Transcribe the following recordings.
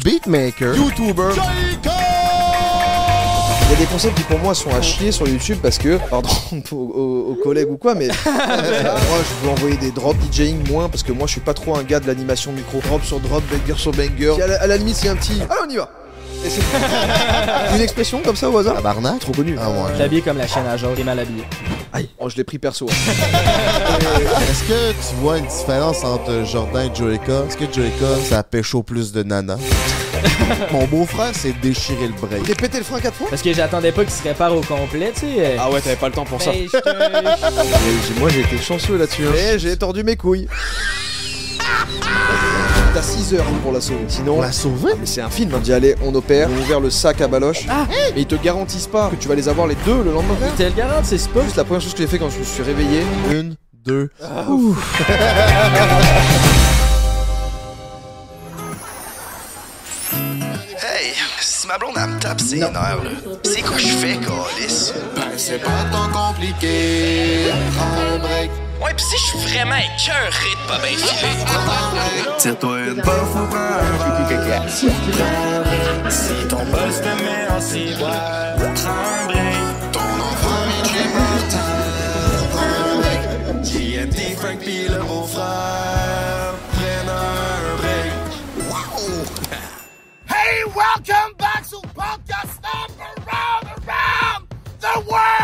beatmaker, YouTuber. Il y a des concepts qui pour moi sont à chier sur YouTube parce que, pardon aux collègues ou quoi, mais moi je veux envoyer des drops DJing moins parce que moi je suis pas trop un gars de l'animation micro. Drop sur drop, banger sur banger. Si à la limite c'est un petit... Allez on y va. Et c'est une expression comme ça au hasard. Tabarnak. Trop connu. Ah ouais. T'es habillé comme la chaîne à genre, t'es mal habillé. Aïe. Oh je l'ai pris perso. Est-ce que tu vois une différence entre Jordan et Joeyka? Est-ce que Joeyka, ça pécho plus de nana? Mon beau-frère s'est déchiré le break. T'es pété le frein 4 fois? Parce que j'attendais pas qu'il se répare au complet, tu sais. Ah ouais, t'avais pas le temps pour ça. Ben, Moi j'ai été chanceux là-dessus. Hein. Et j'ai tordu mes couilles. T'as 6 heures pour la sauver. Sinon. On l'a sauvé? Mais c'est un film. On dit allez, on opère, on a ouvert le sac à baloche. Ah. Mais ils te garantissent pas que tu vas les avoir les deux le lendemain. T'es le garant, c'est pas. Juste la première chose que j'ai fait quand je me suis réveillé. 1, 2. Hey, si ma blonde elle me tape ses nerfs, là, c'est quoi je fais, câlisse? Ben, c'est pas tant compliqué. Prends un break. Ouais, pis si je suis vraiment écœuré de pas bien filer. Tire-toi une puff ou prends un verre. Si ton boss te met en ciboire, prends un break. Ton enfant est chez Martin, prends un break. JNT, Frank pis le beau-frère, prennent un break. Wow! Hey, welcome back to Podcast Number Around the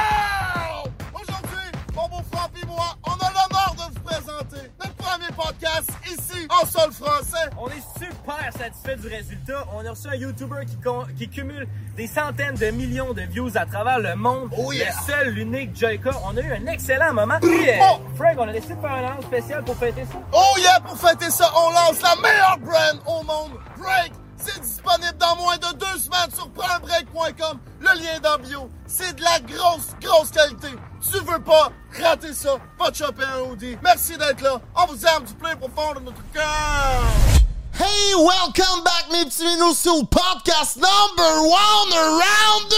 World! Aujourd'hui, mon beau-frère pis moi, on a l'honneur de vous présenter notre premier podcast ici, en sol français. On est super satisfait du résultat. On a reçu un YouTuber qui cumule des centaines de millions de views à travers le monde. Oh yeah. Le seul, l'unique Joeyka. On a eu un excellent moment. Oh. Frank, on a décidé de faire un annonce spécial pour fêter ça. Oh yeah, pour fêter ça, on lance la meilleure brand au monde, Break. C'est disponible dans moins de 2 semaines sur prendbreak.com. Le lien dans bio. C'est de la grosse qualité. Tu veux pas rater ça, va te choper un hoodie. Merci d'être là. On vous aime du plein profond de notre cœur. Hey, welcome back mes petits minous sur le podcast number 1 around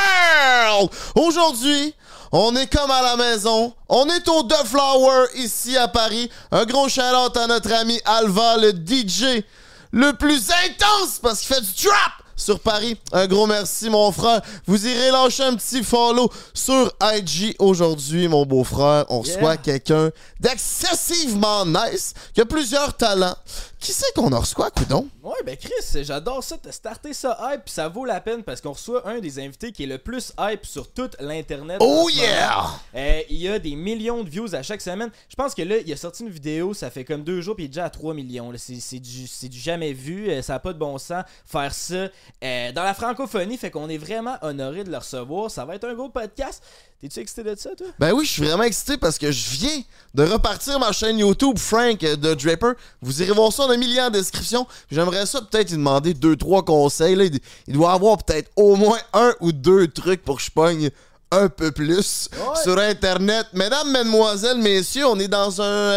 the world. Aujourd'hui, on est comme à la maison. On est au The Flower ici à Paris. Un gros shout-out à notre ami Alva, le DJ le plus intense parce qu'il fait du trap sur Paris. Un gros merci, mon frère. Vous irez lâcher un petit follow sur IG aujourd'hui, mon beau-frère. On reçoit quelqu'un d'excessivement nice, qui a plusieurs talents. Qui c'est qu'on en reçoit, coudon? Ouais, ben Chris, j'adore ça. T'as starté ça hype, pis ça vaut la peine parce qu'on reçoit un des invités qui est le plus hype sur toute l'internet. Oh yeah! Il y a des millions de views à chaque semaine. Je pense que là, il a sorti une vidéo, ça fait comme 2 jours, puis il est déjà à 3 millions. Là. C'est du jamais vu. Ça n'a pas de bon sens faire ça dans la francophonie. Fait qu'on est vraiment honoré de le recevoir. Ça va être un gros podcast. T'es-tu excité de ça, toi? Ben oui, je suis vraiment excité parce que je viens de repartir ma chaîne YouTube Frank de Draper. Vous irez voir ça, on a mis le lien en description. J'aimerais ça peut-être lui demander 2-3 conseils. Là. Il doit avoir peut-être au moins 1 ou 2 trucs pour que je pogne un peu plus sur Internet. Mesdames, mesdemoiselles, messieurs, on est dans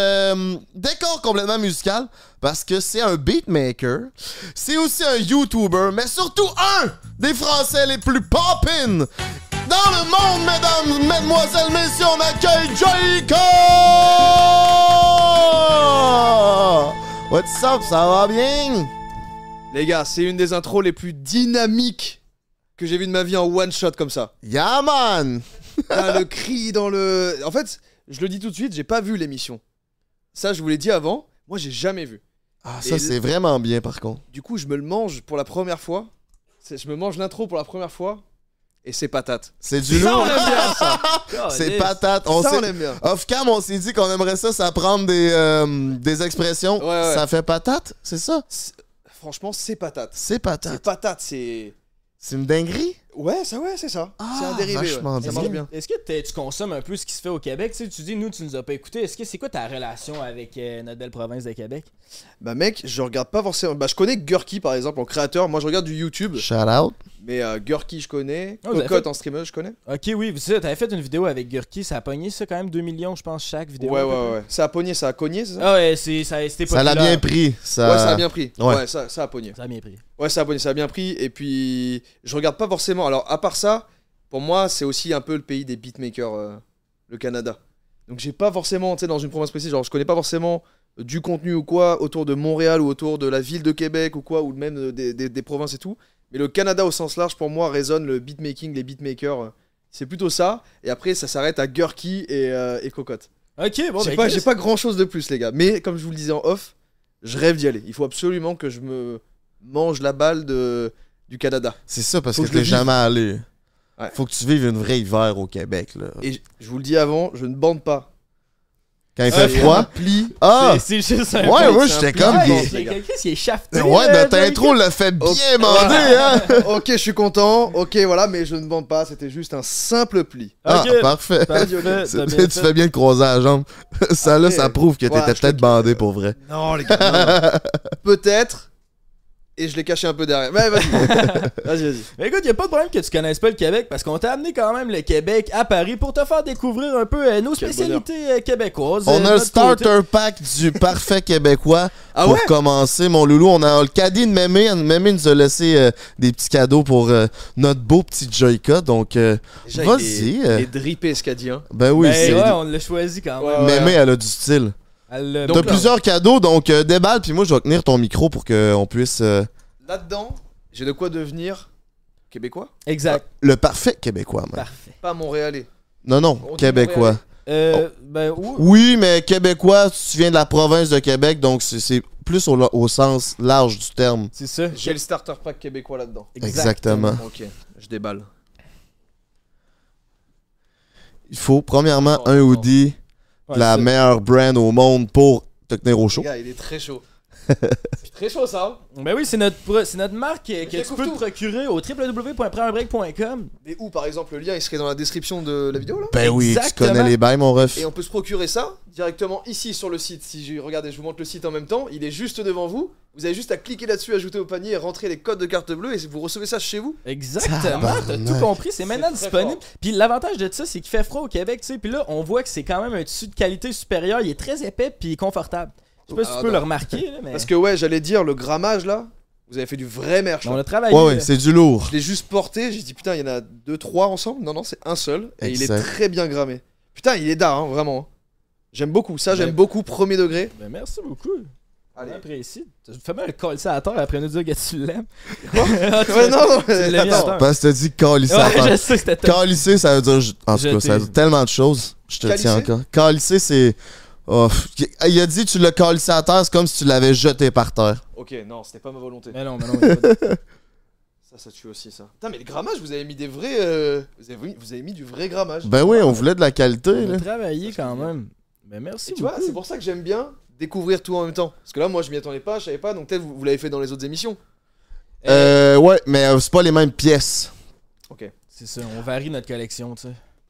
un décor complètement musical parce que c'est un beatmaker, c'est aussi un YouTuber, mais surtout un des Français les plus poppin' dans le monde, mesdames, mesdemoiselles, messieurs, on accueille Joeyka! What's up, ça va bien? Les gars, c'est une des intros les plus dynamiques que j'ai vu de ma vie en one shot comme ça. Yeah man! Le cri dans le... En fait, je le dis tout de suite, j'ai pas vu l'émission. Ça, je vous l'ai dit avant, moi j'ai jamais vu. Ah, ça c'est vraiment bien par contre. Du coup, je me le mange pour la première fois. Je me mange l'intro pour la première fois. Et c'est patate. C'est du Ça, lourd. on aime bien ça. C'est patate. On aime bien. Off-cam, on s'est dit qu'on aimerait ça prendre des expressions. Ouais. Ça fait patate, c'est ça? Franchement, c'est patate. C'est patate. C'est patate, c'est... C'est une dinguerie? Ouais, c'est ça. Ah, c'est un dérivé. vachement Ça marche bien. Est-ce que tu consommes un peu ce qui se fait au Québec? Tu sais, tu dis, nous, tu nous as pas écouté. C'est quoi ta relation avec notre belle province de Québec? Bah mec, je regarde pas forcément... Bah je connais Gurky par exemple en créateur. Moi je regarde du YouTube. Shout out. Mais Gurky je connais. Oh, Cocotte en streamer je connais. Ok, oui, ça, t'avais fait une vidéo avec Gurky. Ça a pogné ça quand même 2 millions, je pense, chaque vidéo. Ouais. Ça a pogné, ça a cogné, c'est ça? Ah ouais, c'était Ça l'a bien pris. Ouais, ça a bien pris. Ouais. Ouais, ça a pogné. Ça a bien pris. Ouais, ça a pogné, ça a bien pris. Et puis, je regarde pas forcément. Alors, à part ça, pour moi, c'est aussi un peu le pays des beatmakers, le Canada. Donc, j'ai pas forcément, tu sais, dans une province précise, genre, je connais pas forcément du contenu ou quoi autour de Montréal ou autour de la ville de Québec ou quoi, ou même des provinces et tout. Mais le Canada au sens large, pour moi, résonne le beatmaking, les beatmakers. C'est plutôt ça. Et après, ça s'arrête à Gurky et Cocotte. Ok, bon, J'ai pas grand chose de plus, les gars. Mais comme je vous le disais en off, je rêve d'y aller. Il faut absolument que je me mange la balle du Canada. C'est ça, parce Faut que que je le t'es vive. jamais allé. Ouais. Faut que tu vives une vraie hiver au Québec, là. Et je vous le dis avant, je ne bande pas. Quand il fait C'est froid. un pli. Ah! C'est juste un Ouais, peu- moi, c'est un j'étais pli. comme... Ah, il bon, est- c'est- Qu'est-ce qui est shafté? Ouais, notre intro l'a fait bien bander, hein? Ok, je suis content. Ok, voilà, mais je ne bande pas. C'était juste un simple pli. Ah, Ok. parfait. Parfait, Tu t'as bien tu fais bien de croiser la jambe. Ça, là, Après, ça prouve que voilà, t'étais je peut-être crois que- bandé pour vrai. Non, les gars. non. Peut-être. Et je l'ai caché un peu derrière. Mais vas-y. Vas-y. Mais écoute, y a pas de problème que tu connaisses pas le Québec parce qu'on t'a amené quand même le Québec à Paris pour te faire découvrir un peu nos Quel spécialités québécoises. On a le notre starter côté. pack du parfait québécois. Ah Pour ouais? commencer, mon loulou, on a le caddie de Mémé. Mémé nous a laissé des petits cadeaux pour notre beau petit Joyka. Donc, Déjà, vas-y. Il est drippé, ce qu'a dit. Hein. Ben oui, Ben c'est... ouais, on l'a choisi quand même. Ouais. Mémé, elle a du style. Elle, T'as là- plusieurs cadeaux, donc déballe, puis moi, je vais tenir ton micro pour qu'on puisse... Là-dedans, j'ai de quoi devenir québécois. Exact. le parfait québécois, man. Parfait. Pas montréalais. Non, non, On dit québécois. Ben, où? Oui, mais québécois, tu viens de la province de Québec, donc c'est plus au sens large du terme. C'est ça. J'ai le starter pack québécois là-dedans. Exactement. Ok, je déballe. Il faut, premièrement, Oh, un non. hoodie, Ouais, la c'est- meilleure brand au monde pour te tenir au Les chaud. gars, il est très chaud. C'est très chaud, ça. Ben oui, c'est notre marque que tu découvre peux te tout. procurer au www.preunbreak.com. Mais où, par exemple, le lien, il serait dans la description de la vidéo, là. Ben oui, tu Exactement. connais les bails, mon ref. Et on peut se procurer ça directement ici sur le site. Si regardez, je vous montre le site en même temps. Il est juste devant vous. Vous avez juste à cliquer là-dessus, ajouter au panier, et rentrer les codes de carte bleue et vous recevez ça chez vous. Exactement, t'as tout Tabarnak. compris, c'est maintenant très disponible. fort. Puis l'avantage de ça, c'est qu'il fait froid au Québec, tu sais. Puis là, on voit que c'est quand même un tissu de qualité supérieure. Il est très épais puis confortable. Je sais pas si Ah, tu peux non. le remarquer, là, mais Parce que ouais, j'allais dire, le grammage là, vous avez fait du vrai merch. on Là. a travaillé. Ouais, ouais, là. c'est du lourd. Je l'ai juste porté, j'ai dit putain, il y en a 2-3 ensemble. Non, non, c'est un seul. Et il est Exact. très bien grammé. Putain, il est d'art, hein, vraiment. J'aime beaucoup, ça j'aime Ouais. beaucoup, premier degré. Ben, merci beaucoup. Allez. J'apprécie. Fais-moi le call ça à terre après nous dire que tu l'aimes. Ouais, non, non, Tu l'as mis à attends. terre. Parce que t'as dit calisser à Ouais, terre. je sais que c'était top. Calisser, ça veut dire... En tout cas, Jeter. ça veut dire tellement de choses. Je te Calisser? tiens encore. Calisser, c'est... Oh, il a dit tu l'as calissé à terre, c'est comme si tu l'avais jeté par terre. Ok, non, c'était pas ma volonté. Mais non, il y a pas de- Ça tue aussi ça. Putain, mais le grammage, vous avez mis des vrais. Vous avez mis du vrai grammage. Ben oui, on voulait de la qualité, on là. a travaillé quand même. Ben merci Et tu vois, beaucoup. c'est pour ça que j'aime bien découvrir tout en même temps. Parce que là, moi, je m'y attendais pas, je savais pas, donc peut-être vous l'avez fait dans les autres émissions. Ouais, mais c'est pas les mêmes pièces. Ok. C'est ça, on varie notre collection, tu sais.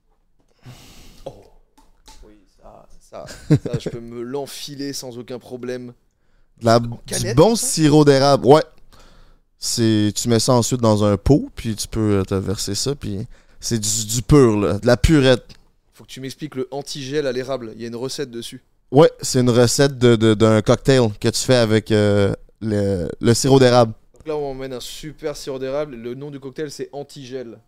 Oui, ça, je peux me l'enfiler sans aucun problème. Du Du bon sirop d'érable, ouais. Tu mets ça ensuite dans un pot, puis tu peux te verser ça, puis c'est du pur, là, de la purette. Faut que tu m'expliques le anti-gel à l'érable. Il y a une recette dessus. Ouais, c'est une recette d'un cocktail que tu fais avec le sirop d'érable. Donc là, on emmène un super sirop d'érable. Le nom du cocktail, c'est anti-gel.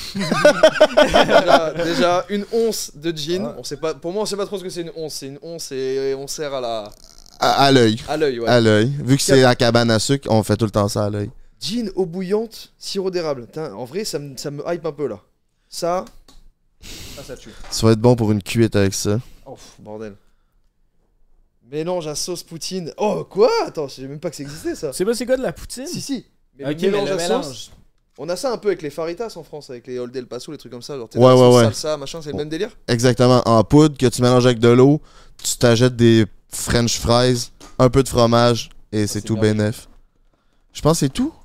déjà, une once de gin. On sait pas, pour moi, on sait pas trop ce que c'est une once. C'est une once et on sert À l'œil. à l'œil. Ouais. À l'œil. Vu que c'est la cabane à sucre, on fait tout le temps ça à l'œil. Gin eau bouillante, sirop d'érable. Putain, en vrai, ça me hype un peu là. Ça tue. Ça va être bon pour une cuite avec ça. Oh, pff, bordel. Mélange à sauce poutine. Oh, quoi? Attends, je savais même pas que ça existait ça. Tu sais pas c'est quoi de la poutine? Si. Mais Ok, le mélange mais le à mélange. sauce. On a ça un peu avec les faritas en France, avec les Old El Paso, les trucs comme ça. Genre, t'es Ouais, dans la sauce ouais. salsa, machin, c'est le même délire? Exactement. En poudre que tu mélanges avec de l'eau, tu t'achètes des French fries, un peu de fromage, et c'est c'est tout merveilleux. bénef. Je pense que c'est tout.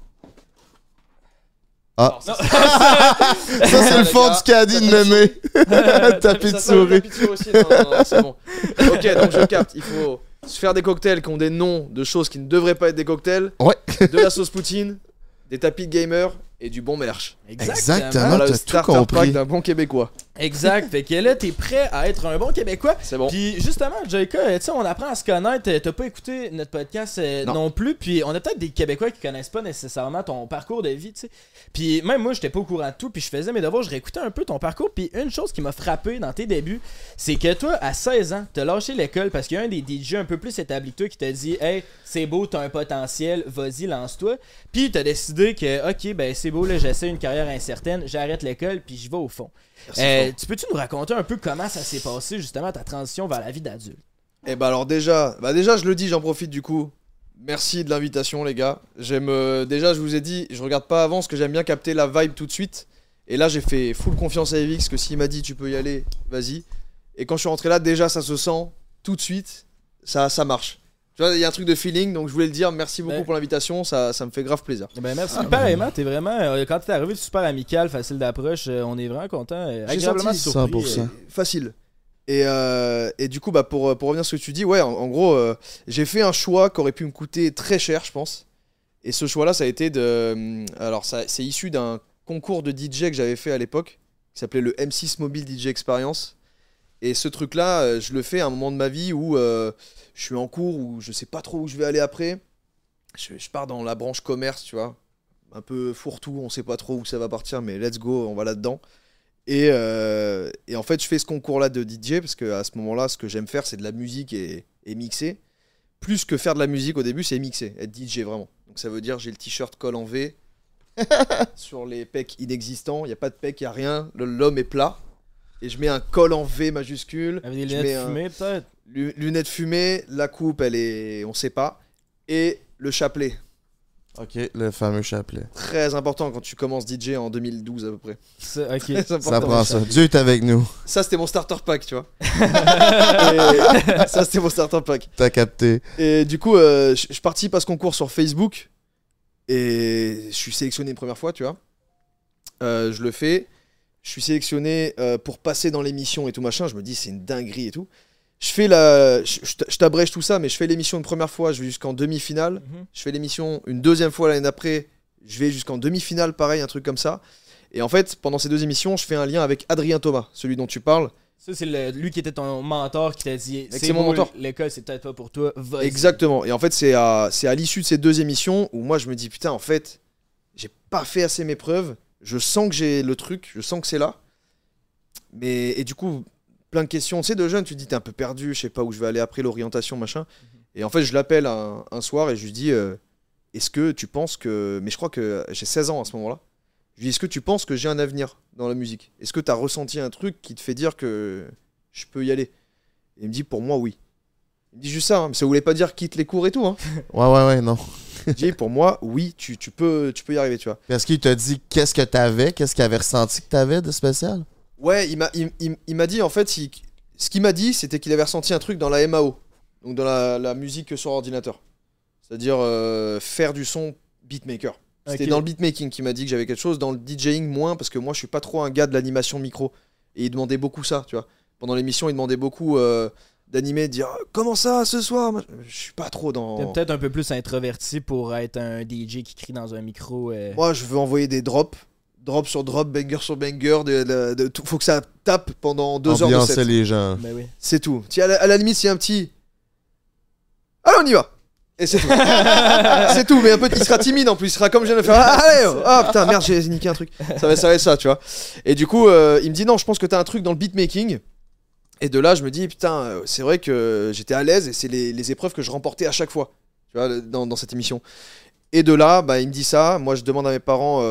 Ah. Non, Ça, c'est le les fond gars, du caddie de mémé. Tapis de souris. aussi. Non, c'est bon. Ok, donc je capte. Il faut se faire des cocktails qui ont des noms de choses qui ne devraient pas être des cocktails. Ouais. De la sauce poutine, des tapis de gamer et du bon merch. Exactement. Voilà le t'as tout starter compris. pack d'un bon québécois. Exact. Fait que là, t'es prêt à être un bon Québécois. C'est bon. Puis justement, Jayka, tu sais, on apprend à se connaître. T'as pas écouté notre podcast non plus. Puis on a peut-être des Québécois qui connaissent pas nécessairement ton parcours de vie, tu sais. Puis même moi, j'étais pas au courant de tout. Puis je faisais mes devoirs, je réécoutais un peu ton parcours. Puis une chose qui m'a frappé dans tes débuts, c'est que toi, à 16 ans, t'as lâché l'école parce qu'il y a un des DJ un peu plus établi que toi qui t'a dit « Hey, c'est beau, t'as un potentiel, vas-y, lance-toi. » Puis t'as décidé que « Ok, ben c'est beau, là, j'essaie une carrière incertaine, j'arrête l'école, puis j'y vais au fond. » Tu peux-tu nous raconter un peu comment ça s'est passé justement ta transition vers la vie d'adulte? Eh bah alors déjà je le dis, j'en profite du coup. Merci de l'invitation les gars. J'aime déjà je vous ai dit, je regarde pas avant parce que j'aime bien capter la vibe tout de suite. Et là j'ai fait full confiance à Evix que s'il m'a dit tu peux y aller, vas-y. Et quand je suis rentré là déjà ça se sent tout de suite, ça marche. Tu vois, il y a un truc de feeling, donc je voulais le dire, merci beaucoup pour l'invitation, ça me fait grave plaisir. Ben merci. Pareillement, t'es vraiment, quand t'es arrivé, super amical, facile d'approche, on est vraiment content, agréablement surpris. 100%. Facile. Et du coup, bah, pour revenir sur ce que tu dis, ouais, en gros, j'ai fait un choix qui aurait pu me coûter très cher, je pense. Et ce choix-là, ça a été de... Alors, c'est issu d'un concours de DJ que j'avais fait à l'époque, qui s'appelait le M6 Mobile DJ Experience. Et ce truc-là, je le fais à un moment de ma vie où je suis en cours, où je sais pas trop où je vais aller après. Je pars dans la branche commerce, tu vois. Un peu fourre-tout, on sait pas trop où ça va partir, mais let's go, on va là-dedans. Et en fait, je fais ce concours-là de DJ, parce qu'à ce moment-là, ce que j'aime faire, c'est de la musique et mixer. Plus que faire de la musique au début, c'est mixer, être DJ vraiment. Donc ça veut dire, j'ai le t-shirt col en V, sur les pecs inexistants, il n'y a pas de pecs, il n'y a rien, l'homme est plat. Et je mets un col en V majuscule. Avec des lunettes fumées, peut-être. Lunettes fumées, la coupe, elle est... on sait pas. Et le chapelet. Ok, le fameux chapelet. Très important quand tu commences DJ en 2012 à peu près. Ok. Très important. Ça prend ça. Dieu est avec nous. Ça, c'était mon starter pack, tu vois. Et ça, c'était mon starter pack. T'as capté. Et du coup, je participe à ce concours sur Facebook. Et je suis sélectionné une première fois, tu vois. Je le fais. Je suis sélectionné pour passer dans l'émission et tout machin. Je me dis, c'est une dinguerie et tout. Je t'abrège tout ça, mais je fais l'émission une première fois, je vais jusqu'en demi-finale. Je fais l'émission une deuxième fois l'année d'après, je vais jusqu'en demi-finale, pareil, un truc comme ça. Et en fait, pendant ces deux émissions, je fais un lien avec Adrien Thomas, celui dont tu parles. Ça, c'est lui qui était ton mentor qui t'a dit c'est mon mentor. L'école, c'est peut-être pas pour toi. Vas-y. Exactement. Et en fait, c'est à l'issue de ces deux émissions où moi, je me dis, putain, en fait, j'ai pas fait assez mes preuves. Je sens que j'ai le truc, je sens que c'est là. Et du coup, plein de questions. Tu sais, de jeune, tu te dis, t'es un peu perdu, je sais pas où je vais aller après, l'orientation, machin. Et en fait, je l'appelle un soir et je lui dis, est-ce que tu penses que... Mais je crois que j'ai 16 ans à ce moment-là. Je lui dis, est-ce que tu penses que j'ai un avenir dans la musique? Est-ce que t'as ressenti un truc qui te fait dire que je peux y aller? Et il me dit, pour moi, oui. Il me dit juste ça, hein, mais ça voulait pas dire quitte les cours et tout. Hein. Ouais, non. Il dit, pour moi, oui, tu peux y arriver, tu vois. Est-ce qu'il t'a dit qu'est-ce que t'avais? Qu'est-ce qu'il avait ressenti que t'avais de spécial? Ouais, il m'a dit, en fait, ce qu'il m'a dit, c'était qu'il avait ressenti un truc dans la MAO, donc dans la musique sur ordinateur. C'est-à-dire faire du son beatmaker. C'était dans le beatmaking qu'il m'a dit que j'avais quelque chose, dans le DJing moins, parce que moi je suis pas trop un gars de l'animation micro. Et il demandait beaucoup ça, tu vois. Pendant l'émission, il demandait beaucoup d'animer, de dire comment ça ce soir? Je suis pas trop dans... T'es peut-être un peu plus introverti pour être un DJ qui crie dans un micro. Moi je veux envoyer des drops. Drop sur drop, banger sur banger, faut que ça tape pendant 2 heures de set. Les gens. Ben oui. C'est tout. À la limite, s'il y a un petit... Allez, on y va. Et c'est tout. C'est tout, mais un peu, il sera timide en plus, il sera comme je viens de le faire. Allez, oh putain, merde, j'ai niqué un truc. Ça va être ça, tu vois. Et du coup, il me dit non, je pense que t'as un truc dans le beatmaking. Et de là, je me dis, putain, c'est vrai que j'étais à l'aise et c'est les épreuves que je remportais à chaque fois, tu vois, dans cette émission. Et de là, bah, il me dit ça. Moi, je demande à mes parents...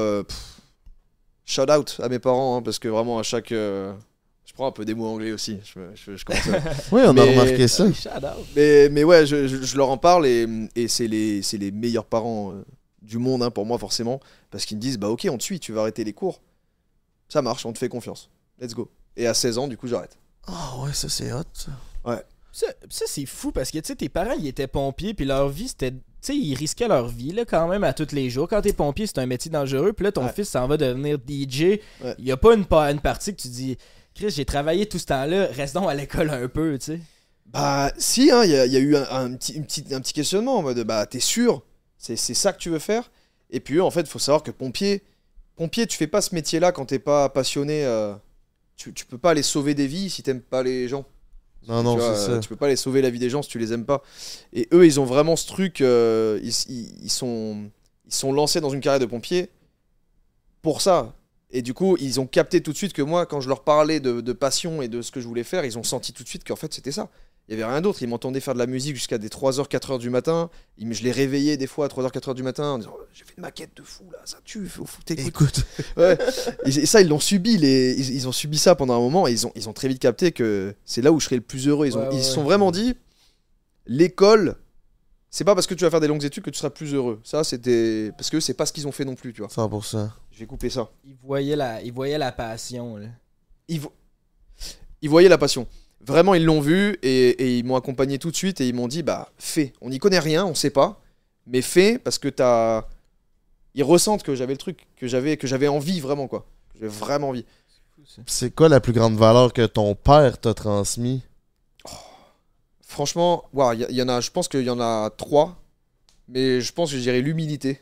shout out à mes parents, hein, parce que vraiment à chaque... je prends un peu des mots anglais aussi. Je commence à... Oui, on a remarqué ça. Mais ouais, je leur en parle et c'est les meilleurs parents du monde hein, pour moi forcément. Parce qu'ils me disent, bah ok, on te suit, tu vas arrêter les cours. Ça marche, on te fait confiance. Let's go. Et à 16 ans, du coup, j'arrête. Oh ouais, ça c'est hot. Ça. Ouais. Ça c'est fou parce que tu sais, tes parents, ils étaient pompiers, puis leur vie, c'était... Tu sais, ils risquaient leur vie là, quand même à tous les jours. Quand t'es pompier, c'est un métier dangereux. Puis là, ton fils s'en va devenir DJ. Il y a pas une partie que tu dis, Chris, j'ai travaillé tout ce temps-là, reste donc à l'école un peu, tu sais. Bah, si, hein, y a eu un petit questionnement en mode, bah, t'es sûr? C'est ça que tu veux faire? Et puis, en fait, faut savoir que pompier, tu fais pas ce métier-là quand t'es pas passionné. tu peux pas aller sauver des vies si t'aimes pas les gens. Non, Tu vois, c'est ça. tu peux pas aller sauver la vie des gens si tu les aimes pas. Et eux, ils ont vraiment ce truc. Ils sont lancés dans une carrière de pompier pour ça. Et du coup, ils ont capté tout de suite que moi, quand je leur parlais de passion et de ce que je voulais faire, ils ont senti tout de suite qu'en fait, c'était ça. Il y avait rien d'autre. Ils m'entendaient faire de la musique jusqu'à des 3h, 4h du matin. Je les réveillais des fois à 3h, 4h du matin en disant j'ai fait une maquette de fou là, ça tue, faut t'écouter. Écoute. Ouais. Et ça, ils l'ont subi. Ils ont subi ça pendant un moment et ils ont très vite capté que c'est là où je serais le plus heureux. Ils se sont vraiment dit l'école, c'est pas parce que tu vas faire des longues études que tu seras plus heureux. Ça, c'était. Parce que c'est pas ce qu'ils ont fait non plus, tu vois. 100%. Je vais couper ça. Il voyait la passion, là. Ils voyaient la passion. Vraiment, ils l'ont vu et ils m'ont accompagné tout de suite et ils m'ont dit bah, fais. On n'y connaît rien, on sait pas. Mais fais parce que t'as. Ils ressentent que j'avais le truc, que j'avais envie vraiment, quoi. J'avais vraiment envie. C'est quoi la plus grande valeur que ton père t'a transmis? Franchement, y en a, je pense qu'il y en a 3, mais je pense que je dirais l'humilité.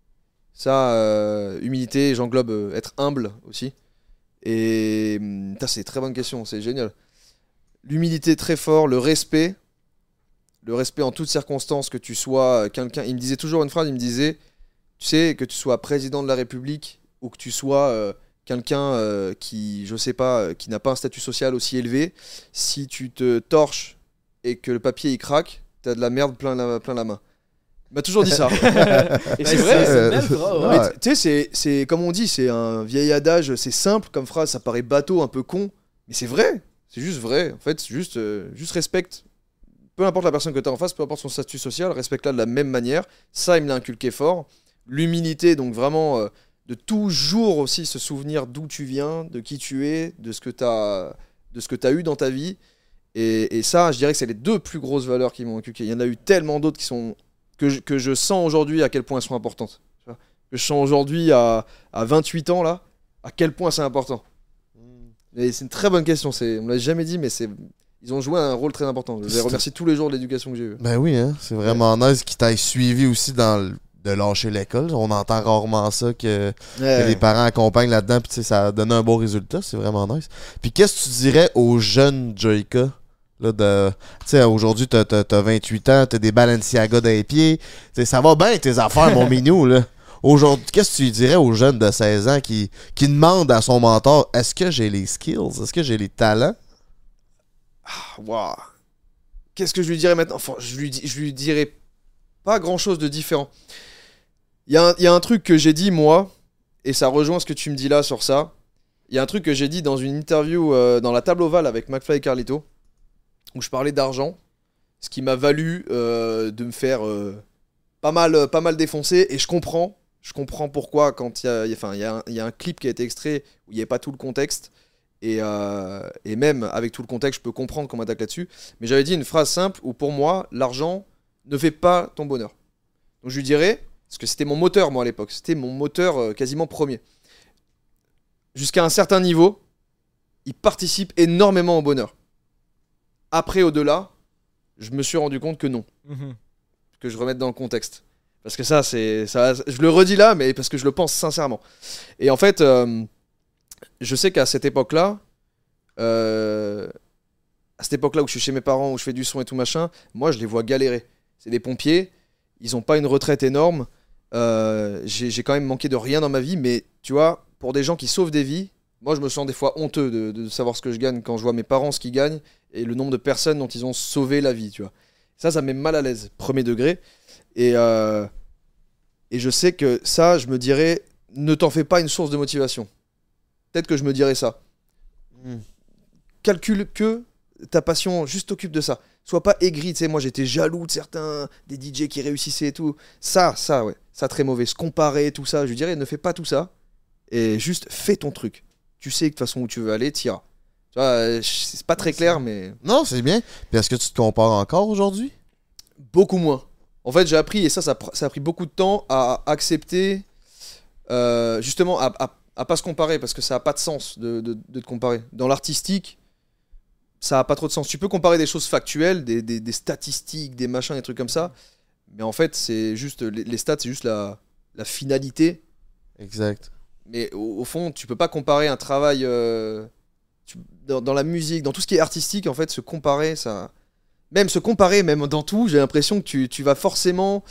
Ça, humilité, j'englobe être humble aussi. Et c'est une très bonne question, c'est génial. L'humilité très fort, le respect en toutes circonstances, que tu sois quelqu'un. Il me disait toujours une phrase, il me disait, tu sais, que tu sois président de la République ou que tu sois quelqu'un qui, je sais pas, qui n'a pas un statut social aussi élevé, si tu te torches et que le papier il craque, t'as de la merde plein la main. Il m'a toujours dit ça. Et c'est vrai. C'est une belle phrase, ouais. Mais tu sais, c'est comme on dit, c'est un vieil adage, c'est simple comme phrase, ça paraît bateau, un peu con, mais c'est vrai. C'est juste vrai. En fait, juste respecte. Peu importe la personne que tu as en face, peu importe son statut social, respecte-la de la même manière. Ça, il me l'a inculqué fort. L'humilité, donc vraiment, de toujours aussi se souvenir d'où tu viens, de qui tu es, de ce que tu as eu dans ta vie. Et ça, je dirais que c'est les 2 plus grosses valeurs qui m'ont inculqué. Il y en a eu tellement d'autres qui sont que je sens aujourd'hui à quel point elles sont importantes. Tu vois, que je sens aujourd'hui à 28 ans, là, à quel point c'est important. Et c'est une très bonne question. On me l'a jamais dit, mais ils ont joué un rôle très important. Je les remercie tous les jours de l'éducation que j'ai eue. Ben oui, hein. C'est vraiment nice qu'ils t'aient suivi aussi de lâcher l'école. On entend rarement ça que les parents accompagnent là-dedans, puis ça donne un bon résultat. C'est vraiment nice. Puis qu'est-ce que tu dirais aux jeunes Joyka? Tu sais, aujourd'hui, t'as 28 ans, t'as des Balenciaga dans les pieds. T'sais, ça va bien tes affaires, mon minou, là. Aujourd'hui, qu'est-ce que tu dirais aux jeunes de 16 ans qui demandent à son mentor, est-ce que j'ai les skills? Est-ce que j'ai les talents? Waouh. Qu'est-ce que je lui dirais maintenant? Enfin, je lui dirais pas grand-chose de différent. Il y a un truc que j'ai dit, moi, et ça rejoint ce que tu me dis là sur ça. Il y a un truc que j'ai dit dans une interview dans la table ovale avec McFly et Carlito, où je parlais d'argent, ce qui m'a valu de me faire pas mal défoncer, et je comprends pourquoi quand il y a un clip qui a été extrait où il n'y avait pas tout le contexte, et même avec tout le contexte, je peux comprendre qu'on m'attaque là-dessus, mais j'avais dit une phrase simple où pour moi, l'argent ne fait pas ton bonheur. Donc je lui dirais, parce que c'était mon moteur moi à l'époque, c'était mon moteur quasiment premier. Jusqu'à un certain niveau, il participe énormément au bonheur. Après, au-delà, je me suis rendu compte que non. Que je remette dans le contexte. Parce que ça, je le redis là, mais parce que je le pense sincèrement. Et en fait, je sais qu'à cette époque-là, où je suis chez mes parents, où je fais du son et tout machin, moi, je les vois galérer. C'est des pompiers, ils n'ont pas une retraite énorme. J'ai quand même manqué de rien dans ma vie, mais tu vois, pour des gens qui sauvent des vies, moi, je me sens des fois honteux de savoir ce que je gagne quand je vois mes parents ce qu'ils gagnent et le nombre de personnes dont ils ont sauvé la vie, tu vois. Ça me met mal à l'aise, premier degré. Et je sais que ça, je me dirais, ne t'en fais pas une source de motivation. Peut-être que je me dirais ça. Calcule que ta passion, juste t'occupe de ça. Sois pas aigri, tu sais, moi j'étais jaloux de certains, des DJ qui réussissaient et tout. Ça, ouais, ça très mauvais. Se comparer, tout ça, je dirais, ne fais pas tout ça. Et juste fais ton truc. Tu sais de toute façon où tu veux aller, t'iras. Tu vois, c'est pas très clair, mais... Non, c'est bien. Puis est-ce que tu te compares encore aujourd'hui? Beaucoup moins. En fait, j'ai appris, et ça a pris beaucoup de temps à accepter, justement, à pas se comparer, parce que ça a pas de sens de te comparer. Dans l'artistique, ça a pas trop de sens. Tu peux comparer des choses factuelles, des statistiques, des machins, des trucs comme ça, mais en fait, c'est juste les stats, c'est juste la finalité. Exact. Mais au fond, tu peux pas comparer un travail... dans la musique, dans tout ce qui est artistique, en fait, se comparer, même dans tout, j'ai l'impression que tu vas forcément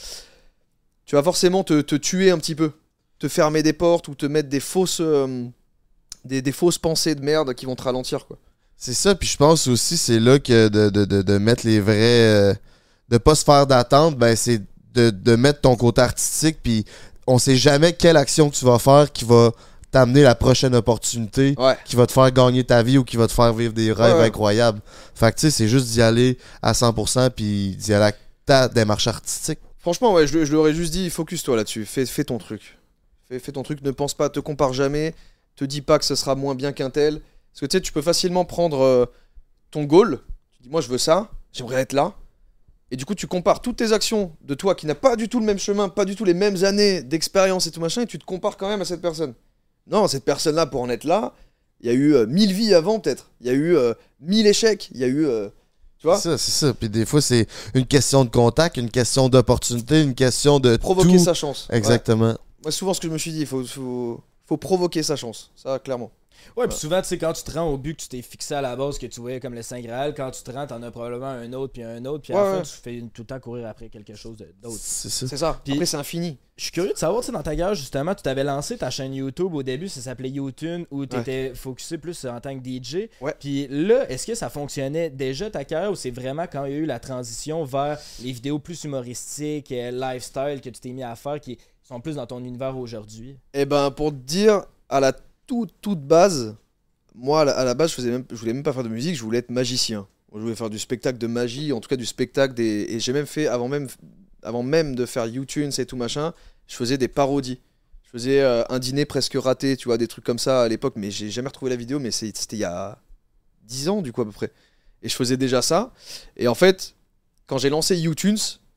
te tuer un petit peu, te fermer des portes ou te mettre des fausses pensées de merde qui vont te ralentir, quoi. C'est ça, puis je pense aussi, c'est là que de mettre les vrais... de pas se faire d'attente, ben c'est de mettre ton côté artistique, puis on sait jamais quelle action que tu vas faire qui va t'amener la prochaine opportunité, Ouais. qui va te faire gagner ta vie ou qui va te faire vivre des rêves Ouais. incroyables. Fait que tu sais, c'est juste d'y aller à 100%, puis d'y aller à ta démarche artistique. Franchement, ouais, je lui aurais juste dit, focus-toi là-dessus, fais ton truc. Fais ton truc, ne pense pas, te compare jamais, te dis pas que ce sera moins bien qu'un tel. Parce que tu sais, tu peux facilement prendre ton goal, tu dis, moi je veux ça, j'aimerais être là. Et du coup, tu compares toutes tes actions de toi qui n'a pas du tout le même chemin, pas du tout les mêmes années d'expérience et tout machin, et tu te compares quand même à cette personne. Non, cette personne-là, pour en être là, il y a eu 1000 vies avant peut-être. Il y a eu 1000 échecs, il y a eu... tu vois, C'est ça. Puis des fois, c'est une question de contact, une question d'opportunité, une question de provoquer tout. sa chance. Ouais. Exactement. Moi, souvent, ce que je me suis dit, il faut provoquer sa chance. Ça, clairement. Ouais, puis souvent, tu sais, quand tu te rends au but que tu t'es fixé à la base, que tu voyais comme le Saint Graal, quand tu te rends, t'en as probablement un autre, puis un autre, puis à la Ouais, fin, ouais. tu fais tout le temps courir après quelque chose d'autre. C'est ça. C'est ça. Puis- Après, c'est infini. Je suis curieux de savoir, tu sais, dans ta guerre, justement, tu t'avais lancé ta chaîne YouTube au début, ça s'appelait YouTune, où tu étais focusé plus en tant que DJ. Ouais. Puis là, est-ce que ça fonctionnait déjà ta carrière ou c'est vraiment quand il y a eu la transition vers les vidéos plus humoristiques, lifestyle que tu t'es mis à faire qui sont plus dans ton univers aujourd'hui? Eh ben, pour te dire, à la toute base, moi, à la base, je voulais même pas faire de musique, je voulais être magicien. Je voulais faire du spectacle de magie, en tout cas du spectacle des... Et j'ai même fait, avant même de faire YouTunes et tout machin, je faisais des parodies. Je faisais un dîner presque raté, tu vois, des trucs comme ça à l'époque, mais j'ai jamais retrouvé la vidéo, mais c'était il y a 10 ans, du coup, à peu près. Et je faisais déjà ça. Et en fait, quand j'ai lancé YouTunes,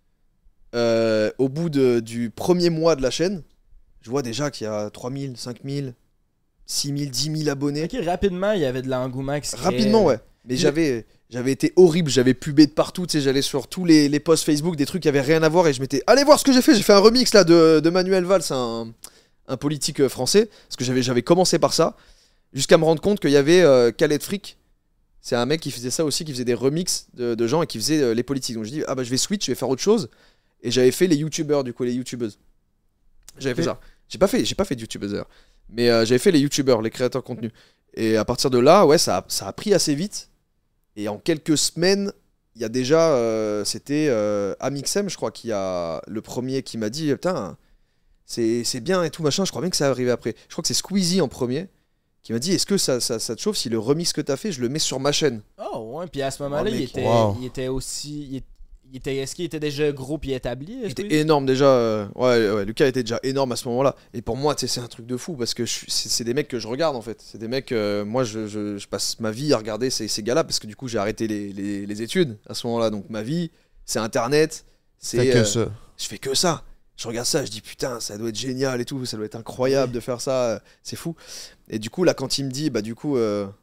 au bout du premier mois de la chaîne, je vois déjà qu'il y a 3000, 5000, 6000, 10 000 abonnés. Ok, rapidement, il y avait de l'engouement qui se créait. Rapidement, ouais. Mais j'avais été horrible, j'avais pubé de partout, tu sais, j'allais sur tous les posts Facebook, des trucs qui avaient rien à voir et je m'étais... Allez voir ce que j'ai fait un remix là de Manuel Valls, un politique français, parce que j'avais commencé par ça, jusqu'à me rendre compte qu'il y avait Khaled Frick, c'est un mec qui faisait ça aussi, qui faisait des remixes de gens et qui faisait les politiques. Donc je dis, ah bah je vais switch, je vais faire autre chose. Et j'avais fait les youtubeurs, du coup, les youtubeuses. J'avais fait ça. J'ai pas fait de youtubeuses d'ailleurs. Mais j'avais fait les youtubeurs, les créateurs de contenu. Et à partir de là, ouais, ça a pris assez vite. Et en quelques semaines, il y a déjà, c'était Amixem, je crois, qui a le premier qui m'a dit, putain, c'est bien et tout machin. Je crois bien que ça arrivé après. Je crois que c'est Squeezie en premier qui m'a dit, est-ce que ça te chauffe si le remix que t'as fait, je le mets sur ma chaîne? Oh, ouais, puis à ce moment-là, Oh, mec, il était aussi. Est-ce qu'il était déjà gros puis établi? Il était énorme déjà. Ouais, Lucas était déjà énorme à ce moment-là. Et pour moi, tu sais, c'est un truc de fou parce que c'est des mecs que je regarde en fait. C'est des mecs. Moi, je passe ma vie à regarder ces gars-là parce que du coup, j'ai arrêté les études à ce moment-là. Donc ma vie, c'est Internet. Fait que ça. Je fais que ça. Je regarde ça, je dis putain, ça doit être génial et tout. Ça doit être incroyable de faire ça. C'est fou. Et du coup, là, quand il me dit, bah du coup,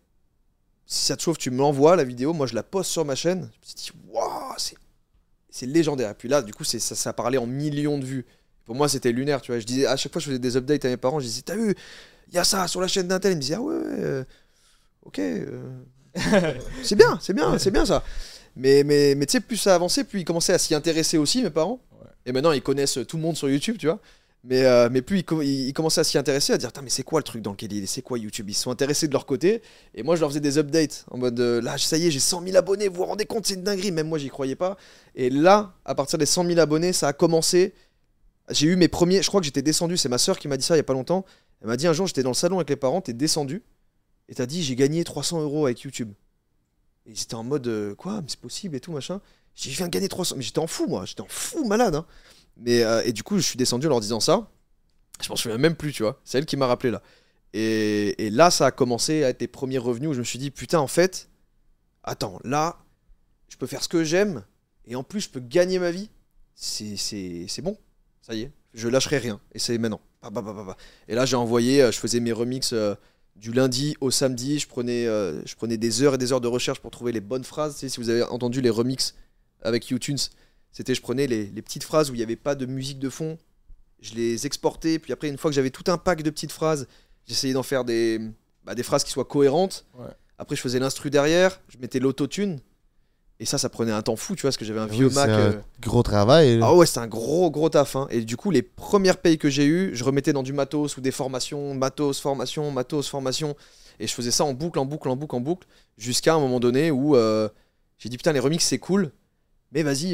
si ça te chauffe, tu me l'envoies la vidéo. Moi, je la poste sur ma chaîne. Je me suis dit, waouh, c'est légendaire. Et puis là, du coup, ça parlait en millions de vues. Pour moi, c'était lunaire, tu vois. Je disais, à chaque fois, je faisais des updates à mes parents. Je disais, t'as vu, il y a ça sur la chaîne d'Intel. Ils me disaient, ah ouais, ok. C'est bien ça. Mais tu sais, plus ça avançait, plus ils commençaient à s'y intéresser aussi, mes parents. Ouais. Et maintenant, ils connaissent tout le monde sur YouTube, tu vois. Mais plus ils commençaient à s'y intéresser, à dire, mais c'est quoi le truc dans lequel il est, c'est quoi YouTube? Ils se sont intéressés de leur côté. Et moi, je leur faisais des updates en mode, là, ça y est, j'ai 100 000 abonnés, vous vous rendez compte, c'est une dinguerie. Même moi, j'y croyais pas. Et là, à partir des 100 000 abonnés, ça a commencé. J'ai eu mes premiers, je crois que j'étais descendu, c'est ma soeur qui m'a dit ça il y a pas longtemps. Elle m'a dit un jour, j'étais dans le salon avec les parents, t'es descendu. Et t'as dit, j'ai gagné 300 € avec YouTube. Et c'était en mode, quoi, mais c'est possible et tout, machin. J'ai dit, je viens de gagner 300. Mais j'étais en fou, moi, j'étais en fou malade, hein. Et du coup, je suis descendu en leur disant ça. Je m'en souviens même plus, tu vois. C'est elle qui m'a rappelé là. Et là, ça a commencé à être les premiers revenus où je me suis dit, putain, en fait, attends, là, je peux faire ce que j'aime et en plus, je peux gagner ma vie. C'est bon. Ça y est, je lâcherai rien. Et c'est maintenant. Et là, j'ai envoyé, je faisais mes remixes du lundi au samedi. Je prenais des heures et des heures de recherche pour trouver les bonnes phrases. Tu sais, si vous avez entendu les remixes avec YouTunes, c'était je prenais les petites phrases où il n'y avait pas de musique de fond. Je les exportais. Puis après, une fois que j'avais tout un pack de petites phrases, j'essayais d'en faire des phrases qui soient cohérentes. Ouais. Après, je faisais l'instru derrière, je mettais l'autotune. Et ça prenait un temps fou, tu vois, parce que j'avais un vieux Mac. C'est un gros travail. Là. Ah ouais, c'était un gros taf. Hein. Et du coup, les premières payes que j'ai eues, je remettais dans du matos ou des formations, matos, formation. Et je faisais ça en boucle, jusqu'à un moment donné où j'ai dit putain, les remixes c'est cool, mais vas-y,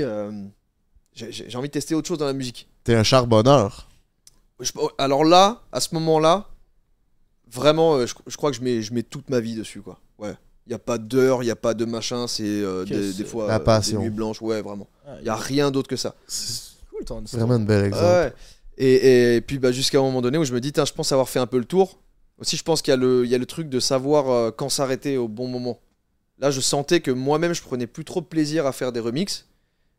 j'ai envie de tester autre chose dans la musique. T'es un charbonneur. Alors là, à ce moment-là, vraiment, je crois que je mets toute ma vie dessus, quoi. Ouais. Il n'y a pas d'heure, il n'y a pas de machin, c'est des fois la passion. des nuits blanches, ouais, vraiment. Il n'y a rien d'autre que ça. C'est Cool ton histoire. vraiment une belle exemple. Ouais. Et puis jusqu'à un moment donné où je me dis, je pense avoir fait un peu le tour. Aussi, je pense qu'il y a le truc de savoir quand s'arrêter au bon moment. Là, je sentais que moi-même, je prenais plus trop de plaisir à faire des remixes.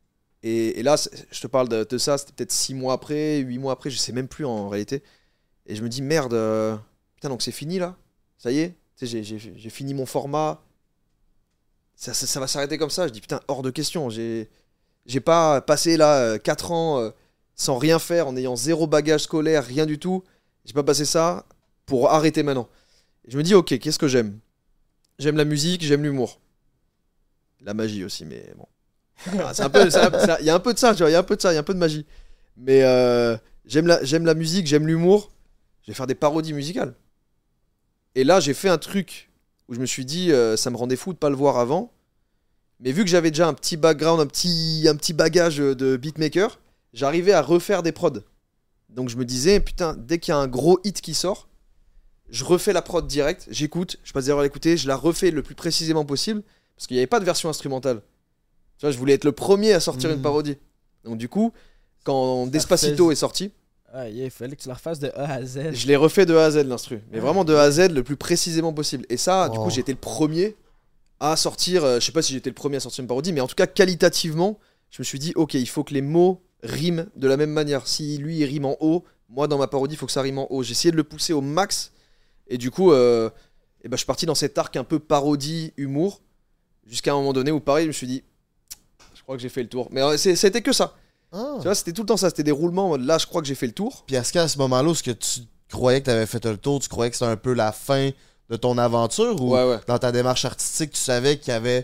Et là, je te parle de ça, c'était peut-être 6 mois après, 8 mois après, je sais même plus en réalité. Et je me dis, merde, putain, donc c'est fini là. Ça y est, tu sais, j'ai fini mon format. Ça va s'arrêter comme ça. Je dis, putain, hors de question. J'ai pas passé là 4 ans sans rien faire, en ayant 0 bagage scolaire, rien du tout. J'ai pas passé ça pour arrêter maintenant. Et je me dis, ok, qu'est-ce que j'aime ? J'aime la musique, j'aime l'humour. La magie aussi, mais bon. C'est un peu, il y a un peu de ça, tu vois, il y a un peu de magie. Mais j'aime la musique, j'aime l'humour. Je vais faire des parodies musicales. Et là, j'ai fait un truc où je me suis dit, ça me rendait fou de pas le voir avant. Mais vu que j'avais déjà un petit background, un petit bagage de beatmaker, j'arrivais à refaire des prods. Donc je me disais, putain, dès qu'il y a un gros hit qui sort, je refais la prod direct, j'écoute, je passe des heures à l'écouter, je la refais le plus précisément possible, parce qu'il n'y avait pas de version instrumentale. Tu vois, je voulais être le premier à sortir une parodie. Donc du coup, quand Despacito est sorti, il fallait que tu la refasses de A à Z. je l'ai refait de A à Z l'instru, mais vraiment de A à Z le plus précisément possible. Et ça, du coup, j'ai été le premier à sortir, je sais pas si j'étais le premier à sortir une parodie, mais en tout cas, qualitativement, je me suis dit, ok, il faut que les mots riment de la même manière. Si lui, il rime en haut, moi, dans ma parodie, il faut que ça rime en haut. J'ai essayé de le pousser au max. Et du coup, je suis parti dans cet arc un peu parodie, humour, jusqu'à un moment donné où pareil, je me suis dit, je crois que j'ai fait le tour. Mais c'était que ça. Tu vois, c'était tout le temps ça, c'était des roulements en mode, là, je crois que j'ai fait le tour. Puis est-ce qu'à ce moment-là, est-ce que tu croyais que t'avais fait le tour, tu croyais que c'était un peu la fin de ton aventure, ou Ouais. dans ta démarche artistique, tu savais qu'il y avait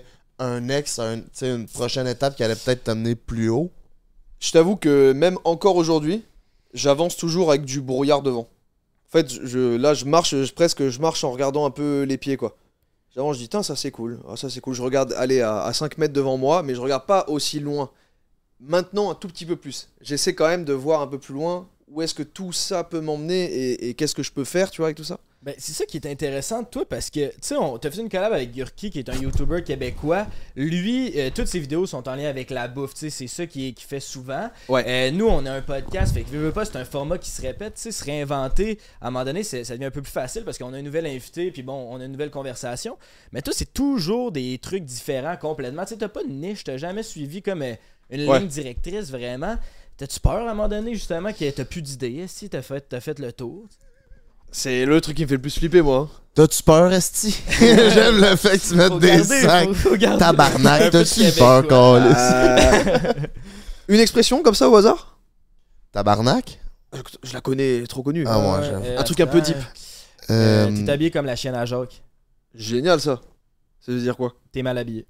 une prochaine étape qui allait peut-être t'amener plus haut? Je t'avoue que même encore aujourd'hui, j'avance toujours avec du brouillard devant. En fait, là, je marche en regardant un peu les pieds, quoi. J'avance, je dis, ça c'est cool. Ah, ça c'est cool. Je regarde, allez, à 5 mètres devant moi, mais je regarde pas aussi loin. Maintenant, un tout petit peu plus. J'essaie quand même de voir un peu plus loin où est-ce que tout ça peut m'emmener et qu'est-ce que je peux faire, tu vois, avec tout ça. Ben, c'est ça qui est intéressant de toi parce que, tu sais, t'as fait une collab avec Gurki qui est un YouTuber québécois. Lui, toutes ses vidéos sont en lien avec la bouffe, tu sais, c'est ça qu'il fait souvent. Ouais. Nous, on a un podcast, fait que veux pas, c'est un format qui se répète, tu sais, se réinventer. À un moment donné, ça devient un peu plus facile parce qu'on a un nouvel invité, puis bon, on a une nouvelle conversation. Mais toi, c'est toujours des trucs différents complètement. Tu sais, t'as pas de niche, t'as jamais suivi comme une ligne directrice vraiment. T'as-tu peur à un moment donné, justement, que t'as plus d'idées? Si t'as fait le tour? C'est le truc qui me fait le plus flipper, moi. T'as-tu peur, esti? J'aime le fait que tu mettes des sacs. Faut garder. Tabarnak, t'as-tu peur, câlisse? Une expression comme ça au hasard? Tabarnak? Je la connais, trop connue. Ah ouais, j'avoue. Un truc un peu deep. T'es habillé comme la chienne à Jacques. Génial, ça. Ça veut dire quoi? T'es mal habillé.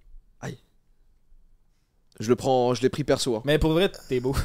Je l'ai pris perso. Hein. Mais pour vrai, t'es beau.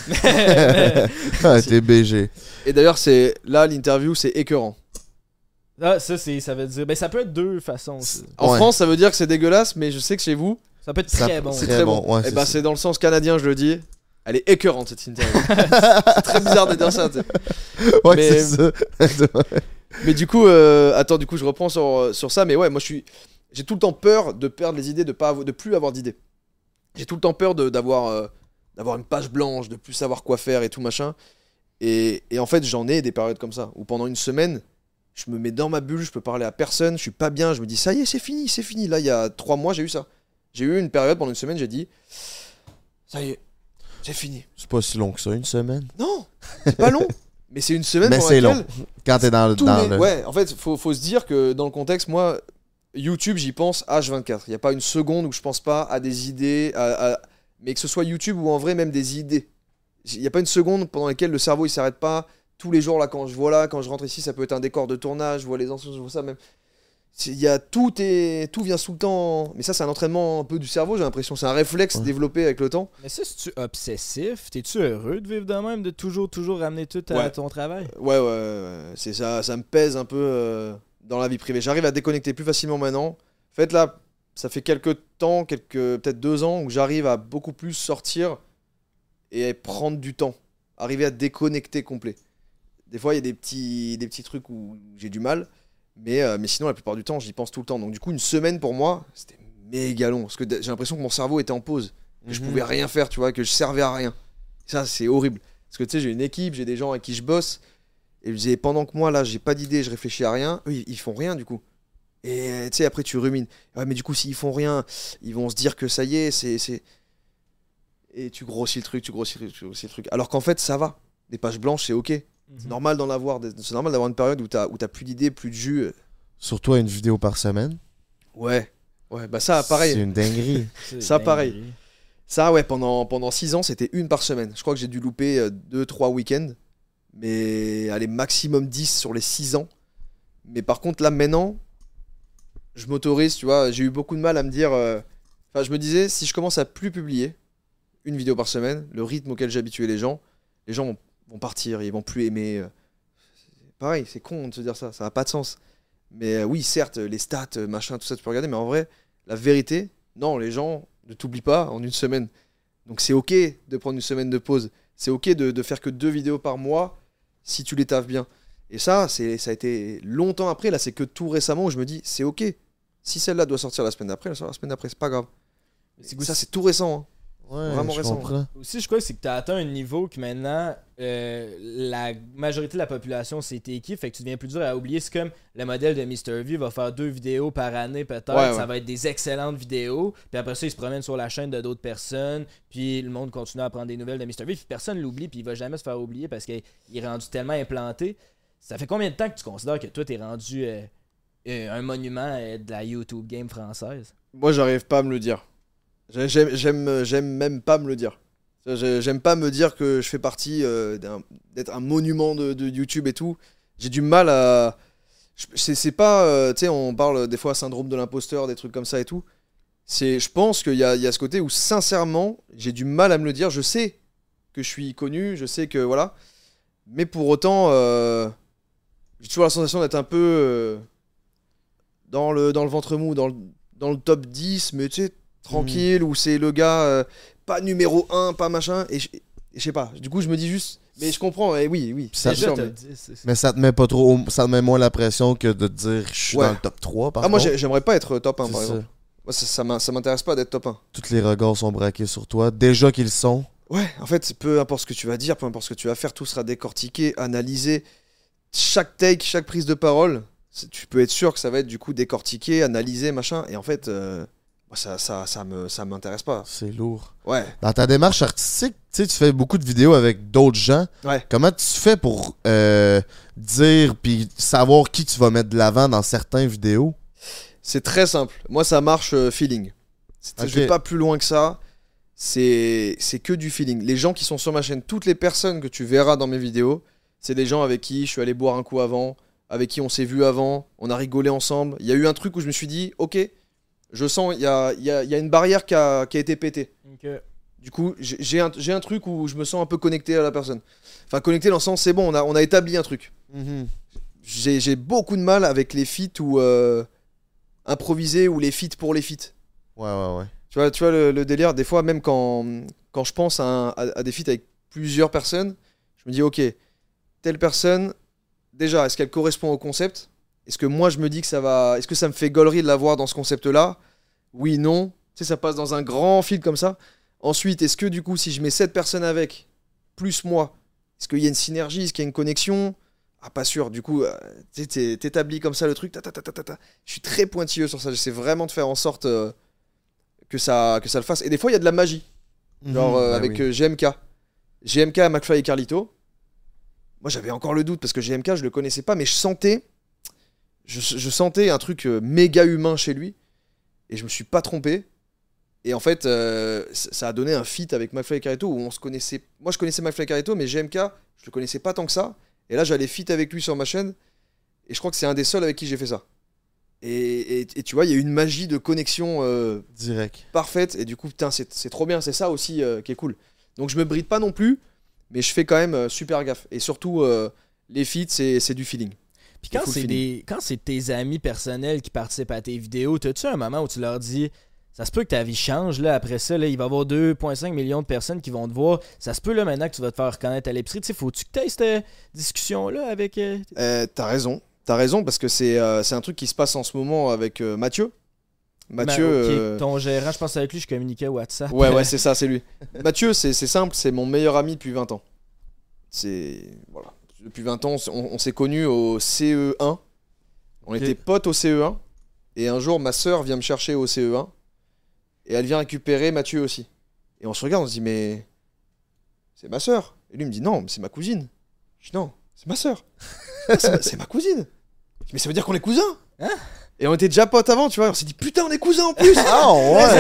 T'es BG. Et d'ailleurs, là, l'interview, c'est écœurant. Ah, ça veut dire. Ben, ça peut être deux façons. En France, ça veut dire que c'est dégueulasse, mais je sais que chez vous, Ça peut être très bon. c'est très bon. Ouais, Et bah, c'est dans le sens canadien, je le dis. Elle est écœurante, cette interview. C'est très bizarre de dire ça, tu sais. Ouais, Mais- c'est ça. Mais du coup, je reprends sur ça. Mais ouais, moi, j'ai tout le temps peur de perdre les idées, de plus avoir d'idées. J'ai tout le temps peur d'avoir une page blanche, de plus savoir quoi faire et tout machin. Et en fait, j'en ai des périodes comme ça, où pendant une semaine, je me mets dans ma bulle, je peux parler à personne, je suis pas bien, je me dis ça y est, c'est fini. Là, il y a 3 mois, j'ai eu ça. J'ai eu une période pendant une semaine, j'ai dit ça y est, c'est fini. C'est pas si long que ça, une semaine. Non, c'est pas long, mais c'est une semaine Mais pendant c'est laquelle long. Quand t'es dans le. Ouais, en fait, faut se dire que dans le contexte, moi, YouTube, j'y pense H24. Il n'y a pas une seconde où je pense pas à des idées, mais que ce soit YouTube ou en vrai même des idées. Il n'y a pas une seconde pendant laquelle le cerveau il s'arrête pas. Tous les jours, là, quand je rentre ici, ça peut être un décor de tournage, je vois les anciens, je vois ça même. tout vient sous le temps. Mais ça, c'est un entraînement un peu du cerveau, j'ai l'impression. C'est un réflexe développé avec le temps. Mais ça, c'est-tu obsessif? T'es-tu heureux de vivre de même, de toujours ramener tout à ton travail? Ouais. C'est ça, ça me pèse un peu dans la vie privée. J'arrive à déconnecter plus facilement maintenant. En fait, là, ça fait quelques temps, peut-être 2 ans, où j'arrive à beaucoup plus sortir et prendre du temps. Arriver à déconnecter complet. Des fois, il y a des petits trucs où j'ai du mal. Mais sinon, la plupart du temps, j'y pense tout le temps. Donc, du coup, une semaine pour moi, c'était méga long. Parce que j'ai l'impression que mon cerveau était en pause. Que je pouvais rien faire, tu vois, que je servais à rien. Ça, c'est horrible. Parce que tu sais, j'ai une équipe, j'ai des gens avec qui je bosse. Et pendant que moi, là, j'ai pas d'idée, je réfléchis à rien, eux, ils font rien du coup. Et tu sais, après, tu rumines. Ouais, mais du coup, s'ils font rien, ils vont se dire que ça y est, c'est. Et tu grossis le truc. Alors qu'en fait, ça va. Des pages blanches, c'est ok. C'est normal d'en avoir. C'est normal d'avoir une période où t'as plus d'idées, plus de jus. Surtout à une vidéo par semaine. Ouais, bah ça, pareil. C'est une dinguerie. Ça, pareil. Ça, ouais, pendant 6 ans, c'était une par semaine. Je crois que j'ai dû louper 2-3 week-ends. Mais allez, maximum 10 sur les 6 ans. Mais par contre, là, maintenant, je m'autorise, tu vois. J'ai eu beaucoup de mal à me dire. Enfin, je me disais, si je commence à plus publier une vidéo par semaine, le rythme auquel j'ai habitué les gens vont partir, ils vont plus aimer. Pareil, c'est con de se dire ça n'a pas de sens. Mais oui, certes, les stats, machin, tout ça, tu peux regarder, mais en vrai, la vérité, non, les gens ne t'oublient pas en une semaine. Donc c'est ok de prendre une semaine de pause. C'est ok de faire que 2 vidéos par mois si tu les taffes bien. Et ça a été longtemps après. Là, c'est que tout récemment où je me dis, c'est ok. Si celle-là doit sortir la semaine d'après, elle sort la semaine d'après, c'est pas grave. Ça, c'est tout récent. Hein. Ouais, vraiment je récent. comprends. Aussi, je crois que c'est que tu as atteint un niveau que maintenant, la majorité de la population, c'est tes kiffs, fait que tu deviens plus dur à oublier. C'est comme le modèle de MrV va faire 2 vidéos par année peut-être. Ouais. Ça va être des excellentes vidéos. Puis après ça, il se promène sur la chaîne de d'autres personnes. Puis le monde continue à prendre des nouvelles de MrV. Puis personne l'oublie, puis il va jamais se faire oublier parce qu'il est rendu tellement implanté. Ça fait combien de temps que tu considères que toi, t'es rendu un monument de la YouTube game française? Moi, j'arrive pas à me le dire. J'aime même pas me le dire. J'aime pas me dire que je fais partie d'être un monument de YouTube et tout. J'ai du mal à... C'est pas... tu sais, on parle des fois syndrome de l'imposteur, des trucs comme ça et tout. Je pense qu'il y a ce côté où, sincèrement, j'ai du mal à me le dire. Je sais que je suis connu, je sais que... Voilà. Mais pour autant, j'ai toujours la sensation d'être un peu dans le ventre mou, dans le top 10, mais tu sais, tranquille, où c'est le gars pas numéro 1, pas machin, et je sais pas. Du coup, je me dis juste, mais je comprends, et oui. Ça, Déjà, sûr, mais ça te met pas trop, ça te met moins la pression que de te dire je suis Ouais. dans le top 3 par moi, contre. j'aimerais pas être top 1, C'est par ça. exemple. Moi, ça m'intéresse pas d'être top 1. Tous les regards sont braqués sur toi, déjà qu'ils sont. Ouais, en fait, peu importe ce que tu vas dire, peu importe ce que tu vas faire, tout sera décortiqué, analysé. Chaque take, chaque prise de parole, tu peux être sûr que ça va être du coup décortiqué, analysé, machin. Et en fait, ça m'intéresse pas. C'est lourd. Ouais. Dans ta démarche artistique, tu sais, tu fais beaucoup de vidéos avec d'autres gens. Ouais. Comment tu fais pour dire puis savoir qui tu vas mettre de l'avant dans certaines vidéos? C'est très simple. Moi, ça marche feeling. Ok. Je vais pas plus loin que ça. C'est que du feeling. Les gens qui sont sur ma chaîne, toutes les personnes que tu verras dans mes vidéos, c'est des gens avec qui je suis allé boire un coup avant, avec qui on s'est vu avant, on a rigolé ensemble. Il y a eu un truc où je me suis dit, ok, je sens, il y a une barrière qui a été pétée. Okay. Du coup, j'ai un truc où je me sens un peu connecté à la personne. Enfin, connecté dans le sens, c'est bon, on a établi un truc. J'ai beaucoup de mal avec les feats ou improvisés ou les feats pour les feats. Ouais. Tu vois le délire, des fois, même quand je pense à des feats avec plusieurs personnes, je me dis, ok, telle personne, déjà, est-ce qu'elle correspond au concept? Est-ce que moi, je me dis que ça va... Est-ce que ça me fait gaulerie de la voir dans ce concept-là? Oui, non. Tu sais, ça passe dans un grand fil comme ça. Ensuite, est-ce que du coup, si je mets 7 personnes avec, plus moi, est-ce qu'il y a une synergie? Est-ce qu'il y a une connexion? Ah, pas sûr. Du coup, t'établis comme ça le truc. Je suis très pointilleux sur ça. J'essaie vraiment de faire en sorte que ça le fasse. Et des fois, il y a de la magie. Genre avec GMK. GMK, McFly et Carlito. Moi, j'avais encore le doute parce que GMK, je le connaissais pas, mais je sentais un truc méga humain chez lui. Et je me suis pas trompé. Et en fait, ça a donné un feat avec McFly et Carlito où on se connaissait. Moi, je connaissais McFly et Carlito, mais GMK, je le connaissais pas tant que ça. Et là, j'allais feat avec lui sur ma chaîne. Et je crois que c'est un des seuls avec qui j'ai fait ça. Et tu vois, il y a une magie de connexion Direct. parfaite. Et du coup, putain, c'est trop bien. C'est ça aussi qui est cool. Donc je me bride pas non plus, mais je fais quand même super gaffe. Et surtout, les feats, c'est du feeling. Puis quand full c'est quand c'est tes amis personnels qui participent à tes vidéos, t'as-tu un moment où tu leur dis ça se peut que ta vie change là après ça, là, il va y avoir 2,5 millions de personnes qui vont te voir. Ça se peut là maintenant que tu vas te faire reconnaître à l'épicerie. Tu sais, faut-tu que tu aies cette discussion-là avec. T'as raison. T'as raison parce que c'est un truc qui se passe en ce moment avec Mathieu. Mathieu. Ton gérant, je pense avec lui, je communiquais WhatsApp. Ouais, c'est ça, c'est lui. Mathieu, c'est simple, c'est mon meilleur ami depuis 20 ans. Voilà. Depuis 20 ans, on s'est connus au CE1. On était potes au CE1. Et un jour, ma sœur vient me chercher au CE1. Et elle vient récupérer Mathieu aussi. Et on se regarde, on se dit, mais c'est ma sœur. Et lui me dit, non, mais c'est ma cousine. Je dis, non, c'est ma sœur. C'est ma cousine. Je dis, mais ça veut dire qu'on est cousins. Hein? Et on était déjà potes avant, tu vois. On s'est dit, putain, on est cousins en plus. Ah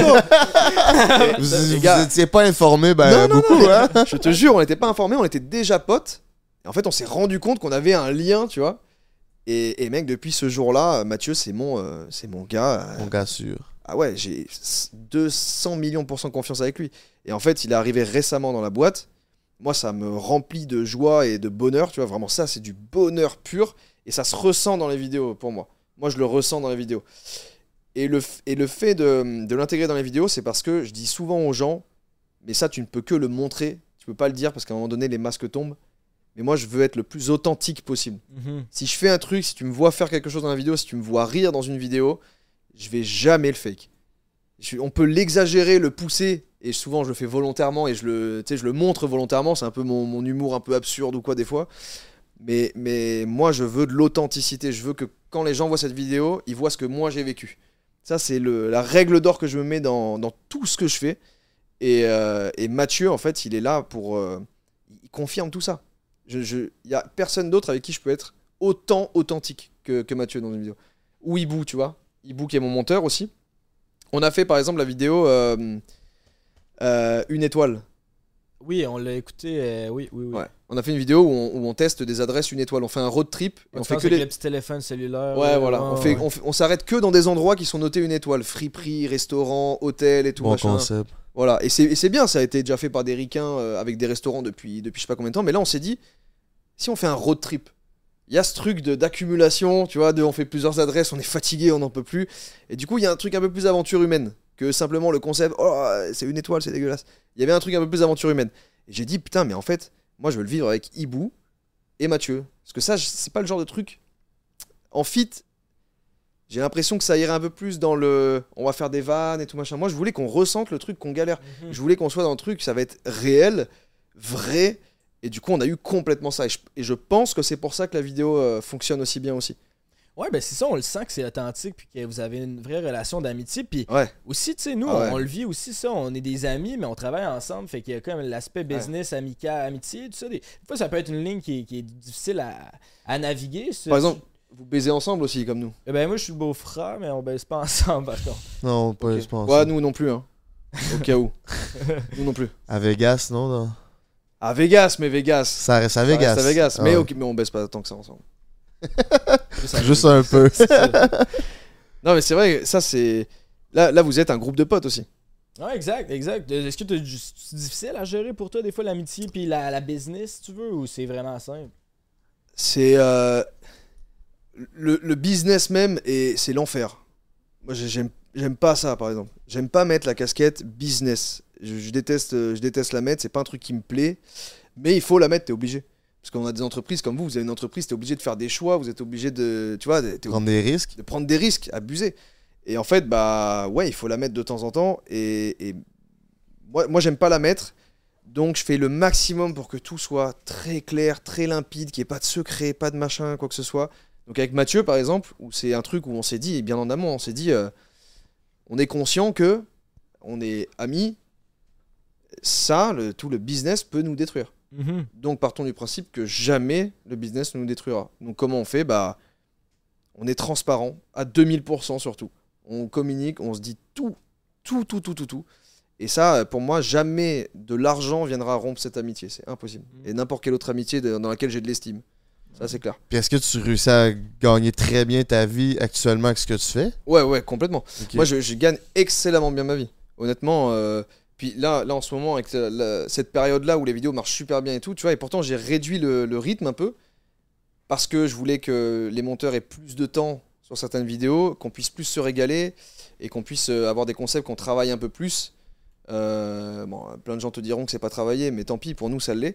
ouais! Vous étiez pas informés, beaucoup, hein? Je te jure, on n'était pas informés, on était déjà potes. Et en fait, on s'est rendu compte qu'on avait un lien, tu vois. Et mec, depuis ce jour-là, Mathieu, c'est mon gars. Mon gars sûr. Ah ouais, j'ai 200 millions % confiance avec lui. Et en fait, il est arrivé récemment dans la boîte. Moi, ça me remplit de joie et de bonheur, tu vois. Vraiment, ça, c'est du bonheur pur. Et ça se ressent dans les vidéos pour moi. Moi, je le ressens dans les vidéos. Et le fait de l'intégrer dans les vidéos, c'est parce que je dis souvent aux gens, mais ça, tu ne peux que le montrer. Tu peux pas le dire parce qu'à un moment donné, les masques tombent. Mais moi, je veux être le plus authentique possible. Si je fais un truc, si tu me vois faire quelque chose dans la vidéo, si tu me vois rire dans une vidéo, je vais jamais le fake. On peut l'exagérer, le pousser, et souvent je le fais volontairement et je le montre volontairement. C'est un peu mon humour un peu absurde ou quoi des fois. Mais moi, je veux de l'authenticité. Je veux que quand les gens voient cette vidéo, ils voient ce que moi j'ai vécu. Ça, c'est la règle d'or que je me mets dans tout ce que je fais. Et Mathieu, en fait, il est là pour... il confirme tout ça. Il y a personne d'autre avec qui je peux être autant authentique que Mathieu dans une vidéo. Ou Ibou, tu vois. Ibou qui est mon monteur aussi. On a fait par exemple la vidéo Une étoile. Oui, on l'a écouté. Oui. Ouais. On a fait une vidéo où on teste des adresses Une étoile. On fait un road trip. Et on fait que avec le petit téléphone cellulaire. Ouais, voilà. On s'arrête que dans des endroits qui sont notés Une étoile. Friperie, restaurant, hôtel et tout. Bon machin. concept. Voilà. Et c'est bien, ça a été déjà fait par des ricains avec des restaurants depuis je sais pas combien de temps. Mais là, on s'est dit, si on fait un road trip, il y a ce truc d'accumulation, tu vois, on fait plusieurs adresses, on est fatigué, on n'en peut plus. Et du coup, il y a un truc un peu plus aventure humaine que simplement le concept, oh, c'est une étoile, c'est dégueulasse. Il y avait un truc un peu plus aventure humaine. Et j'ai dit, putain, mais en fait, moi, je veux le vivre avec Ibou et Mathieu. Parce que ça, c'est pas le genre de truc. En feat, j'ai l'impression que ça irait un peu plus dans le... On va faire des vannes et tout machin. Moi, je voulais qu'on ressente le truc, qu'on galère. Je voulais qu'on soit dans le truc, ça va être réel, vrai. Et du coup, on a eu complètement ça. Et je pense que c'est pour ça que la vidéo fonctionne aussi bien aussi. Ouais, ben c'est ça, on le sent que c'est authentique puis que vous avez une vraie relation d'amitié. Puis aussi, tu sais, nous, on le vit aussi, ça. On est des amis, mais on travaille ensemble. Fait qu'il y a comme l'aspect business, amical, amitié, tout ça. Des fois, ça peut être une ligne qui est difficile à naviguer. Par exemple, vous baisez ensemble aussi, comme nous. Ben moi, je suis le beau-frère, mais on baise pas ensemble, par contre. Non, pas je pense. Ouais, nous non plus, hein. Au cas où. Nous non plus. À Vegas, non? À Vegas, mais Vegas. Ça reste à Vegas. Ça reste à Vegas. Ah mais, ouais. mais on baisse pas tant que ça ensemble. Juste un peu. Non, mais c'est vrai, ça c'est... Là, vous êtes un groupe de potes aussi. Ouais, exact. Est-ce que c'est difficile à gérer pour toi, des fois, l'amitié puis la business, si tu veux, ou c'est vraiment simple? C'est... Le business même, et c'est l'enfer. Moi, j'aime pas ça, par exemple. J'aime pas mettre la casquette business. Je déteste la mettre, c'est pas un truc qui me plaît. Mais il faut la mettre, t'es obligé. Parce qu'on a des entreprises comme vous avez une entreprise, t'es obligé de faire des choix, vous êtes obligé de... Tu vois, prendre des risques. De prendre des risques, abuser. Et en fait, bah ouais, il faut la mettre de temps en temps. Et moi j'aime pas la mettre. Donc je fais le maximum pour que tout soit très clair, très limpide, qu'il n'y ait pas de secret, pas de machin, quoi que ce soit. Donc avec Mathieu, par exemple, où c'est un truc où on s'est dit, bien en amont, on s'est dit, on est conscient que on est amis, ça, tout le business peut nous détruire. Mm-hmm. Donc partons du principe que jamais le business ne nous détruira. Donc comment on fait? Bah, on est transparent, à 2000% surtout. On communique, on se dit tout. Et ça, pour moi, jamais de l'argent viendra rompre cette amitié. C'est impossible. Et n'importe quelle autre amitié dans laquelle j'ai de l'estime. Ça, c'est clair. Puis est-ce que tu réussis à gagner très bien ta vie actuellement avec ce que tu fais? Ouais, complètement. Ok. Moi, je gagne excellemment bien ma vie. Honnêtement, puis là, en ce moment, avec cette période-là où les vidéos marchent super bien et tout, tu vois, et pourtant, j'ai réduit le rythme un peu parce que je voulais que les monteurs aient plus de temps sur certaines vidéos, qu'on puisse plus se régaler et qu'on puisse avoir des concepts qu'on travaille un peu plus. Bon, plein de gens te diront que c'est pas travaillé, mais tant pis, pour nous, ça l'est.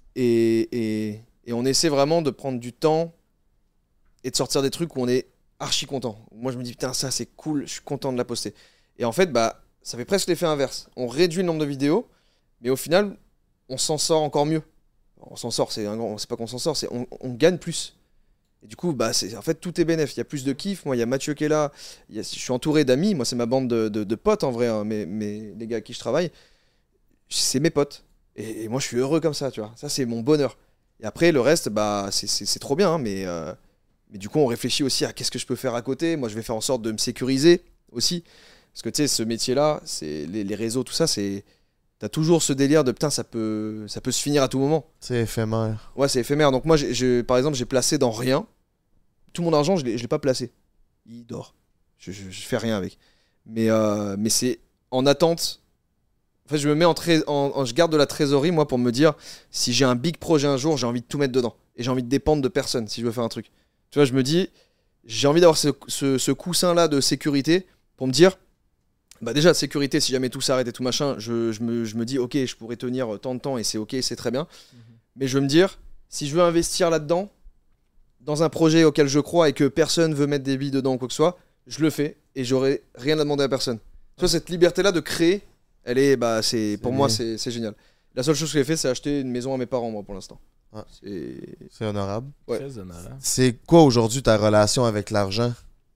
Et on essaie vraiment de prendre du temps et de sortir des trucs où on est archi content. Moi, je me dis, putain, ça, c'est cool, je suis content de la poster. Et en fait, bah, ça fait presque l'effet inverse. On réduit le nombre de vidéos, mais au final, on s'en sort encore mieux. On s'en sort, c'est pas qu'on s'en sort, c'est on gagne plus. Et du coup, bah, en fait, tout est bénéf. Il y a plus de kiff. Moi, il y a Mathieu qui est là. Je suis entouré d'amis. Moi, c'est ma bande de potes, en vrai. Hein, les gars avec qui je travaille, c'est mes potes. Et moi, je suis heureux comme ça, tu vois. Ça, c'est mon bonheur. Et après, le reste, bah, c'est trop bien. Hein, mais du coup, on réfléchit aussi à qu'est-ce que je peux faire à côté. Moi, je vais faire en sorte de me sécuriser aussi. Parce que, tu sais, ce métier-là, c'est les réseaux, tout ça, c'est... T'as toujours ce délire de, putain, ça peut se finir à tout moment. C'est éphémère. Ouais, c'est éphémère. Donc moi, par exemple, j'ai placé dans rien. Tout mon argent, je l'ai pas placé. Il dort. Je fais rien avec. Mais c'est en attente. En fait, je me mets je garde de la trésorerie, moi, pour me dire, si j'ai un big projet un jour, j'ai envie de tout mettre dedans. Et j'ai envie de dépendre de personne si je veux faire un truc. Tu vois, je me dis, j'ai envie d'avoir ce coussin-là de sécurité pour me dire, bah déjà, de sécurité, si jamais tout s'arrête et tout machin, je me dis, ok, je pourrais tenir tant de temps et c'est ok, c'est très bien. Mais je veux me dire, si je veux investir là-dedans, dans un projet auquel je crois et que personne veut mettre des billes dedans ou quoi que ce soit, je le fais et j'aurai rien à demander à personne. Tu vois, cette liberté-là de créer, elle est, bah, pour moi, c'est génial. La seule chose que j'ai fait, c'est acheter une maison à mes parents, moi, pour l'instant. Ouais. C'est... C'est honorable. Ouais. Très honorable. C'est quoi aujourd'hui ta relation avec l'argent?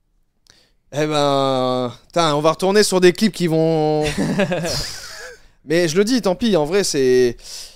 Eh ben, on va retourner sur des clips qui vont... Mais je le dis, tant pis, en vrai, c'est...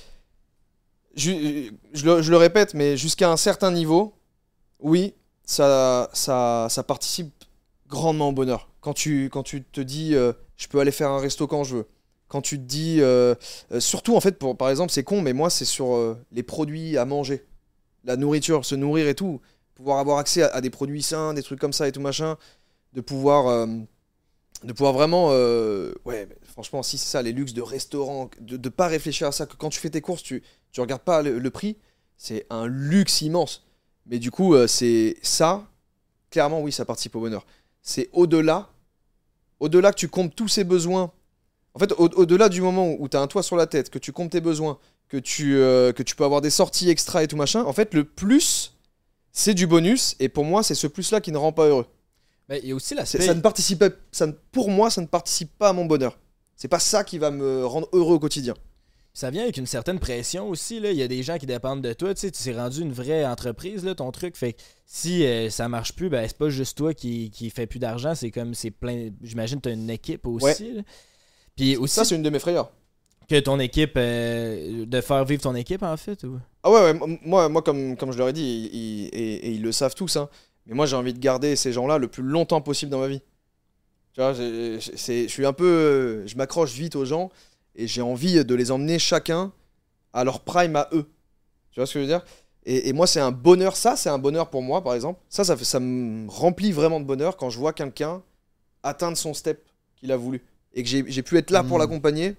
Je le répète, mais jusqu'à un certain niveau, oui, ça participe grandement au bonheur. Quand tu te dis, je peux aller faire un resto quand je veux. Quand tu te dis... surtout, en fait, par exemple, c'est con, mais moi, c'est sur les produits à manger. La nourriture, se nourrir et tout. Pouvoir avoir accès à des produits sains, des trucs comme ça et tout machin. De pouvoir vraiment... ouais, franchement, si c'est ça, les luxes de restaurant, de pas réfléchir à ça, que quand tu fais tes courses, tu regardes pas le prix, c'est un luxe immense. Mais du coup, c'est ça, clairement, oui, ça participe au bonheur. C'est au-delà que tu comptes tous ces besoins. En fait, au-delà du moment où tu as un toit sur la tête, que tu comptes tes besoins, que tu peux avoir des sorties extra et tout machin, en fait, le plus, c'est du bonus. Et pour moi, c'est ce plus-là qui ne rend pas heureux. Ben, il y a aussi l'aspect... Pour moi, ça ne participe pas à mon bonheur. C'est pas ça qui va me rendre heureux au quotidien. Ça vient avec une certaine pression aussi, là. Il y a des gens qui dépendent de toi. Tu sais, tu t'es rendu une vraie entreprise, là, ton truc. Fait que si ça marche plus, ben c'est pas juste toi qui fait plus d'argent. C'est comme, c'est plein... J'imagine que t'as une équipe aussi. Ouais. Là. Puis aussi... Ça, c'est une de mes frayeurs. Que ton équipe... de faire vivre ton équipe, en fait, ou... Ah ouais, moi comme je leur ai dit, ils le savent tous, hein. Mais moi, j'ai envie de garder ces gens-là le plus longtemps possible dans ma vie. Tu vois, je suis un peu... je m'accroche vite aux gens et j'ai envie de les emmener chacun à leur prime à eux. Tu vois ce que je veux dire ? Et moi, c'est un bonheur. Ça, c'est un bonheur pour moi, par exemple. Ça me remplit vraiment de bonheur quand je vois quelqu'un atteindre son step qu'il a voulu. Et que j'ai pu être là pour l'accompagner.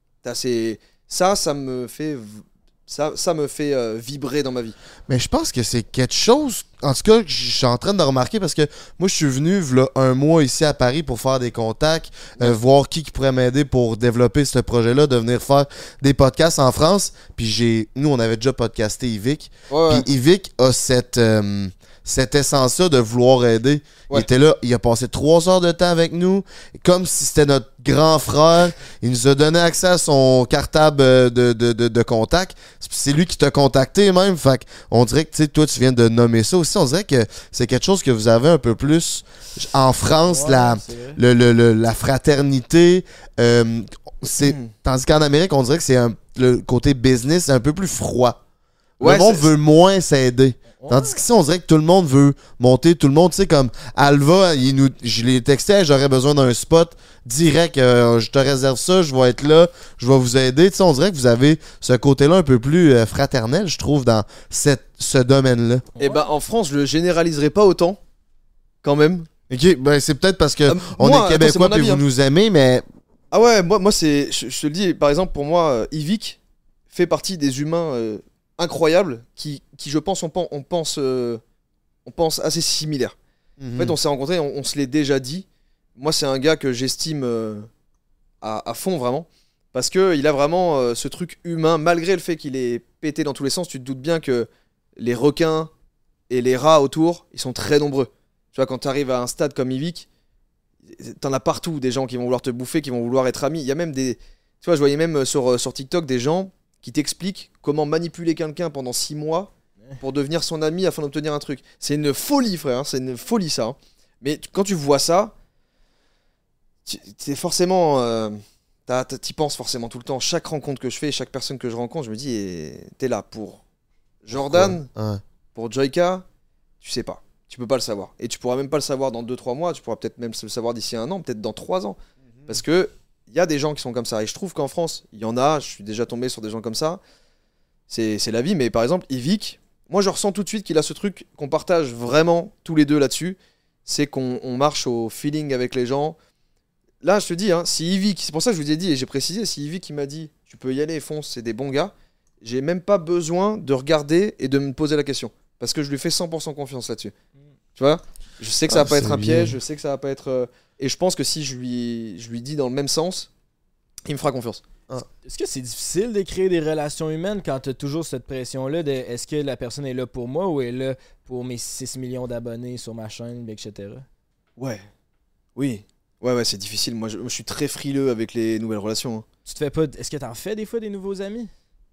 Ça me fait... Ça me fait vibrer dans ma vie. Mais je pense que c'est quelque chose, en tout cas, que je suis en train de remarquer parce que moi, je suis venu v'là un mois ici à Paris pour faire des contacts, voir qui pourrait m'aider pour développer ce projet-là, de venir faire des podcasts en France. Puis nous, on avait déjà podcasté Yvick. Ouais. Puis Yvick a cette essence-là de vouloir aider. Ouais. Il était là, il a passé 3 heures de temps avec nous, comme si c'était notre grand frère. Il nous a donné accès à son cartable de contact. C'est lui qui t'a contacté même. Fait on dirait que toi, tu viens de nommer ça aussi. On dirait que c'est quelque chose que vous avez un peu plus en France, ouais, la fraternité. Tandis qu'en Amérique, on dirait que c'est le côté business, c'est un peu plus froid. Ouais, le monde c'est- veut moins s'aider. Tandis qu'ici, on dirait que tout le monde veut monter, tout le monde, tu sais, comme Alva, je l'ai texté, hey, j'aurais besoin d'un spot direct, je te réserve ça, je vais être là, je vais vous aider. Tu sais, on dirait que vous avez ce côté-là un peu plus fraternel, je trouve, dans ce domaine-là. Eh ben, en France, je le généraliserai pas autant, quand même. Ok, ben c'est peut-être parce que on moi, est attends, québécois c'est mon et avis, vous hein. nous aimez, mais Ah ouais, moi c'est, je te le dis, par exemple, pour moi, Yvick fait partie des humains incroyables qui, je pense, on pense assez similaires. En fait, on s'est rencontrés, on se l'est déjà dit. Moi, c'est un gars que j'estime à fond, vraiment. Parce qu'il a vraiment ce truc humain, malgré le fait qu'il est pété dans tous les sens. Tu te doutes bien que les requins et les rats autour, ils sont très nombreux. Tu vois, quand tu arrives à un stade comme Yvick, t'en as partout des gens qui vont vouloir te bouffer, qui vont vouloir être amis. Il y a même des. Tu vois, je voyais même sur TikTok des gens qui t'expliquent comment manipuler quelqu'un pendant 6 mois pour devenir son ami afin d'obtenir un truc. C'est une folie, frère. Hein, c'est une folie, ça. Hein. Mais quand tu vois ça, t'es forcément. T'y penses forcément tout le temps. Chaque rencontre que je fais, chaque personne que je rencontre, je me dis, t'es là pour Jordan, Ouais. pour Joyka, tu sais pas. Tu peux pas le savoir. Et tu pourras même pas le savoir dans 2-3 mois. Tu pourras peut-être même le savoir d'ici 1 an, peut-être dans 3 ans. Parce que il y a des gens qui sont comme ça. Et je trouve qu'en France, il y en a. Je suis déjà tombé sur des gens comme ça. C'est la vie. Mais par exemple, Yvick, moi je ressens tout de suite qu'il a ce truc qu'on partage vraiment tous les deux là-dessus. C'est qu'on marche au feeling avec les gens. Là, je te dis, hein, si Yvick, c'est pour ça que je vous ai dit et j'ai précisé, si Yvick il m'a dit tu peux y aller, fonce, c'est des bons gars, j'ai même pas besoin de regarder et de me poser la question. Parce que je lui fais 100% confiance là-dessus. Tu vois, je sais que ça va pas être c'est un piège, bien. je sais que ça va pas être. Et je pense que si je lui dis dans le même sens, il me fera confiance. Est-ce que c'est difficile de créer des relations humaines quand t'as toujours cette pression-là de est-ce que la personne est là pour moi ou est là pour mes 6 millions d'abonnés sur ma chaîne, etc. Ouais. Oui. Ouais, c'est difficile. Moi, je suis très frileux avec les nouvelles relations. Hein. Tu te fais pas. Est-ce que t'en fais des fois des nouveaux amis?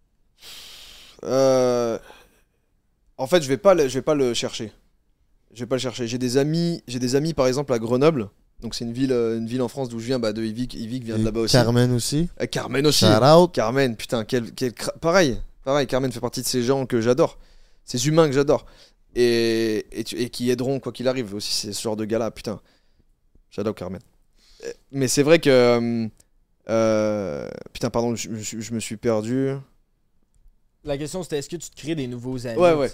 En fait, je vais pas le chercher. Je vais pas le chercher. J'ai des amis par exemple à Grenoble. Donc c'est une ville en France d'où je viens, de Yvick. Yvick vient de là-bas aussi. Carmen aussi. Carmen aussi. Shout out. Carmen, putain, pareil, Carmen fait partie de ces gens que j'adore. Ces humains que j'adore. Et qui aideront quoi qu'il arrive aussi. C'est ce genre de gars-là, putain. J'adore Carmen. Mais c'est vrai que... putain, pardon, je me suis perdu. La question c'était est-ce que tu te crées des nouveaux amis? Ouais.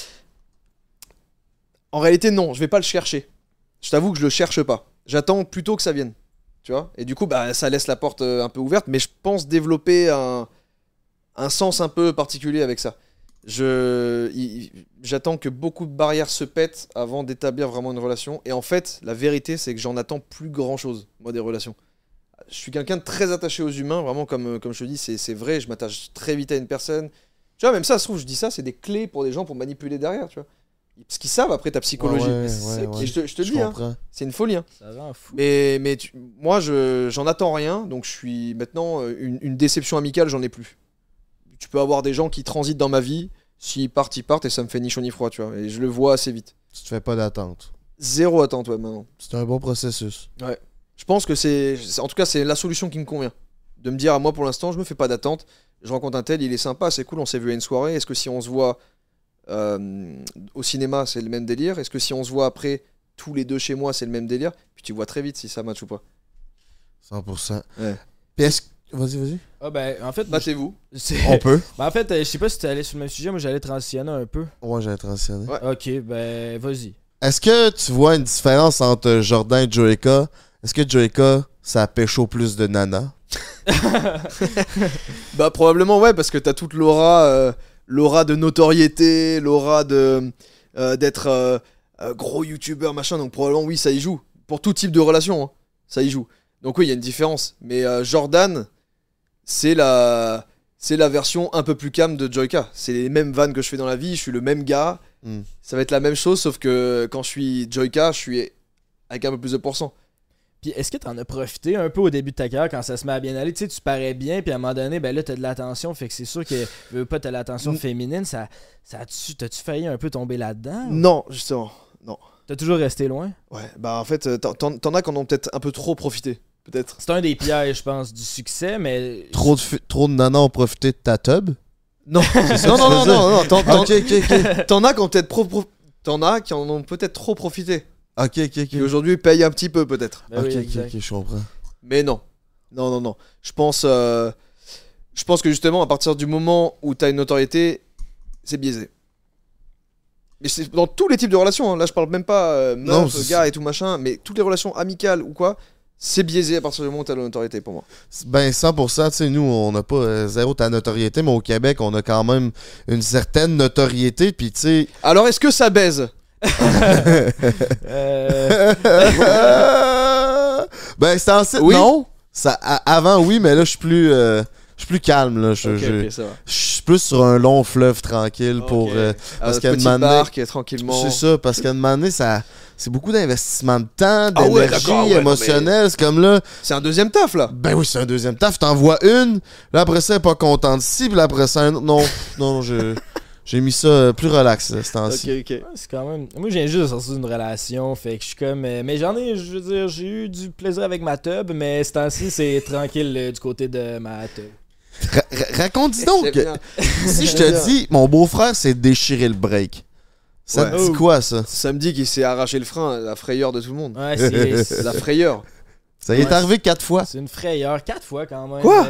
En réalité, non, je vais pas le chercher. Je t'avoue que je le cherche pas. J'attends plutôt que ça vienne. Tu vois? Et du coup, ça laisse la porte un peu ouverte, mais je pense développer un sens un peu particulier avec ça. J'attends que beaucoup de barrières se pètent avant d'établir vraiment une relation. Et en fait, la vérité, c'est que j'en attends plus grand chose, moi, des relations. Je suis quelqu'un de très attaché aux humains, vraiment, comme je te dis, c'est vrai, je m'attache très vite à une personne. Tu vois, même ça se trouve, je dis ça, c'est des clés pour des gens pour manipuler derrière, tu vois. Parce qu'ils savent après ta psychologie. Ouais, C'est ça ouais. qui- je te dis, hein, comprends. c'est une folie. Hein. Ça rend fou. Mais moi, j'en attends rien, donc je suis maintenant une déception amicale, j'en ai plus. Tu peux avoir des gens qui transitent dans ma vie, s'ils partent, ils partent, et ça me fait ni chaud ni froid, tu vois. Et je le vois assez vite. Tu te fais pas d'attente. Zéro attente, ouais, maintenant. C'est un bon processus. Je pense que en tout cas, c'est la solution qui me convient. De me dire, à moi pour l'instant, je me fais pas d'attente. Je rencontre un tel, il est sympa, c'est cool, on s'est vu à une soirée. Est-ce que si on se voit au cinéma, c'est le même délire? Est-ce que si on se voit après, tous les deux chez moi, c'est le même délire? Puis tu vois très vite si ça match ou pas. 100%. Ouais. Puis est-ce que... Vas-y. Ah ben en fait. Battez-vous. On peut. Ben, en fait, je sais pas si tu allais sur le même sujet, moi j'allais transitionner un peu. Ouais, j'allais transitionner. Ouais. Ok, ben vas-y. Est-ce que tu vois une différence entre Jordan et Joyka? Est-ce que Joyka, ça pécho plus de nana? Bah probablement ouais, parce que t'as toute l'aura de notoriété, l'aura d'être gros youtubeur machin, donc probablement oui ça y joue. Pour tout type de relation, hein, ça y joue. Donc oui il y a une différence. Mais Jordan, c'est la version un peu plus calme de Joyka. C'est les mêmes vannes que je fais dans la vie, je suis le même gars. Ça va être la même chose, sauf que quand je suis Joyka, je suis avec un peu plus de pourcent. Puis est-ce que t'en as profité un peu au début de ta carrière quand ça se met à bien aller? Tu sais, tu parais bien, puis à un moment donné, ben là, t'as de l'attention, fait que c'est sûr que veux pas t'as l'attention féminine, t'as-tu failli un peu tomber là-dedans? Non, justement, non. T'as toujours resté loin? Ouais, bah en fait, t'en as qui en ont peut-être un peu trop profité, peut-être. C'est un des pièges, je pense, du succès, mais... Trop de nanas ont profité de ta tub? Non, non. T'en as qui ont peut-être t'en as qui en ont peut-être trop profité. Ok. Qui aujourd'hui payent un petit peu peut-être. Ben oui, exact. Ok, je comprends. Mais non. Je pense que justement, à partir du moment où t'as une notoriété, c'est biaisé. Mais c'est dans tous les types de relations. Hein. Là, je parle même pas meuf, gars et tout machin, mais toutes les relations amicales ou quoi, c'est biaisé à partir du moment où t'as de la notoriété pour moi. Ben 100%, tu sais, nous, on n'a pas zéro ta notoriété, mais au Québec, on a quand même une certaine notoriété, puis tu sais... Alors, est-ce que ça baise? Ben, c'est ensuite, oui? non. Avant, oui, mais là, je suis plus calme, là. Je suis plus sur un long fleuve tranquille pour... parce qu'à une petite manée, barque, tranquillement. c'est ça, parce qu'à une manée, c'est beaucoup d'investissement de temps, Ah ouais, d'énergie d'accord, ouais, émotionnelle. C'est comme là... C'est un deuxième taf, là. Ben oui, c'est un deuxième taf. T'en vois une, là, après ça, elle est pas contente ici, puis là, après ça, un autre. Non, j'ai mis ça plus relax, là, ce temps-ci. Ok. Ouais, c'est quand même. Moi, je viens juste de sortir d'une relation, fait que je suis comme. Mais je veux dire, j'ai eu du plaisir avec ma tub, mais ce temps-ci, c'est tranquille du côté de ma tub. Raconte-dis donc, C'est bien. si je te dis, mon beau-frère s'est déchiré le break, ça te dit quoi, ça? Samedi qui s'est arraché le frein, la frayeur de tout le monde. Ouais, c'est. La frayeur. Ça y est arrivé 4 fois. C'est une frayeur, 4 fois quand même. Quoi?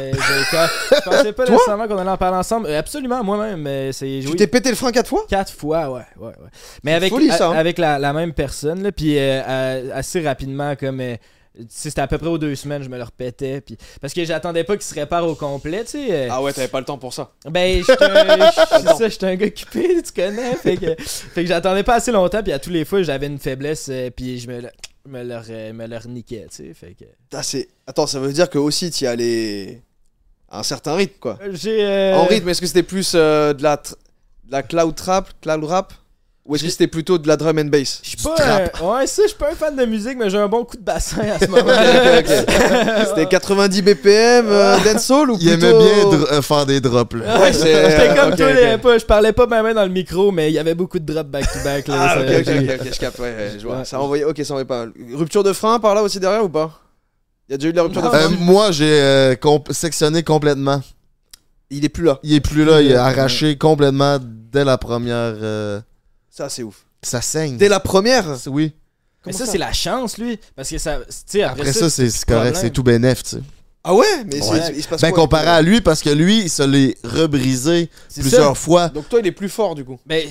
Je pensais pas nécessairement qu'on allait en parler ensemble. Absolument, moi-même. Mais c'est. Tu t'es pété le frein 4 fois? 4 fois, ouais. Mais avec, folie, ça, hein? avec la même personne, là, puis assez rapidement, comme. C'était à peu près aux 2 semaines, je me le répétais. Puis, parce que j'attendais pas qu'il se répare au complet, tu sais. Ah ouais, t'avais pas le temps pour ça. Ben, j'étais un gars occupé, tu connais. Fait que j'attendais pas assez longtemps, puis à tous les fois, j'avais une faiblesse, puis je me le reniquais, tu sais. Fait que. Attends, ça veut dire que aussi t'y allais à un certain rythme, quoi. J'ai. En rythme, est-ce que c'était plus de la cloud rap ou est-ce que c'était plutôt de la drum and bass? Je suis pas un fan de musique, mais j'ai un bon coup de bassin à ce moment-là. Ok. C'était 90 BPM dancehall ou Il plutôt... aimait bien faire des drops, là. Ouais, J'étais comme ok, toi, ok. je parlais pas même dans le micro, mais il y avait beaucoup de drops back-to-back. Là, Ah, ça, ok, je capte, ouais, je vois. Ouais. Ça envoyait, ok, ça envoyait pas. Rupture de frein par là aussi derrière ou pas? Il y a déjà eu de la rupture de frein? Moi, j'ai sectionné complètement. Il est plus là. Il est plus là, il est arraché complètement dès la première... Ça, c'est ouf. Ça saigne. Dès la première? Oui. Mais ça, c'est la chance, lui. Parce que ça. Tu sais, Après ça, c'est correct, c'est tout bénef, tu sais. Ah ouais? Mais Ouais. il se passe Ben, quoi? comparé à lui, parce que lui, il se l'est rebrisé C'est plusieurs ça. fois. Donc toi, il est plus fort du coup. Ben,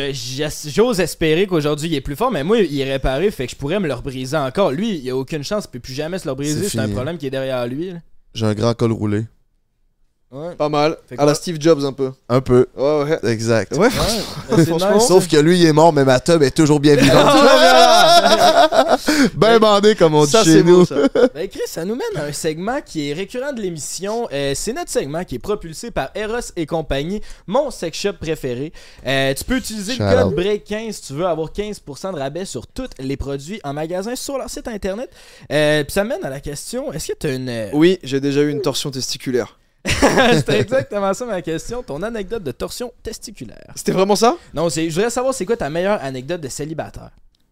j'ose espérer qu'aujourd'hui il est plus fort, mais moi il est réparé, fait que je pourrais me le rebriser encore. Lui, il a aucune chance, il peut plus jamais se le rebriser, c'est un fini. problème qui est derrière lui. Là. J'ai un grand col roulé. Ouais. Pas mal. Fait À quoi? la Steve Jobs un peu. Un peu. Ouais. Exact. Ouais. C'est Franchement, nice. Sauf que lui, il est mort, mais ma tub est toujours bien vivante. Ben bandé, comme on dit Ça, chez c'est nous. beau, ça. Ben Chris, ça nous mène à un segment qui est récurrent de l'émission. C'est notre segment qui est propulsé par Eros et compagnie, mon sex shop préféré. Tu peux utiliser Shout le code out. BREAK15 si tu veux avoir 15% de rabais sur tous les produits en magasin sur leur site internet. Puis ça mène à la question, est-ce que tu as une... Oui, j'ai déjà eu une torsion testiculaire. C'était exactement ça ma question, ton anecdote de torsion testiculaire. C'était vraiment ça? Non, je voudrais savoir c'est quoi ta meilleure anecdote de célibataire.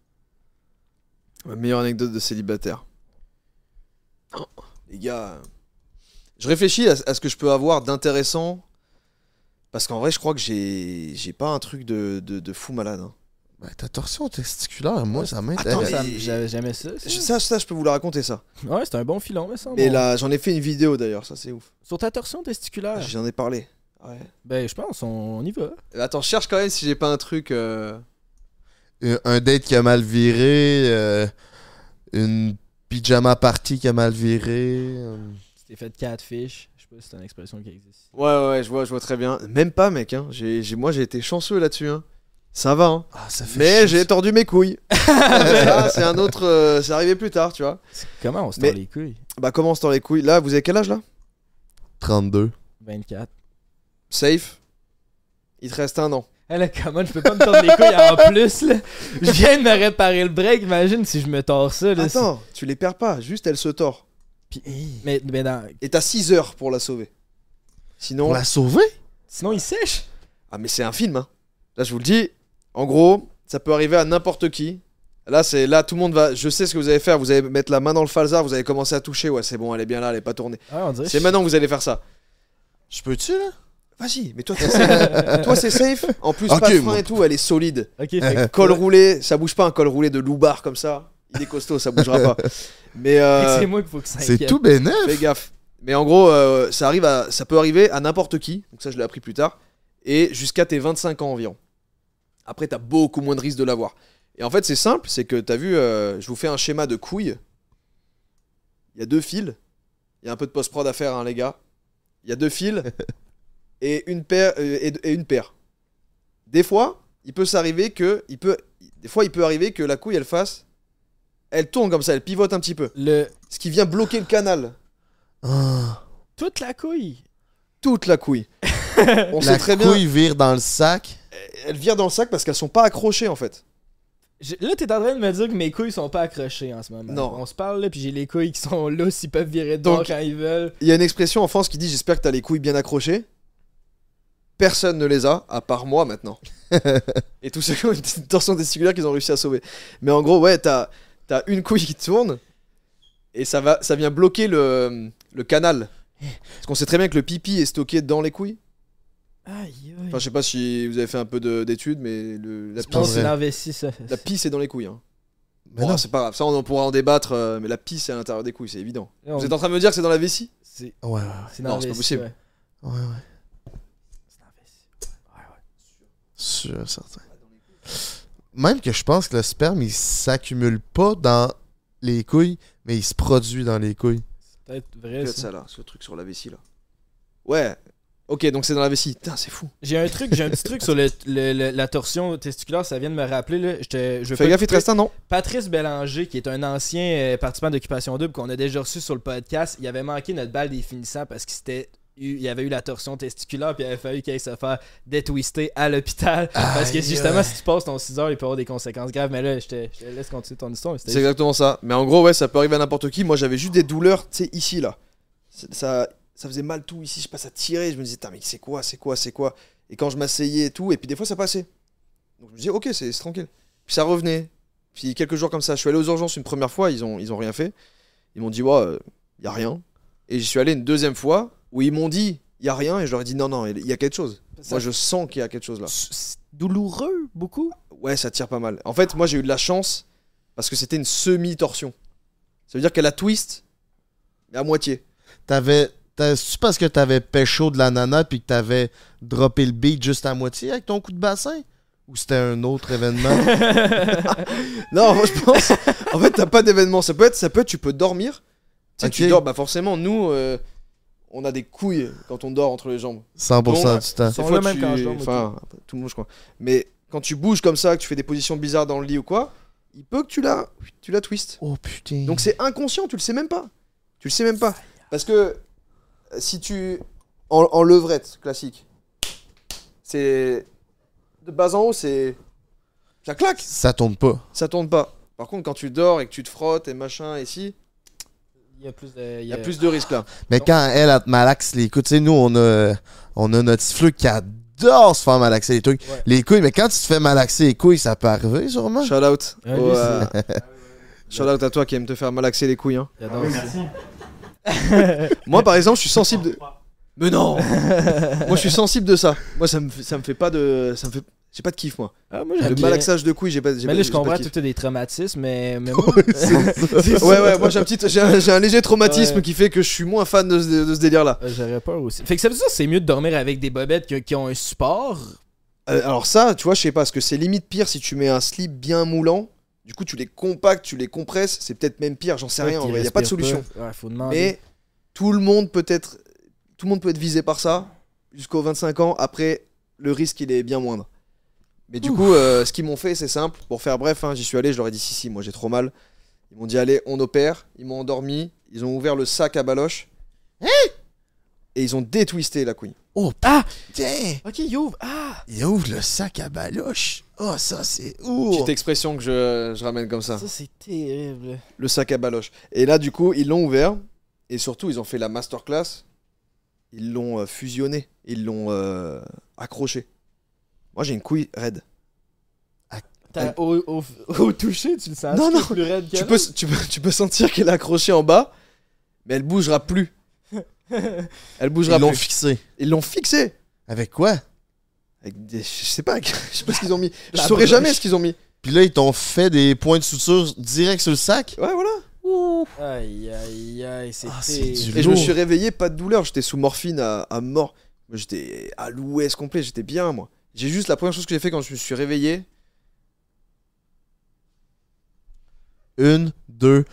Ma meilleure anecdote de célibataire. Oh, les gars, je réfléchis à ce que je peux avoir d'intéressant. Parce qu'en vrai, je crois que j'ai pas un truc de fou malade. Hein. Ben, ta torsion testiculaire, moi, ça Attends, m'intéresse. mais- J'avais jamais ça. Ça, je peux vous la raconter ça. Ouais, c'est un bon filon, mais ça. Et bon. là, j'en ai fait une vidéo d'ailleurs, ça c'est ouf. Sur ta torsion testiculaire. J'en ai parlé. Ouais. Ben, je pense, on y va. Attends, je cherche quand même si j'ai pas un truc. Un date qui a mal viré, une pyjama party qui a mal viré. Tu t'es fait catfish. Je sais pas si c'est une expression qui existe. Ouais, je vois très bien. Même pas, mec. Hein. Moi, j'ai été chanceux là-dessus. Hein. Ça va. Hein. Ah, ça fait Mais chier, j'ai ça. tordu mes couilles. Ça, c'est un autre. C'est arrivé plus tard, tu vois. Comment on se Mais- tord les couilles? Bah, comment on se tord les couilles? Là, vous avez quel âge là? 32. 24. Safe. Il te reste 1 an. Hé là, comment je peux pas me tordre les couilles en plus, là? Je viens de me réparer le break, imagine si je me tords ça, là. Attends, tu les perds pas. Juste, elle se tord. Puis, mais dans... Et t'as 6 heures pour la sauver. Sinon. Pour la sauver? Sinon, il sèche. Ah, mais c'est un film, hein. Là, je vous le dis. En gros, ça peut arriver à n'importe qui. Là, tout le monde va. Je sais ce que vous allez faire. Vous allez mettre la main dans le falzar. Vous allez commencer à toucher. Ouais, c'est bon, elle est bien là, elle est pas tournée. Ouais, on dirait. C'est maintenant que vous allez faire ça. Je peux-tu, là? Vas-y, mais toi, t'es safe. Toi, c'est safe. En plus, Ok, pas de frein moi. et tout, elle est solide. Ok, fait que Col roulé, ça bouge pas un col roulé de loubar comme ça. Il est costaud, ça bougera pas. Mais c'est moi qu'il faut que ça C'est inquiète. tout bénef. fais gaffe. Mais en gros, ça peut arriver à n'importe qui. Donc ça, je l'ai appris plus tard. Et jusqu'à tes 25 ans environ. Après, t'as beaucoup moins de risques de l'avoir. Et en fait, c'est simple, c'est que t'as vu, je vous fais un schéma de couilles. Il y a 2 fils. Il y a un peu de post-prod à faire, hein, les gars. Il y a 2 fils et une paire. Et une paire. Des fois, il peut arriver que la couille, elle tourne comme ça, elle pivote un petit peu. Ce qui vient bloquer le canal. Ah. Toute la couille. Toute la couille. On La sait très bien. couille vire dans le sac. Elle vire dans le sac parce qu'elles sont pas accrochées en fait. Là, t'es en train de me dire que mes couilles sont pas accrochées en ce moment. Non. On se parle là, puis j'ai les couilles qui sont là s'ils peuvent virer de bord Donc- quand ils veulent. Il y a une expression en France qui dit j'espère que t'as les couilles bien accrochées. Personne ne les a, à part moi maintenant. Et tous ceux qui ont une torsion testiculaire qu'ils ont réussi à sauver. Mais en gros, ouais, t'as une couille qui tourne et ça vient bloquer le canal. Parce qu'on sait très bien que le pipi est stocké dans les couilles. Aïe, aïe. Enfin, je sais pas si vous avez fait un peu d'études, mais la Non, pisse, c'est dans la vessie, ça. la pisse est dans les couilles. Hein. Mais Bon, non. c'est pas grave, ça on pourra en débattre, mais la pisse est à l'intérieur des couilles, c'est évident. Non, Vous êtes en train de me dire que c'est dans la vessie? C'est Ouais, c'est dans Non, la c'est pas vessie, possible. ouais. ouais. C'est dans la vessie. Ouais, ouais. Sûr, certain. Même que je pense que le sperme, il s'accumule pas dans les couilles, mais il se produit dans les couilles. C'est peut-être vrai, Peut-être ça. ça là, ce truc sur la vessie là. Ouais. Ok, donc c'est dans la vessie. Putain, c'est fou. J'ai un petit truc sur la torsion testiculaire, ça vient de me rappeler. Là. Je veux Fais pas gaffe, il te couper. reste un nom. Patrice Bélanger, qui est un ancien participant d'Occupation Double qu'on a déjà reçu sur le podcast, il avait manqué notre balle des finissants parce qu'il avait eu la torsion testiculaire puis il avait fallu qu'il aille se faire détwister à l'hôpital. Parce que Aïe, justement, aïe. si tu passes ton 6 heures, il peut y avoir des conséquences graves. Mais là, je te laisse continuer ton histoire. mais C'est c'était- exactement ça. Mais en gros, ouais, ça peut arriver à n'importe qui. Moi, j'avais juste des douleurs, tu sais, ici là. Ça faisait mal tout ici. Je sais pas, ça tirait. Je me disais, mais c'est quoi? Et quand je m'asseyais et tout, et puis des fois, ça passait. Donc je me disais, ok, c'est tranquille. Puis ça revenait. Puis quelques jours comme ça, je suis allé aux urgences une première fois, ils ont rien fait. Ils m'ont dit, ouais, y a rien. Et j'y suis allé une deuxième fois où ils m'ont dit, y a rien. Et je leur ai dit, non, il y a quelque chose. Ça- Moi, je sens qu'il y a quelque chose là. C'est douloureux, beaucoup. Ouais, ça tire pas mal. En fait, moi, j'ai eu de la chance parce que c'était une semi-torsion. Ça veut dire qu'elle a twist, mais à moitié. C'est-tu parce que t'avais pécho de l'ananas puis que t'avais droppé le beat juste à moitié avec ton coup de bassin? Ou c'était un autre événement? Non, moi, je pense. En fait, t'as pas d'événement. Ça peut être, tu peux dormir. Tu sais, tu Ok. dors, bah forcément, nous, on a des couilles quand on dort entre les jambes. 100% Bon, du temps. Ils sont Des fois, là même quand je dors, moi, Enfin, tout le monde, je crois. Mais quand tu bouges comme ça, que tu fais des positions bizarres dans le lit ou quoi, il peut que tu la twistes. Oh putain. Donc c'est inconscient, tu le sais même pas. Tu le sais même pas. Parce que si tu. En levrette classique, c'est. De bas en haut, c'est. Ça claque, Ça tourne pas. ça tourne pas. Par contre, quand tu dors et que tu te frottes et machin, ici, Il y a plus de. il y a plus de risques là. Mais quand elle te malaxe les couilles, tu sais, nous, on a notre petit fleu qui adore se faire malaxer les trucs. Ouais. Les couilles, mais quand tu te fais malaxer les couilles, ça peut arriver sûrement. Shout out. Ouais, lui, Shout out à toi qui aime te faire malaxer les couilles. Hein. J'adore ça. Moi, par exemple, je suis sensible de. Mais non. Moi, je suis sensible de ça. Moi, ça me fait pas de. Ça me fait. J'ai pas de kiff, moi. Ah, moi, j'aime Le bien. malaxage de couilles, j'ai pas. Mais là, je comprends, tout. tout est des traumatismes, mais moi, Ouais, moi j'ai un léger traumatisme Ouais. qui fait que je suis moins fan de ce délire-là. j'aurais peur aussi. Fait que ça veut dire que c'est mieux de dormir avec des bobettes qui ont un support. Alors ça, tu vois, je sais pas, parce que c'est limite pire si tu mets un slip bien moulant. Du coup, tu les compactes, tu les compresses, c'est peut-être même pire, j'en sais rien, en vrai, y a pas de solution. Ouais, faut demander. Mais tout le monde peut être visé par ça jusqu'aux 25 ans. Après, le risque, il est bien moindre. Mais du coup, ce qu'ils m'ont fait, c'est simple. Pour faire bref, hein, j'y suis allé, je leur ai dit si, moi j'ai trop mal. Ils m'ont dit allez, on opère. Ils m'ont endormi. Ils ont ouvert le sac à baloche. Et ils ont détwisté la couille. Oh Ah! putain! Ok, il ouvre. Ah! Il ouvre le sac à baloche. Oh, ça c'est. Petite expression que je ramène comme ça. Ça, c'est terrible. Le sac à baloche. Et là, du coup, ils l'ont ouvert. Et surtout, ils ont fait la masterclass. Ils l'ont fusionné. Ils l'ont accroché. Moi, j'ai une couille raide. Au toucher, tu le sens? Non, non. Plus raide Tu peux sentir qu'elle est accrochée en bas, mais elle bougera plus. Elle bougera Ils l'ont plus. fixé. Ils l'ont fixé. Avec quoi? Avec des... Je sais pas ce qu'ils ont mis. Je La saurais broche. jamais ce qu'ils ont mis. Puis là, ils t'ont fait des points de suture direct sur le sac? Ouais, voilà. Aïe, aïe, aïe, c'est c'est du Et je me lourd. suis réveillé, pas de douleur. J'étais sous morphine à mort. Moi, j'étais à l'ouest complet. J'étais bien, moi. J'ai juste la première chose que j'ai fait quand je me suis réveillé. 1, 2.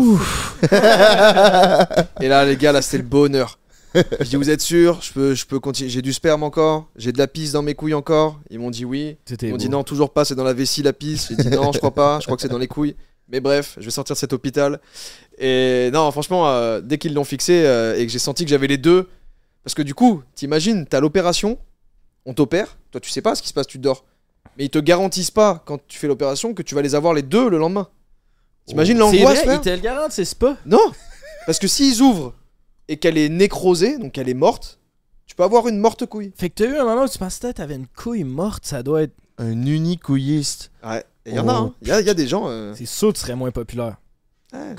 Et là, les gars, là, c'était le bonheur. Je dis, vous êtes sûr? Je peux continuer. J'ai du sperme encore. J'ai de la pisse dans mes couilles encore. Ils m'ont dit oui. Ils m'ont dit non, toujours pas. C'est dans la vessie la pisse. J'ai dit non, je crois pas. Je crois que c'est dans les couilles. Mais bref, je vais sortir de cet hôpital. Et non, franchement, dès qu'ils l'ont fixé et que j'ai senti que j'avais les deux, parce que du coup, t'imagines, t'as l'opération, on t'opère. Toi, tu sais pas ce qui se passe, tu dors. Mais ils te garantissent pas quand tu fais l'opération que tu vas les avoir les deux le lendemain. T'imagines C'est l'angoisse, vrai, frère? ils te le garantissent pas. Non, parce que s'ils ouvrent et qu'elle est nécrosée, donc qu'elle est morte, tu peux avoir une morte couille. Fait que t'as eu un moment où tu pensais que t'avais une couille morte, ça doit être... Un unicouilliste. Ouais, il y en a, hein. Il y a des gens. C'est sûr que tu serais moins populaire. Ouais.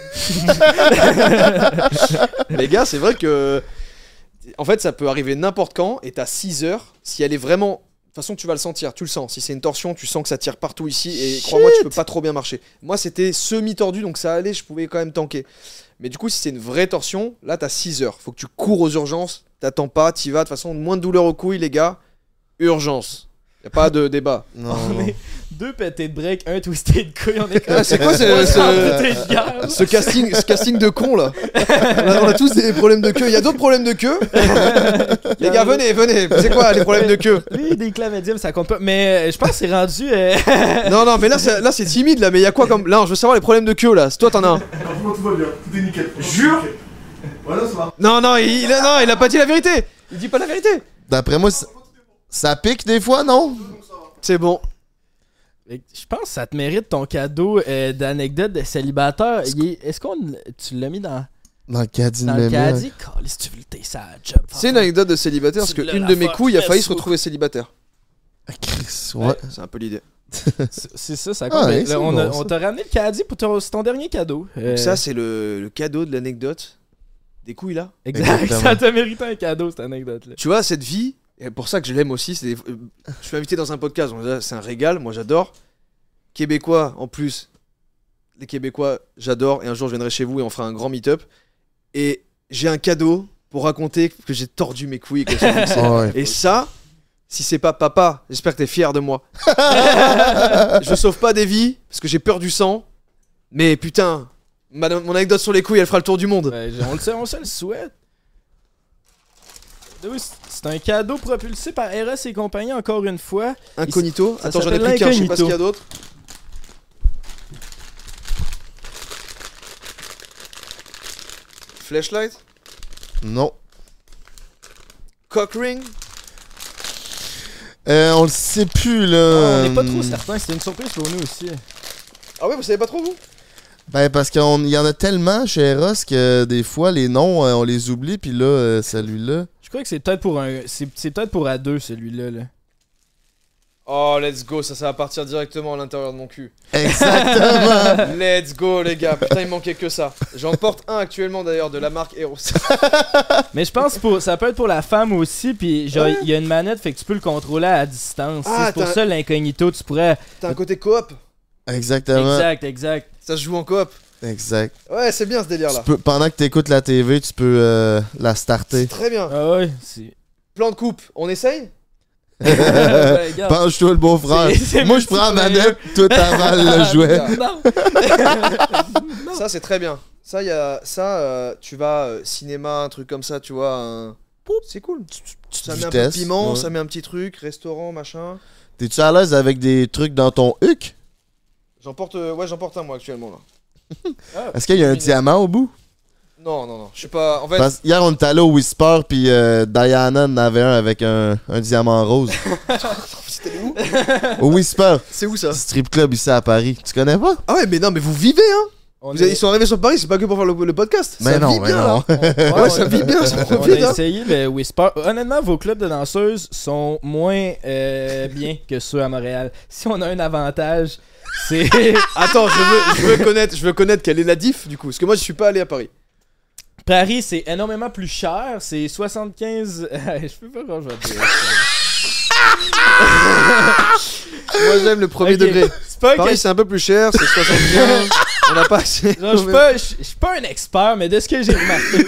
Les gars, c'est vrai que. En fait, ça peut arriver n'importe quand et t'as 6 heures. Si elle est vraiment. De toute façon, tu vas le sentir, tu le sens. Si c'est une torsion, tu sens que ça tire partout ici. Et crois-moi, tu peux pas trop bien marcher. Moi, c'était semi-tordu, donc ça allait, je pouvais quand même tanker. Mais du coup, si c'est une vraie torsion, là, t'as 6 heures. Faut que tu cours aux urgences. T'attends pas, t'y vas. De toute façon, moins de douleur aux couilles, les gars. Urgence. Y a pas de débat. Non, On non. est 2 pétés de break, 1 twisté de couille, on est comme... Ah, c'est quoi ce casting de con là? On a tous des problèmes de queue. Il y a d'autres problèmes de queue. Les gars, venez. C'est quoi les problèmes de queue? Lui, des chlamydia, ça compte pas. Mais je pense que c'est rendu... Non, mais là c'est timide là. Mais il y a quoi comme. Là, je veux savoir les problèmes de queue là. Toi, t'en as un. Franchement, tout va bien, tout est nickel. Jure. Voilà, ça va. Non, il a pas dit la vérité. Il dit pas la vérité. D'après moi, ça pique des fois, non? C'est bon. Je pense que ça te mérite ton cadeau d'anecdote de célibataire. Est-ce qu'on... Tu l'as mis dans Dans le caddie de le mémé. caddie? Si tu veux le tasser à la job. C'est une anecdote de célibataire parce Tu l'as qu'une la de mes fuck, couilles a failli se laisse-moi. retrouver célibataire. Ah, Chris, ouais. C'est un peu l'idée. C'est ça, ça Ah compte. ouais, Mais c'est là, bon, ça. on t'a ramené le caddie pour c'est ton dernier cadeau. Donc ça, c'est le cadeau de l'anecdote des couilles là. Exact. Exactement. Ça t'a mérité un cadeau, cette anecdote-là. Tu vois, cette vie, et pour ça que je l'aime aussi, je suis invité dans un podcast, donc là, c'est un régal, moi j'adore. Québécois, en plus, les Québécois, j'adore, et un jour je viendrai chez vous et on fera un grand meet-up. Et j'ai un cadeau pour raconter que j'ai tordu mes couilles. Que j'ai fixé. Ah ouais. Et ça, si c'est pas papa, j'espère que t'es fier de moi. Je sauve pas des vies, parce que j'ai peur du sang, mais putain, mon anecdote sur les couilles, elle fera le tour du monde. Ouais, on se le souhaite. Oui, c'est un cadeau propulsé par Eros et compagnie, encore une fois. Incognito. Ça Attends, j'en ai s'appelle pris qu'un, je sais pas ce l'incognito. qu'il y a d'autre. Flashlight? Non. Cock ring? On le sait plus, là. On n'est pas trop certain, c'était une surprise pour nous aussi. Ah ouais, vous savez pas trop vous? Ben, parce qu'il y en a tellement chez Eros que des fois, les noms, on les oublie, puis là, celui-là. Je crois que c'est peut-être pour un. C'est peut-être pour à deux celui-là. Là. Oh, let's go, ça va partir directement à l'intérieur de mon cul. Exactement. Let's go, les gars. Putain, il manquait que ça. J'en porte un actuellement d'ailleurs de la marque Eros. Mais je pense que ça peut être pour la femme aussi, puis genre il y a une manette, fait que tu peux le contrôler à distance. Ah, c'est pour t'as- ça l'incognito, tu pourrais. T'as un côté coop? Exactement. Exact. Ça se joue en coop? Exact. Ouais, c'est bien ce délire là. Pendant que t'écoutes la TV, tu peux la starter. Très bien. Ah ouais, c'est. Plan de coupe, on essaye? Ouais, regarde. Penche-toi le beau-frère. C'est Moi, je prends la multiplayer. manette, toi t'avales le jouet. Non. Ça, c'est très bien. Ça, tu vas cinéma, un truc comme ça, tu vois. C'est cool. Ça met un peu de vitesse, piment, ouais. ça met un petit truc, restaurant, machin. T'es-tu à l'aise avec des trucs dans ton huc? J'en porte un moi actuellement là. Est-ce qu'il y a un diamant au bout? Non, je suis pas. En fait, Parce que hier, on était allé au Whisper, puis Diana en avait un avec un diamant rose. c'était où? Au Whisper, C'est où ça? strip club ici à Paris. Tu connais pas? Ah ouais, mais non, mais vous vivez, hein? On Ils sont arrivés sur Paris, c'est pas que pour faire le podcast. Mais ça non, vit mais bien, non. là. Ouais, ça vit bien, ça On profite, a hein. essayé le Whisper. Honnêtement, vos clubs de danseuses sont moins bien que ceux à Montréal. Si on a un avantage, c'est. Attends, je veux connaître quelle est la diff du coup. Parce que moi, je suis pas allé à Paris. Paris, c'est énormément plus cher. C'est 75. Je sais pas comment je vais dire. Moi j'aime le premier Ok, degré. C'est pas Paris que c'est un peu plus cher, c'est 75. On n'a pas assez. genre, je suis pas un expert, mais de ce que j'ai remarqué,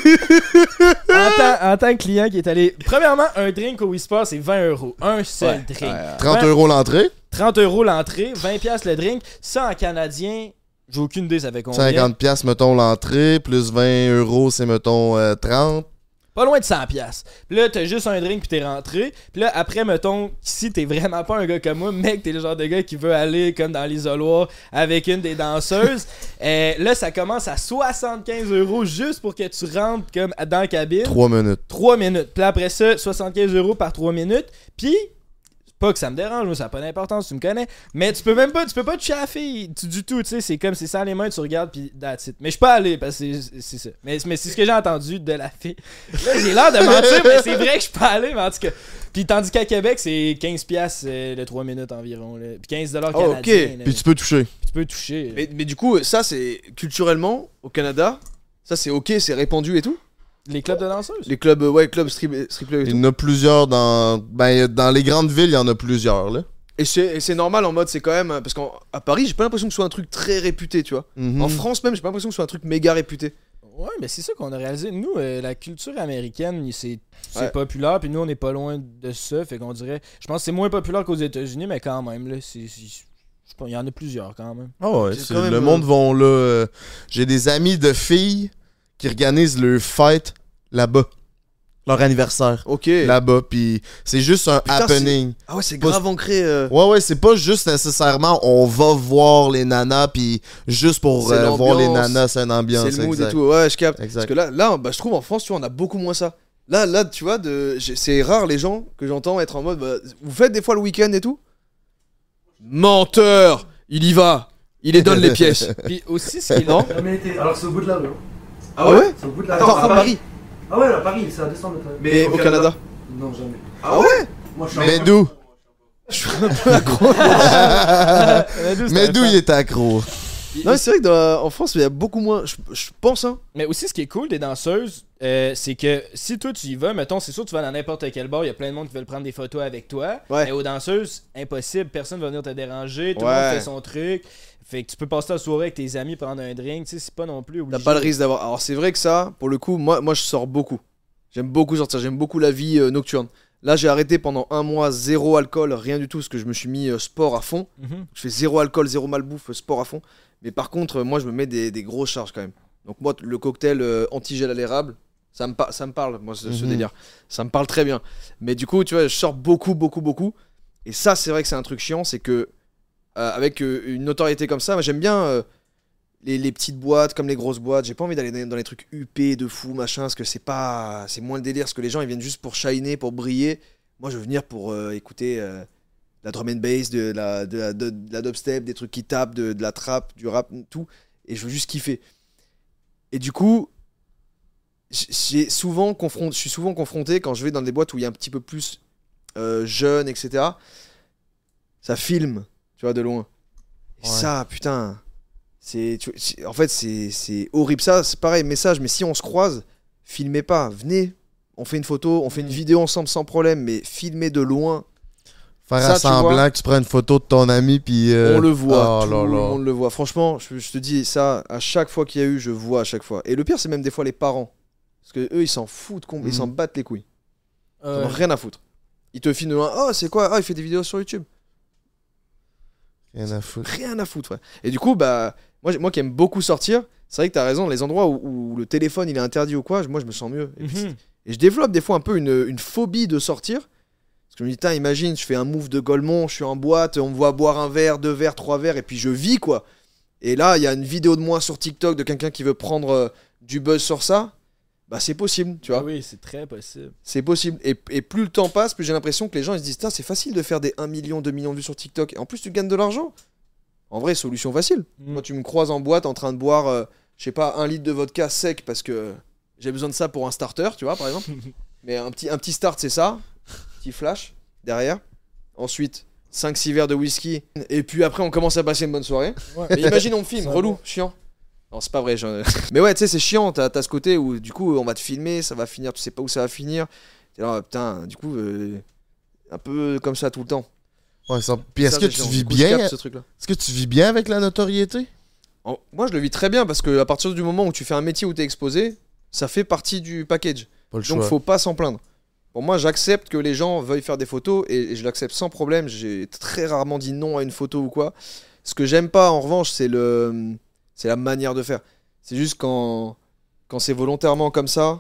en tant que client qui est allé. Premièrement, un drink au Whisper, c'est 20€. Un seul drink. 30 € l'entrée, 30€ l'entrée, 20$ le drink. Ça, en canadien, j'ai aucune idée, ça fait combien. 50$, mettons, l'entrée, plus 20€, c'est, mettons, 30. Pas loin de 100$. Puis là, t'as juste un drink puis t'es rentré. Puis là, après, mettons, si t'es vraiment pas un gars comme moi, mec, t'es le genre de gars qui veut aller comme dans l'isoloir avec une des danseuses, là, ça commence à 75€ juste pour que tu rentres comme dans la cabine. 3 minutes. 3 minutes. Puis après ça, 75€ par 3 minutes. Puis, pas que ça me dérange, moi, ça n'a pas d'importance, tu me connais. Mais tu peux pas te chaffer du tout, tu sais. C'est comme, c'est sans les mains, tu regardes, puis that's it. Mais je suis pas allé, parce que c'est ça. Mais c'est ce que j'ai entendu de la fille. Là, j'ai l'air de mentir, mais c'est vrai que je suis pas allé, mais en tout cas. Puis tandis qu'à Québec, c'est 15$ le 3 minutes environ. Là. Puis 15$ canadiens. ok. Là. Puis tu peux toucher. Tu peux toucher. Mais du coup, ça c'est culturellement au Canada, ça c'est ok, c'est répandu et tout. Les clubs de danseuses? Les clubs, clubs strip et Il y tout. en a plusieurs dans. Ben, dans les grandes villes, il y en a plusieurs, là. Et c'est normal en mode, c'est quand même. Parce qu'à Paris, j'ai pas l'impression que ce soit un truc très réputé, tu vois. Mhm. En France même, j'ai pas l'impression que ce soit un truc méga réputé. Ouais, mais c'est ça qu'on a réalisé. Nous, la culture américaine, c'est Ouais. populaire, puis nous, on n'est pas loin de ça. Fait qu'on dirait. Je pense que c'est moins populaire qu'aux États-Unis, mais quand même, là, je sais pas, il y en a plusieurs quand même. Ah ouais, C'est quand même, le monde vont là. J'ai des amis de filles qui organisent leur fête là-bas. Leur anniversaire. Ok. Là-bas. Puis c'est juste un Putain, happening. Ah ouais, c'est Pas- grave ancré. Ouais, c'est pas juste nécessairement on va voir les nanas, puis juste pour C'est voir les l'ambiance, nanas, c'est une ambiance. C'est le mood exact. et tout. Ouais, je capte. Exact. Parce que là bah, je trouve en France, tu vois, on a beaucoup moins ça. Là, tu vois, c'est rare les gens que j'entends être en mode. Bah, vous faites des fois le week-end et tout? Menteur! Il y va! Il les donne les pièces! Puis aussi, ce qui est Non? Jamais été. Alors c'est au bout de la rue. Hein. Ah ouais? C'est au bout de la Attends, rue. à Paris! Ah ouais, à Paris, c'est à 200 mètres. Mais au Canada? Non, jamais. Ah ouais? Moi, je suis Mais d'où? Je suis un peu accro. Mais d'où il est accro? Non, c'est vrai que en France, il y a beaucoup moins. Je pense, hein. Mais aussi, ce qui est cool des danseuses, c'est que si toi tu y vas, mettons, c'est sûr, tu vas dans n'importe quel bar, il y a plein de monde qui veulent prendre des photos avec toi. Ouais. Mais aux danseuses, impossible, personne va venir te déranger, tout le Ouais. monde fait son truc. Fait que tu peux passer ta soirée avec tes amis, prendre un drink, tu sais, c'est pas non plus T'as obligé. pas le risque d'avoir. Alors, c'est vrai que ça, pour le coup, moi je sors beaucoup. J'aime beaucoup sortir, j'aime beaucoup la vie nocturne. Là, j'ai arrêté pendant un mois, zéro alcool, rien du tout, parce que je me suis mis sport à fond. Mhm. Je fais zéro alcool, zéro malbouffe, sport à fond. Mais par contre, moi, je me mets des grosses charges quand même. Donc, moi, le cocktail anti-gel à l'érable, ça me parle, moi, ce Mhm. délire. Ça me parle très bien. Mais du coup, tu vois, je sors beaucoup. Et ça, c'est vrai que c'est un truc chiant, c'est que, avec une notoriété comme ça, moi, j'aime bien les petites boîtes comme les grosses boîtes. J'ai pas envie d'aller dans les trucs huppés de fou, machin, parce que c'est moins le délire, parce que les gens, ils viennent juste pour shiner, pour briller. Moi, je veux venir pour écouter la drum and bass, de la dubstep, des trucs qui tapent, de la trap, du rap, tout. Et je veux juste kiffer. Et du coup, je suis souvent confronté quand je vais dans des boîtes où il y a un petit peu plus jeune, etc. Ça filme, tu vois, de loin. Et Ouais. ça, putain, en fait, c'est horrible. Ça, c'est pareil, message, mais si on se croise, filmez pas. Venez, on fait une photo, on fait une vidéo ensemble sans problème, mais filmez de loin. Faire Ça, à tu semblant vois, que tu prends une photo de ton ami, puis. On le voit, oh tout là le là. monde le voit. Franchement, je te dis ça, à chaque fois qu'il y a eu, je vois à chaque fois. Et le pire, c'est même des fois les parents. Parce que eux, ils s'en foutent, ils s'en battent les couilles. Ils en ont rien à foutre. Ils te filment de loin. Oh, c'est quoi? Ah, il fait des vidéos sur YouTube. Rien à foutre. Rien à foutre, ouais. Et du coup, bah, moi qui aime beaucoup sortir, c'est vrai que t'as raison, les endroits où le téléphone il est interdit ou quoi, moi je me sens mieux. Et, puis, Mhm. et je développe des fois un peu une phobie de sortir. Parce que je me dis, putain, imagine, je fais un move de Golemont, je suis en boîte, on me voit boire un verre, 2 verres, 3 verres, et puis je vis quoi. Et là, il y a une vidéo de moi sur TikTok de quelqu'un qui veut prendre du buzz sur ça. Bah, c'est possible, tu vois. Ah oui, c'est très possible. C'est possible. Et plus le temps passe, plus j'ai l'impression que les gens ils se disent, c'est facile de faire des 1 million, 2 millions de vues sur TikTok. Et en plus, tu gagnes de l'argent. En vrai, solution facile. Mm. Moi, tu me croises en boîte en train de boire, je sais pas, 1 litre de vodka sec parce que j'ai besoin de ça pour un starter, tu vois, par exemple. Mais un petit start, c'est ça. Petit flash derrière. Ensuite, 5-6 verres de whisky. Et puis après, on commence à passer une bonne soirée. Ouais. Mais imagine, on me filme, Ça relou, va. chiant. Non, c'est pas vrai. Mais ouais, tu sais, c'est chiant. T'as ce côté où, du coup, on va te filmer, ça va finir, tu sais pas où ça va finir. T'es là, putain, du coup, un peu comme ça tout le temps. Ouais, puis est-ce Ça, que c'est tu chiant. vis Du coup, je bien? capte ce truc-là. Est-ce que tu vis bien avec la notoriété? Moi, je le vis très bien parce que à partir du moment où tu fais un métier où t'es exposé, ça fait partie du package. Pas le Donc, choix. faut pas s'en plaindre. Pour moi, j'accepte que les gens veuillent faire des photos et je l'accepte sans problème. J'ai très rarement dit non à une photo ou quoi. Ce que j'aime pas, en revanche, c'est la manière de faire. C'est juste quand c'est volontairement comme ça.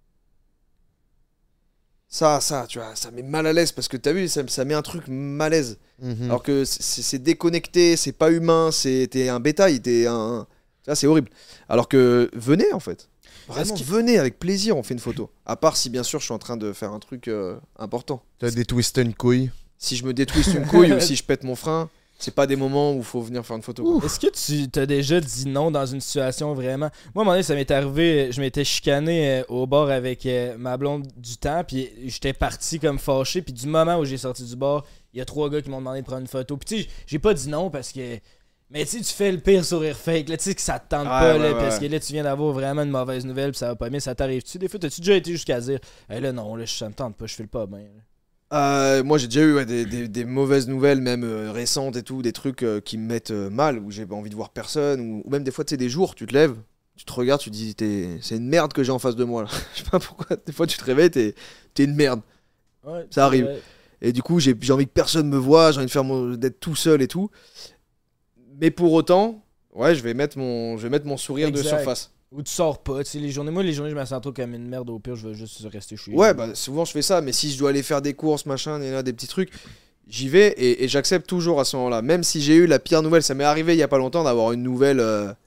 Ça, tu vois, ça met mal à l'aise parce que t'as vu, ça met un truc malaise. Mhm. Alors que c'est déconnecté, c'est pas humain, t'es un bétail, ça, c'est horrible. Alors que venez en fait. Vraiment, venez avec plaisir, on fait une photo. À part si bien sûr je suis en train de faire un truc important. T'as détwisté une couille. Si je me détwiste une couille ou si je pète mon frein, c'est pas des moments où il faut venir faire une photo. Quoi. Est-ce que tu t'as déjà dit non dans une situation vraiment... Moi, à un moment donné, ça m'est arrivé, je m'étais chicané au bar avec ma blonde du temps, puis j'étais parti comme fâché, puis du moment où j'ai sorti du bar, il y a 3 gars qui m'ont demandé de prendre une photo. Puis tu sais, j'ai pas dit non parce que... Mais tu sais, tu fais le pire sourire fake, là, tu sais que ça te tente pas, là, parce que là, tu viens d'avoir vraiment une mauvaise nouvelle, puis ça va pas bien, ça t'arrive-tu? Des fois, t'as-tu déjà été jusqu'à dire, là, non, là, ça me tente pas, je fais le pas bien. Là. Moi j'ai déjà eu des mauvaises nouvelles, même récentes et tout, des trucs qui me mettent mal, où j'ai pas envie de voir personne, ou même des fois, tu sais, des jours, tu te lèves, tu te regardes, tu te dis, c'est une merde que j'ai en face de moi, là. Je sais pas pourquoi, des fois tu te réveilles, t'es une merde. Ouais, Ça arrive. ouais. Et du coup, j'ai envie que personne me voie, j'ai envie d'être tout seul et tout. Mais pour autant, ouais, je vais mettre mon sourire de Exact. surface. Ou tu sors pas, tu sais, les journées, je me sens trop comme une merde, au pire, je vais juste rester chez Ouais, bah souvent je fais ça, mais si je dois aller faire des courses, machin, et là, des petits trucs, j'y vais et j'accepte toujours à ce moment-là. Même si j'ai eu la pire nouvelle, ça m'est arrivé il y a pas longtemps d'avoir une nouvelle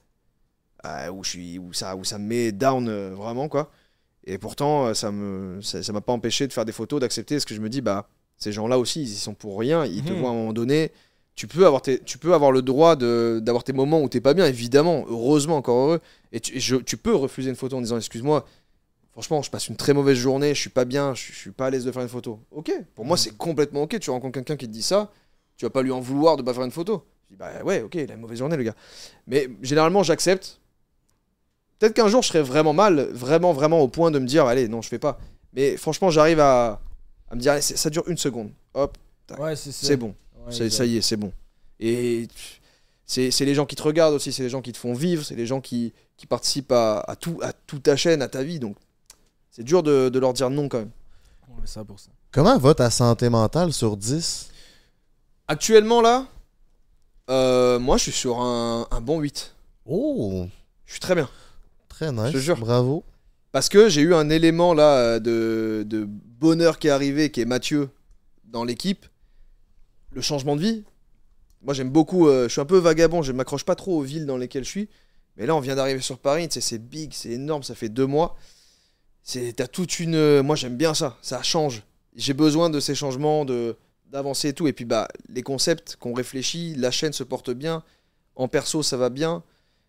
où ça me met down vraiment, quoi. Et pourtant, ça m'a pas empêché de faire des photos, d'accepter, parce que je me dis, bah, ces gens-là aussi, ils y sont pour rien, ils te voient à un moment donné. Tu peux avoir le droit d'avoir tes moments où t'es pas bien, évidemment, heureusement, encore heureux. Et tu peux refuser une photo en disant excuse-moi, franchement, je passe une très mauvaise journée, je suis pas bien, je suis pas à l'aise de faire une photo. Ok, pour moi c'est complètement ok. Tu rencontres quelqu'un qui te dit ça, tu vas pas lui en vouloir de pas faire une photo. Je dis bah ouais, ok, il a une mauvaise journée le gars. Mais généralement j'accepte. Peut-être qu'un jour je serai vraiment mal, vraiment au point de me dire allez, non, je fais pas. Mais franchement, j'arrive à me dire allez, ça dure une seconde. Hop, tac, Ouais, c'est ça. c'est bon. Ouais, Ça y est, c'est bon. Et c'est les gens qui te regardent aussi, c'est les gens qui te font vivre, c'est les gens qui participent à toute ta chaîne, à ta vie. Donc c'est dur de leur dire non quand même. Ouais, 100%. Comment va ta santé mentale sur 10? Actuellement là, moi je suis sur un bon 8. Oh, Je suis très bien. très nice. Je te jure. Bravo. Parce que j'ai eu un élément là de bonheur qui est arrivé, qui est Mathieu dans l'équipe. Le changement de vie. Moi j'aime beaucoup, je suis un peu vagabond, je m'accroche pas trop aux villes dans lesquelles je suis. Mais là on vient d'arriver sur Paris, tu sais, c'est big, c'est énorme, ça fait 2 mois. T'as toute une... Moi j'aime bien ça change. J'ai besoin de ces changements, d'avancer et tout. Et puis bah les concepts qu'on réfléchit, la chaîne se porte bien. En perso ça va bien.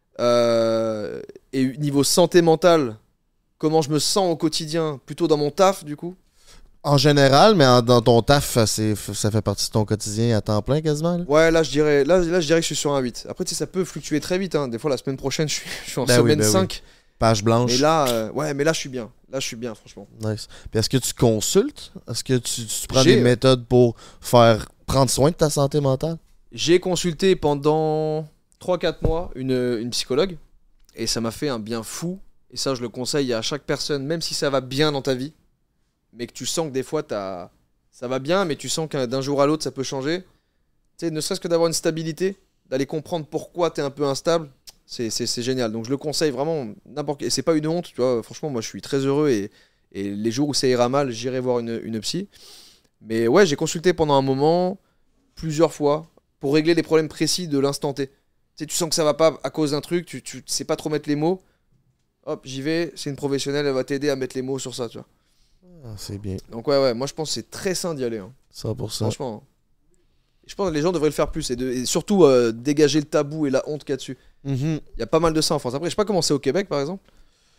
Et niveau santé mentale, comment je me sens au quotidien, plutôt dans mon taf du coup. En général, mais dans ton taf, ça fait partie de ton quotidien à temps plein quasiment. Là. Ouais, là je dirais que je suis sur un 8. Après tu sais ça peut fluctuer très vite hein. Des fois la semaine prochaine je suis en Ben oui, semaine ben oui. 5. Page blanche. Mais là mais là je suis bien. Là je suis bien franchement. Nice. Puis est-ce que tu consultes? Est-ce que tu prends J'ai, des méthodes pour prendre soin de ta santé mentale? J'ai consulté pendant 3-4 mois une psychologue et ça m'a fait un bien fou. Et ça je le conseille à chaque personne, même si ça va bien dans ta vie, mais que tu sens que des fois ça va bien, mais tu sens que d'un jour à l'autre ça peut changer. Tu sais, ne serait-ce que d'avoir une stabilité, d'aller comprendre pourquoi t'es un peu instable, c'est génial. Donc je le conseille vraiment n'importe. Et c'est pas une honte, tu vois. Franchement, moi je suis très heureux et les jours où ça ira mal, j'irai voir une psy. Mais ouais, j'ai consulté pendant un moment, plusieurs fois, pour régler les problèmes précis de l'instant T. Tu sais, tu sens que ça va pas à cause d'un truc, tu sais pas trop mettre les mots. Hop, j'y vais, c'est une professionnelle, elle va t'aider à mettre les mots sur ça, tu vois. Ah, c'est bien. Donc ouais, moi je pense que c'est très sain d'y aller. Hein. 100%. Franchement. Je pense que les gens devraient le faire plus et surtout dégager le tabou et la honte qu'il y a dessus. Mhm. Il y a pas mal de ça en France. Après, je sais pas comment c'est au Québec par exemple.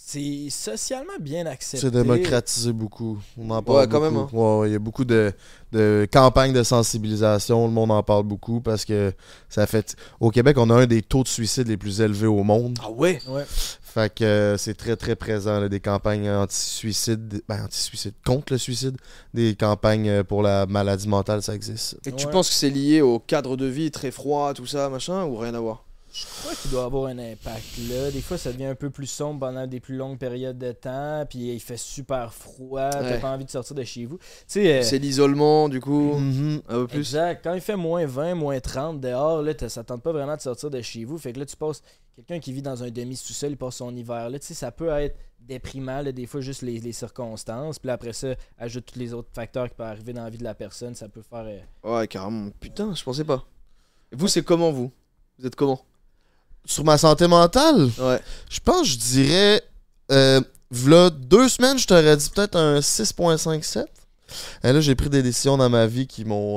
c'est socialement bien accepté. C'est démocratisé beaucoup. On en parle Ouais, quand beaucoup. même, hein. Ouais, il y a beaucoup de campagnes de sensibilisation. Le monde en parle beaucoup parce que ça fait... Au Québec, on a un des taux de suicide les plus élevés au monde. Ah ouais? Ouais. Fait que c'est très, très présent, là, des campagnes anti-suicide. Anti-suicide, contre le suicide. Des campagnes pour la maladie mentale, ça existe. Et tu Ouais. penses que c'est lié au cadre de vie très froid, tout ça, machin, ou rien à voir? Je crois qu'il doit avoir un impact là. Des fois, ça devient un peu plus sombre pendant des plus longues périodes de temps. Puis il fait super froid. T'as Ouais. pas envie de sortir de chez vous. Tu sais, C'est l'isolement, du coup, Mhm. un peu plus. exact. Quand il fait moins 20, moins 30 dehors, là, ça tente pas vraiment de sortir de chez vous. Fait que là, tu passes. Quelqu'un qui vit dans un demi-sous-sol, il passe son hiver là. Tu sais, ça peut être déprimant, là, des fois, juste les circonstances. Puis là, après ça, ajoute tous les autres facteurs qui peuvent arriver dans la vie de la personne. Ça peut faire. Ouais, carrément. Putain, je pensais pas. Et vous, c'est comment, vous? Vous êtes comment? Sur ma santé mentale, Ouais. je pense, je dirais... v'là 2 semaines, je t'aurais dit peut-être un 6.57. Et là, j'ai pris des décisions dans ma vie qui m'ont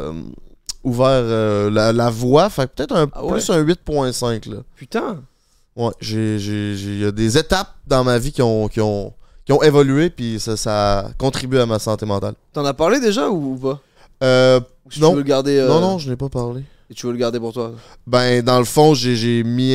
ouvert la voie. Fait que peut-être Ah ouais? plus un 8.5, là. Putain! Ouais, il y a des étapes dans ma vie qui ont évolué, puis ça contribue à ma santé mentale. T'en as parlé déjà ou pas? Ou si Non. Tu veux le garder, Non, je n'ai pas parlé. Et tu veux le garder pour toi? Ben, dans le fond, j'ai mis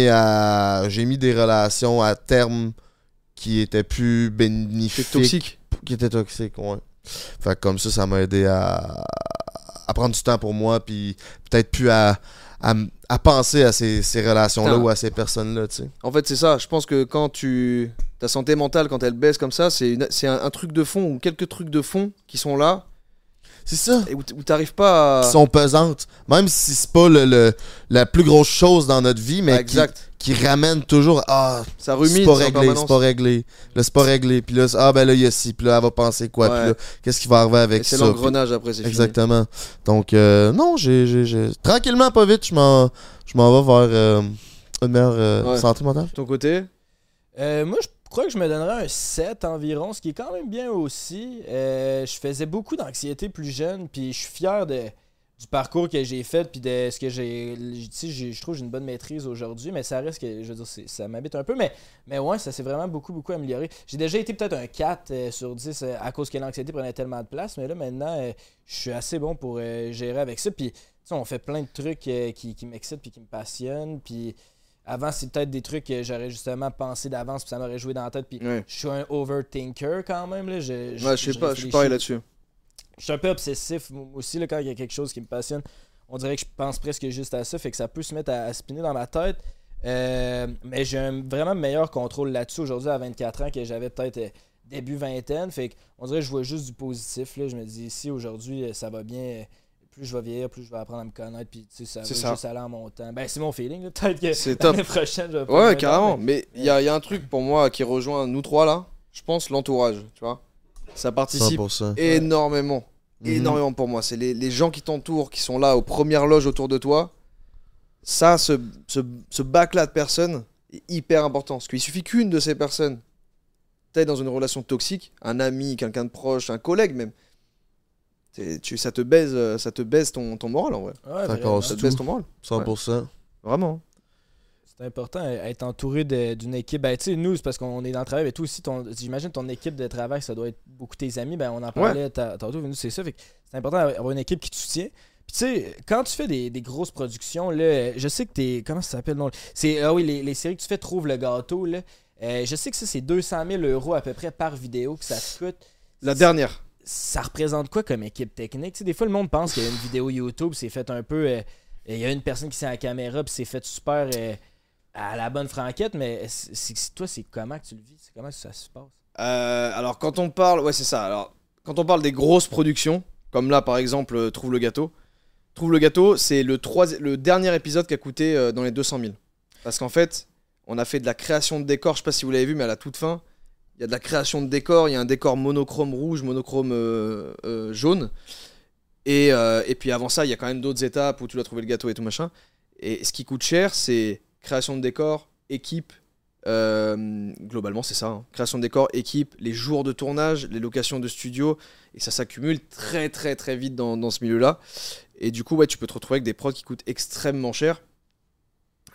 des relations à terme qui étaient plus C'est bénéfiques. toxique. Qui étaient toxiques, ouais. Fait que comme ça m'a aidé à prendre du temps pour moi, puis peut-être plus à penser à ces relations-là Putain. ou à ces personnes-là, tu sais. En fait, c'est ça. Je pense que quand ta santé mentale, quand elle baisse comme ça, c'est un truc de fond ou quelques trucs de fond qui sont là C'est ça. et où t'arrives pas à. Qui sont pesantes. Même si c'est pas la plus grosse chose dans notre vie, mais Ah, exact. qui ramène toujours Ça c'est rumine pas en réglé, permanence. c'est pas réglé. Là, c'est pas réglé. Puis là, là, il y a ci. Puis là, elle va penser quoi. Ouais. Puis là, qu'est-ce qui va arriver Et avec c'est ça. l'engrenage après, c'est Puis- fini. Exactement. Donc, non, j'ai tranquillement, pas vite, je m'en vais vers une meilleure Ouais. santé mentale. De ton côté? Moi, je crois que je me donnerais un 7 environ, ce qui est quand même bien aussi. Je faisais beaucoup d'anxiété plus jeune, puis je suis fier du parcours que j'ai fait, puis de ce que j'ai. Tu sais, je trouve que j'ai une bonne maîtrise aujourd'hui, mais ça reste que, je veux dire, ça m'habite un peu. Mais ouais, ça s'est vraiment beaucoup, beaucoup amélioré. J'ai déjà été peut-être un 4 sur 10 à cause que l'anxiété prenait tellement de place, mais là, maintenant, je suis assez bon pour gérer avec ça. Puis, tu sais, on fait plein de trucs qui m'excitent, puis qui me passionnent, puis. Avant, c'est peut-être des trucs que j'aurais justement pensé d'avance, puis ça m'aurait joué dans la tête. Puis Ouais. je suis un overthinker quand même. Là. Ouais, je sais pas, je suis réfléchis. pareil là-dessus. Je suis un peu obsessif moi aussi là, quand il y a quelque chose qui me passionne. On dirait que je pense presque juste à ça, fait que ça peut se mettre à spinner dans ma tête. Mais j'ai un vraiment meilleur contrôle là-dessus aujourd'hui à 24 ans que j'avais peut-être début vingtaine. Fait qu'on dirait que je vois juste du positif. Là. Je me dis, si aujourd'hui ça va bien, plus je vais vieillir, plus je vais apprendre à me connaître. Puis tu sais, ça va C'est ça. juste aller en montant. Ben, c'est mon feeling. Là. Peut-être que C'est top. l'année prochaine, je vais prendre Ouais, 20 ans, carrément. mais- Mais il y a un truc pour moi qui rejoint nous trois là. Je pense l'entourage, tu vois. Ça participe 100%. énormément. Mhm. Énormément pour moi. C'est les gens qui t'entourent, qui sont là aux premières loges autour de toi. Ça, ce bac-là de personnes est hyper important. Parce qu'il suffit qu'une de ces personnes, peut-être dans une relation toxique, un ami, quelqu'un de proche, un collègue même, ça te baise ton moral en vrai. Ouais, Ça vraiment. casse Ça te tout. baise ton moral. 100%. Vraiment. C'est important d'être entouré d'une équipe. Ben, tu sais, nous, c'est parce qu'on est dans le travail, mais toi aussi, j'imagine ton équipe de travail, ça doit être beaucoup tes amis. Ben, on en parlait tantôt, nous, c'est ça. Fait que c'est important d'avoir une équipe qui te soutient. Puis, tu sais, quand tu fais des grosses productions, là, je sais que t'es. Comment ça s'appelle? Non, oui, les séries que tu fais, Trouve le gâteau, là. Je sais que ça, c'est 200 000 € à peu près par vidéo que ça te coûte. La dernière. Ça représente quoi comme équipe technique? Tu sais, des fois, le monde pense qu'il y a une vidéo YouTube, c'est fait un peu. Il y a une personne qui s'est à la caméra, puis c'est fait super. À la bonne franquette, mais toi, c'est comment que tu le vis? C'est comment que ça se passe? Alors quand on parle, ouais c'est ça. Alors quand on parle des grosses productions, comme là par exemple Trouve le gâteau, c'est le dernier épisode qui a coûté dans les 200 000. Parce qu'en fait, on a fait de la création de décor. Je sais pas si vous l'avez vu, mais à la toute fin, il y a de la création de décor. Il y a un décor monochrome rouge, monochrome jaune. Et puis avant ça, il y a quand même d'autres étapes où tu dois trouver le gâteau et tout machin. Et ce qui coûte cher, c'est création de décor, équipe. Globalement, c'est ça. Hein. Création de décor, équipe, les jours de tournage, les locations de studio. Et ça s'accumule très très très vite dans ce milieu-là. Et du coup, ouais, tu peux te retrouver avec des prods qui coûtent extrêmement cher.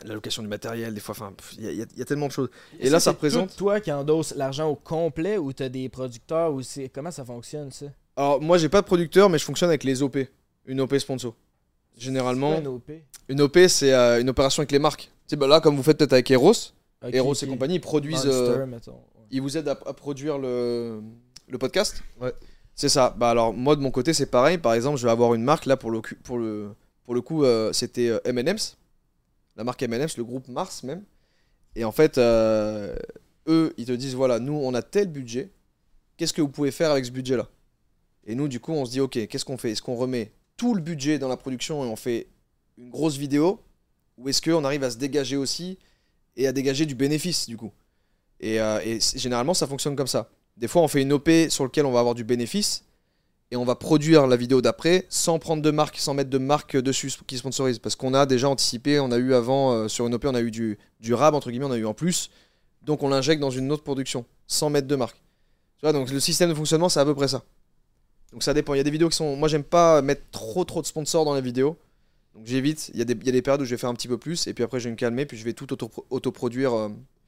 la location du matériel, des fois, enfin, il y a tellement de choses. Et Ça, là, ça c'est représente... tout toi qui endosse l'argent au complet ou t'as des producteurs ou c'est comment ça fonctionne ça? Alors, moi, j'ai pas de producteur, mais je fonctionne avec les OP. Une OP sponsor. Généralement, C'est quoi, un OP? une OP, c'est une opération avec les marques. Tu sais, bah là, comme vous faites peut-être avec Eros, Ok, Eros ok. et compagnie, ils produisent... Monster, mettons. Ouais. ils vous aident à produire le podcast. Ouais. C'est ça. Bah alors, moi, de mon côté, c'est pareil. Par exemple, je vais avoir une marque, là, pour le coup, c'était M&M's. La marque M&M's, le groupe Mars même. Et en fait, eux, ils te disent, voilà, nous, on a tel budget. Qu'est-ce que vous pouvez faire avec ce budget-là? Et nous, du coup, on se dit, ok, qu'est-ce qu'on fait? Est-ce qu'on remet tout le budget dans la production et on fait une grosse vidéo? Ou est-ce qu'on arrive à se dégager aussi et à dégager du bénéfice, du coup? Et généralement, ça fonctionne comme ça. Des fois, on fait une OP sur laquelle on va avoir du bénéfice et on va produire la vidéo d'après sans prendre de marque, sans mettre de marque dessus qui sponsorise. Parce qu'on a déjà anticipé, on a eu avant, sur une OP, on a eu du rab, entre guillemets, on a eu en plus. Donc on l'injecte dans une autre production, sans mettre de marque. Tu vois, donc le système de fonctionnement, c'est à peu près ça. Donc ça dépend. Il y a des vidéos qui sont... Moi, j'aime pas mettre trop de sponsors dans les vidéos. Donc j'évite. Il y a des périodes où je vais faire un petit peu plus. Et puis après, je vais me calmer. Puis je vais tout autoproduire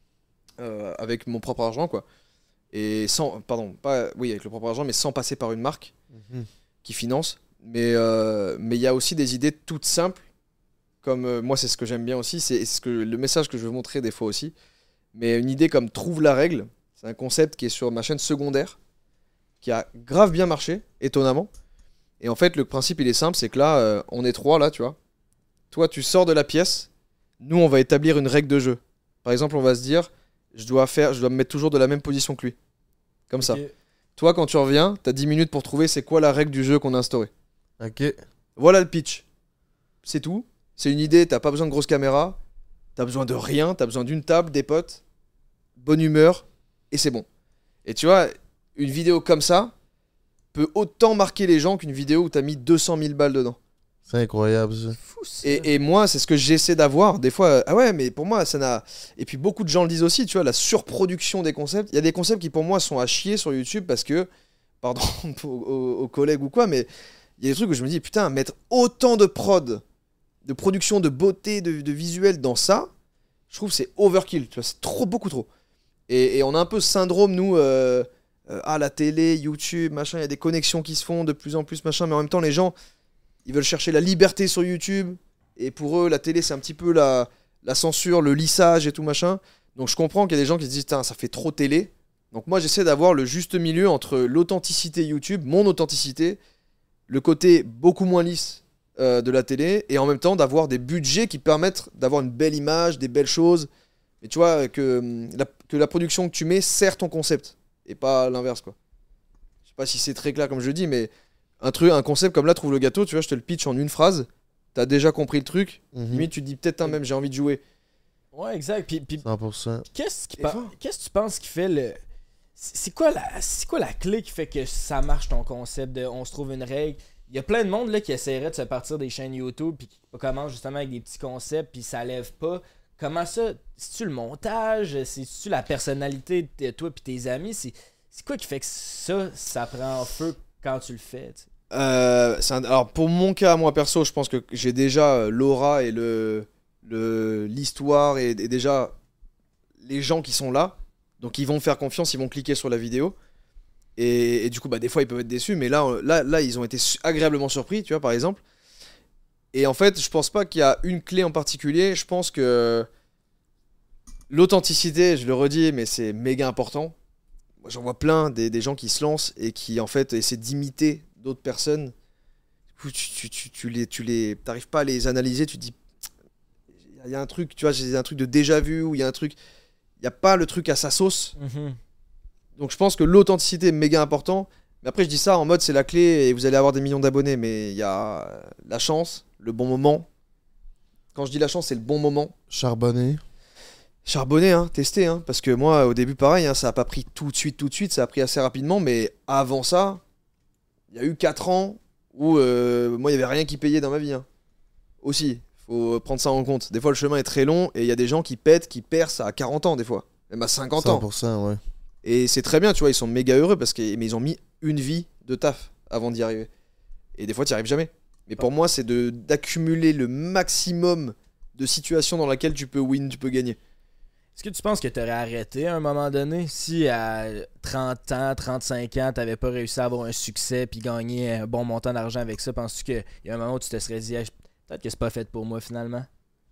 avec mon propre argent, quoi. Et sans... Pardon, pas... Oui, avec le propre argent, mais sans passer par une marque qui finance. Mais il y a aussi des idées toutes simples. Comme moi, c'est ce que j'aime bien aussi. C'est le message que je veux montrer des fois aussi. Mais une idée comme Trouve la règle. C'est un concept qui est sur ma chaîne secondaire, qui a grave bien marché, étonnamment. Et en fait, le principe, il est simple, c'est que là, on est trois, là, tu vois. Toi, tu sors de la pièce. Nous, on va établir une règle de jeu. Par exemple, on va se dire, je dois me mettre toujours de la même position que lui. Comme ça. Ok. Toi, quand tu reviens, t'as 10 minutes pour trouver c'est quoi la règle du jeu qu'on a instaurée. Ok. Voilà le pitch. C'est tout. C'est une idée, t'as pas besoin de grosse caméra. T'as besoin de rien. T'as besoin d'une table, des potes, bonne humeur, et c'est bon. Et tu vois, une vidéo comme ça peut autant marquer les gens qu'une vidéo où t'as mis 200 000 balles dedans. C'est incroyable, ça. Fou ça. Et moi, c'est ce que j'essaie d'avoir. Des fois, ah ouais, mais pour moi, ça n'a... Et puis beaucoup de gens le disent aussi, tu vois, la surproduction des concepts. Il y a des concepts qui, pour moi, sont à chier sur YouTube parce que, pardon aux collègues ou quoi, mais il y a des trucs où je me dis, putain, mettre autant de prod, de production, de beauté, de visuel dans ça, je trouve que c'est overkill, tu vois, c'est beaucoup trop. Et on a un peu ce syndrome, nous, la télé, YouTube, machin, il y a des connexions qui se font de plus en plus, machin, mais en même temps, les gens, ils veulent chercher la liberté sur YouTube, et pour eux, la télé, c'est un petit peu la censure, le lissage et tout, machin. Donc je comprends qu'il y a des gens qui se disent, putain, ça fait trop télé. Donc moi, j'essaie d'avoir le juste milieu entre l'authenticité YouTube, mon authenticité, le côté beaucoup moins lisse de la télé, et en même temps d'avoir des budgets qui permettent d'avoir une belle image, des belles choses. Mais tu vois, que la production que tu mets sert ton concept, et pas l'inverse, quoi. Je sais pas si c'est très clair comme je dis, mais un concept comme là, Trouve le gâteau, tu vois, je te le pitch en une phrase, t'as déjà compris le truc, limite tu te dis peut-être même j'ai envie de jouer. Ouais, exact. Puis 100%. qu'est-ce que fort. tu penses qui fait le... C'est quoi la clé qui fait que ça marche ton concept de on se trouve une règle? Il y a plein de monde là, qui essaierait de se partir des chaînes YouTube puis qui commence justement avec des petits concepts puis ça lève pas. Comment ça? C'est-tu le montage? C'est-tu la personnalité de toi puis tes amis? C'est quoi qui fait que ça prend en feu quand tu le fais? Alors pour mon cas, moi perso, je pense que j'ai déjà l'aura et l'histoire et déjà les gens qui sont là. Donc ils vont me faire confiance, ils vont cliquer sur la vidéo. Et du coup, bah, des fois ils peuvent être déçus, mais là ils ont été agréablement surpris, tu vois, par exemple. Et en fait, je pense pas qu'il y a une clé en particulier. Je pense que l'authenticité, je le redis, mais c'est méga important. Moi, j'en vois plein des gens qui se lancent et qui en fait essaient d'imiter d'autres personnes. Tu t'arrives pas à les analyser. Tu te dis, il y a un truc, tu vois, j'ai un truc de déjà vu ou il y a un truc, il y a pas le truc à sa sauce. Donc je pense que l'authenticité est méga important. Mais après, je dis ça en mode c'est la clé et vous allez avoir des millions d'abonnés. Mais il y a la chance, le bon moment. Quand je dis la chance, c'est le bon moment. Charbonné. Charbonner, hein, tester, hein, parce que moi au début pareil, hein, ça a pas pris tout de suite, ça a pris assez rapidement, mais avant ça, il y a eu 4 ans où moi il y avait rien qui payait dans ma vie. Hein. Aussi, faut prendre ça en compte. Des fois le chemin est très long et il y a des gens qui pètent, qui percent à 40 ans des fois, même à 50 ans. 100%, ouais. Et c'est très bien, tu vois, ils sont méga heureux mais ils ont mis une vie de taf avant d'y arriver. Et des fois tu n'y arrives jamais. Mais pour moi c'est d'accumuler le maximum de situation dans laquelle tu peux win, tu peux gagner. Est-ce que tu penses que tu aurais arrêté à un moment donné si à 30 ans, 35 ans, t'avais pas réussi à avoir un succès puis gagner un bon montant d'argent avec ça? Penses-tu qu'il y a un moment où tu te serais dit peut-être que c'est pas fait pour moi finalement?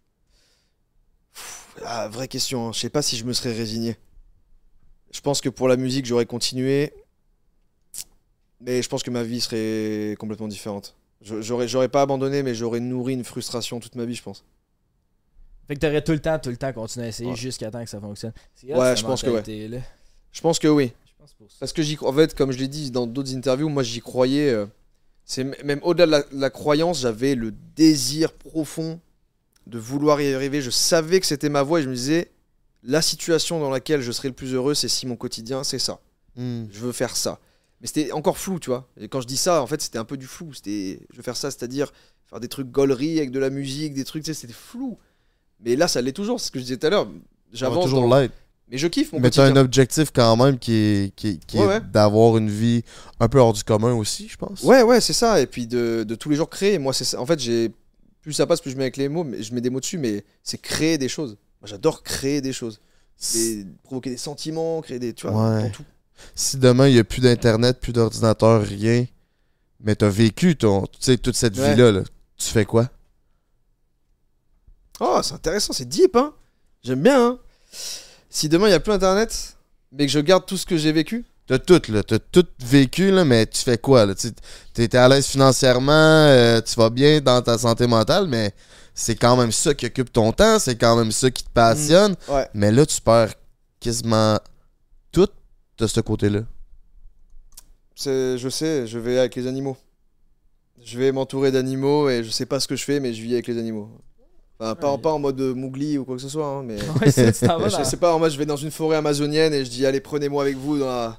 Ah, vraie question, hein. Je sais pas si je me serais résigné. Je pense que pour la musique, j'aurais continué. Mais je pense que ma vie serait complètement différente. J'aurais pas abandonné, mais j'aurais nourri une frustration toute ma vie, je pense. Fait que t'aurais tout le temps continué à essayer Ouais. jusqu'à temps que ça fonctionne. C'est Ouais, cette je pense que ouais. mentalité-là. Je pense que oui. Je pense pour ça. Parce que en fait, comme je l'ai dit dans d'autres interviews, moi j'y croyais. C'est même au-delà de la croyance, j'avais le désir profond de vouloir y arriver. Je savais que c'était ma voie et je me disais, la situation dans laquelle je serais le plus heureux, c'est si mon quotidien, c'est ça. Hmm. Je veux faire ça. Mais c'était encore flou, tu vois. Et quand je dis ça, en fait, c'était un peu du flou. C'était, je veux faire ça, c'est-à-dire faire des trucs gauleries avec de la musique, des trucs, tu sais, c'était flou. Mais là, ça l'est toujours, c'est ce que je disais tout à l'heure. Ça va J'avance toujours dans- l'être. Mais je kiffe mon Mais t'as quotidien. un objectif quand même qui est Ouais, ouais. d'avoir une vie un peu hors du commun aussi, je pense. Ouais, c'est ça. Et puis de tous les jours créer. Moi, c'est ça. En fait, plus ça passe, plus je mets avec les mots, mais je mets des mots dessus, mais c'est créer des choses. Moi, j'adore créer des choses. Provoquer des sentiments, créer des. Tu vois, Ouais. dans tout. Si demain il n'y a plus d'internet, plus d'ordinateur, rien, mais t'as vécu tu sais, toute cette Ouais. vie-là, là, tu fais quoi? Oh, c'est intéressant, c'est deep, hein. J'aime bien, hein. Si demain, il n'y a plus Internet, mais que je garde tout ce que j'ai vécu. T'as tout vécu, là, mais tu fais quoi? Là? T'es à l'aise financièrement, tu vas bien dans ta santé mentale, mais c'est quand même ça qui occupe ton temps, c'est quand même ça qui te passionne. Ouais. Mais là, tu perds quasiment tout de ce côté-là. Je sais, je vais avec les animaux. Je vais m'entourer d'animaux et je sais pas ce que je fais, mais je vis avec les animaux. Enfin, pas en mode Mowgli ou quoi que ce soit, hein, mais. Ouais, ça, tu t'en vas Je dans- sais pas, en mode je vais dans une forêt amazonienne et je dis allez, prenez-moi avec vous dans la.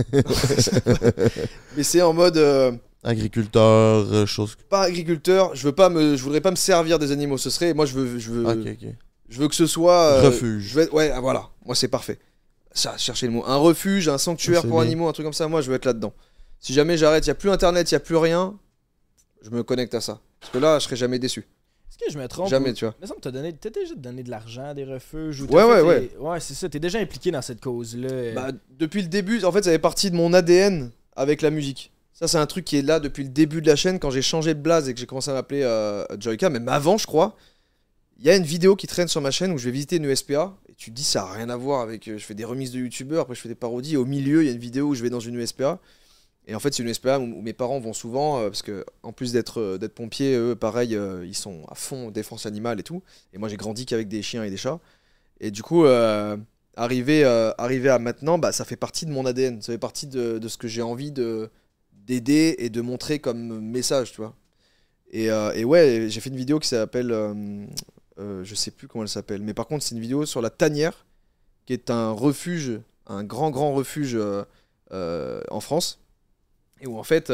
Mais c'est en mode Agriculteur, chose. pas agriculteur, je voudrais pas me servir des animaux, ce serait moi je veux Ok. je veux que ce soit Refuge. ouais, ah, voilà, moi c'est parfait. Ça, chercher le mot, un refuge, un sanctuaire C'est pour bien. animaux, un truc comme ça, moi je veux être là-dedans. Si jamais j'arrête, il y a plus internet, il y a plus rien, je me connecte à ça. Parce que là, je serais jamais déçu. Est-ce que je me trompe? Jamais, ou- tu vois. Il me semble que t'as déjà donné de l'argent à des refuges ou Ouais, t'as ouais, fait ouais, c'est ça. T'es déjà impliqué dans cette cause-là. Bah, depuis le début, en fait, ça fait partie de mon ADN avec la musique. Ça, c'est un truc qui est là depuis le début de la chaîne. Quand j'ai changé de blaze et que j'ai commencé à m'appeler Joyka, même avant, je crois, il y a une vidéo qui traîne sur ma chaîne où je vais visiter une ESPA. Et tu te dis, ça n'a rien à voir avec. Je fais des remises de youtubeurs, après je fais des parodies. Au milieu, il y a une vidéo où je vais dans une ESPA. Et en fait, c'est une ESPA où mes parents vont souvent, parce que en plus d'être pompiers, eux, pareil, ils sont à fond défense animale et tout. Et moi, j'ai grandi qu'avec des chiens et des chats. Et du coup, arrivé à maintenant, bah, ça fait partie de mon ADN. Ça fait partie de ce que j'ai envie d'aider et de montrer comme message, tu vois. Et ouais, j'ai fait une vidéo qui s'appelle, je sais plus comment elle s'appelle, mais par contre, c'est une vidéo sur la Tanière, qui est un refuge, un grand refuge en France. Et où en fait,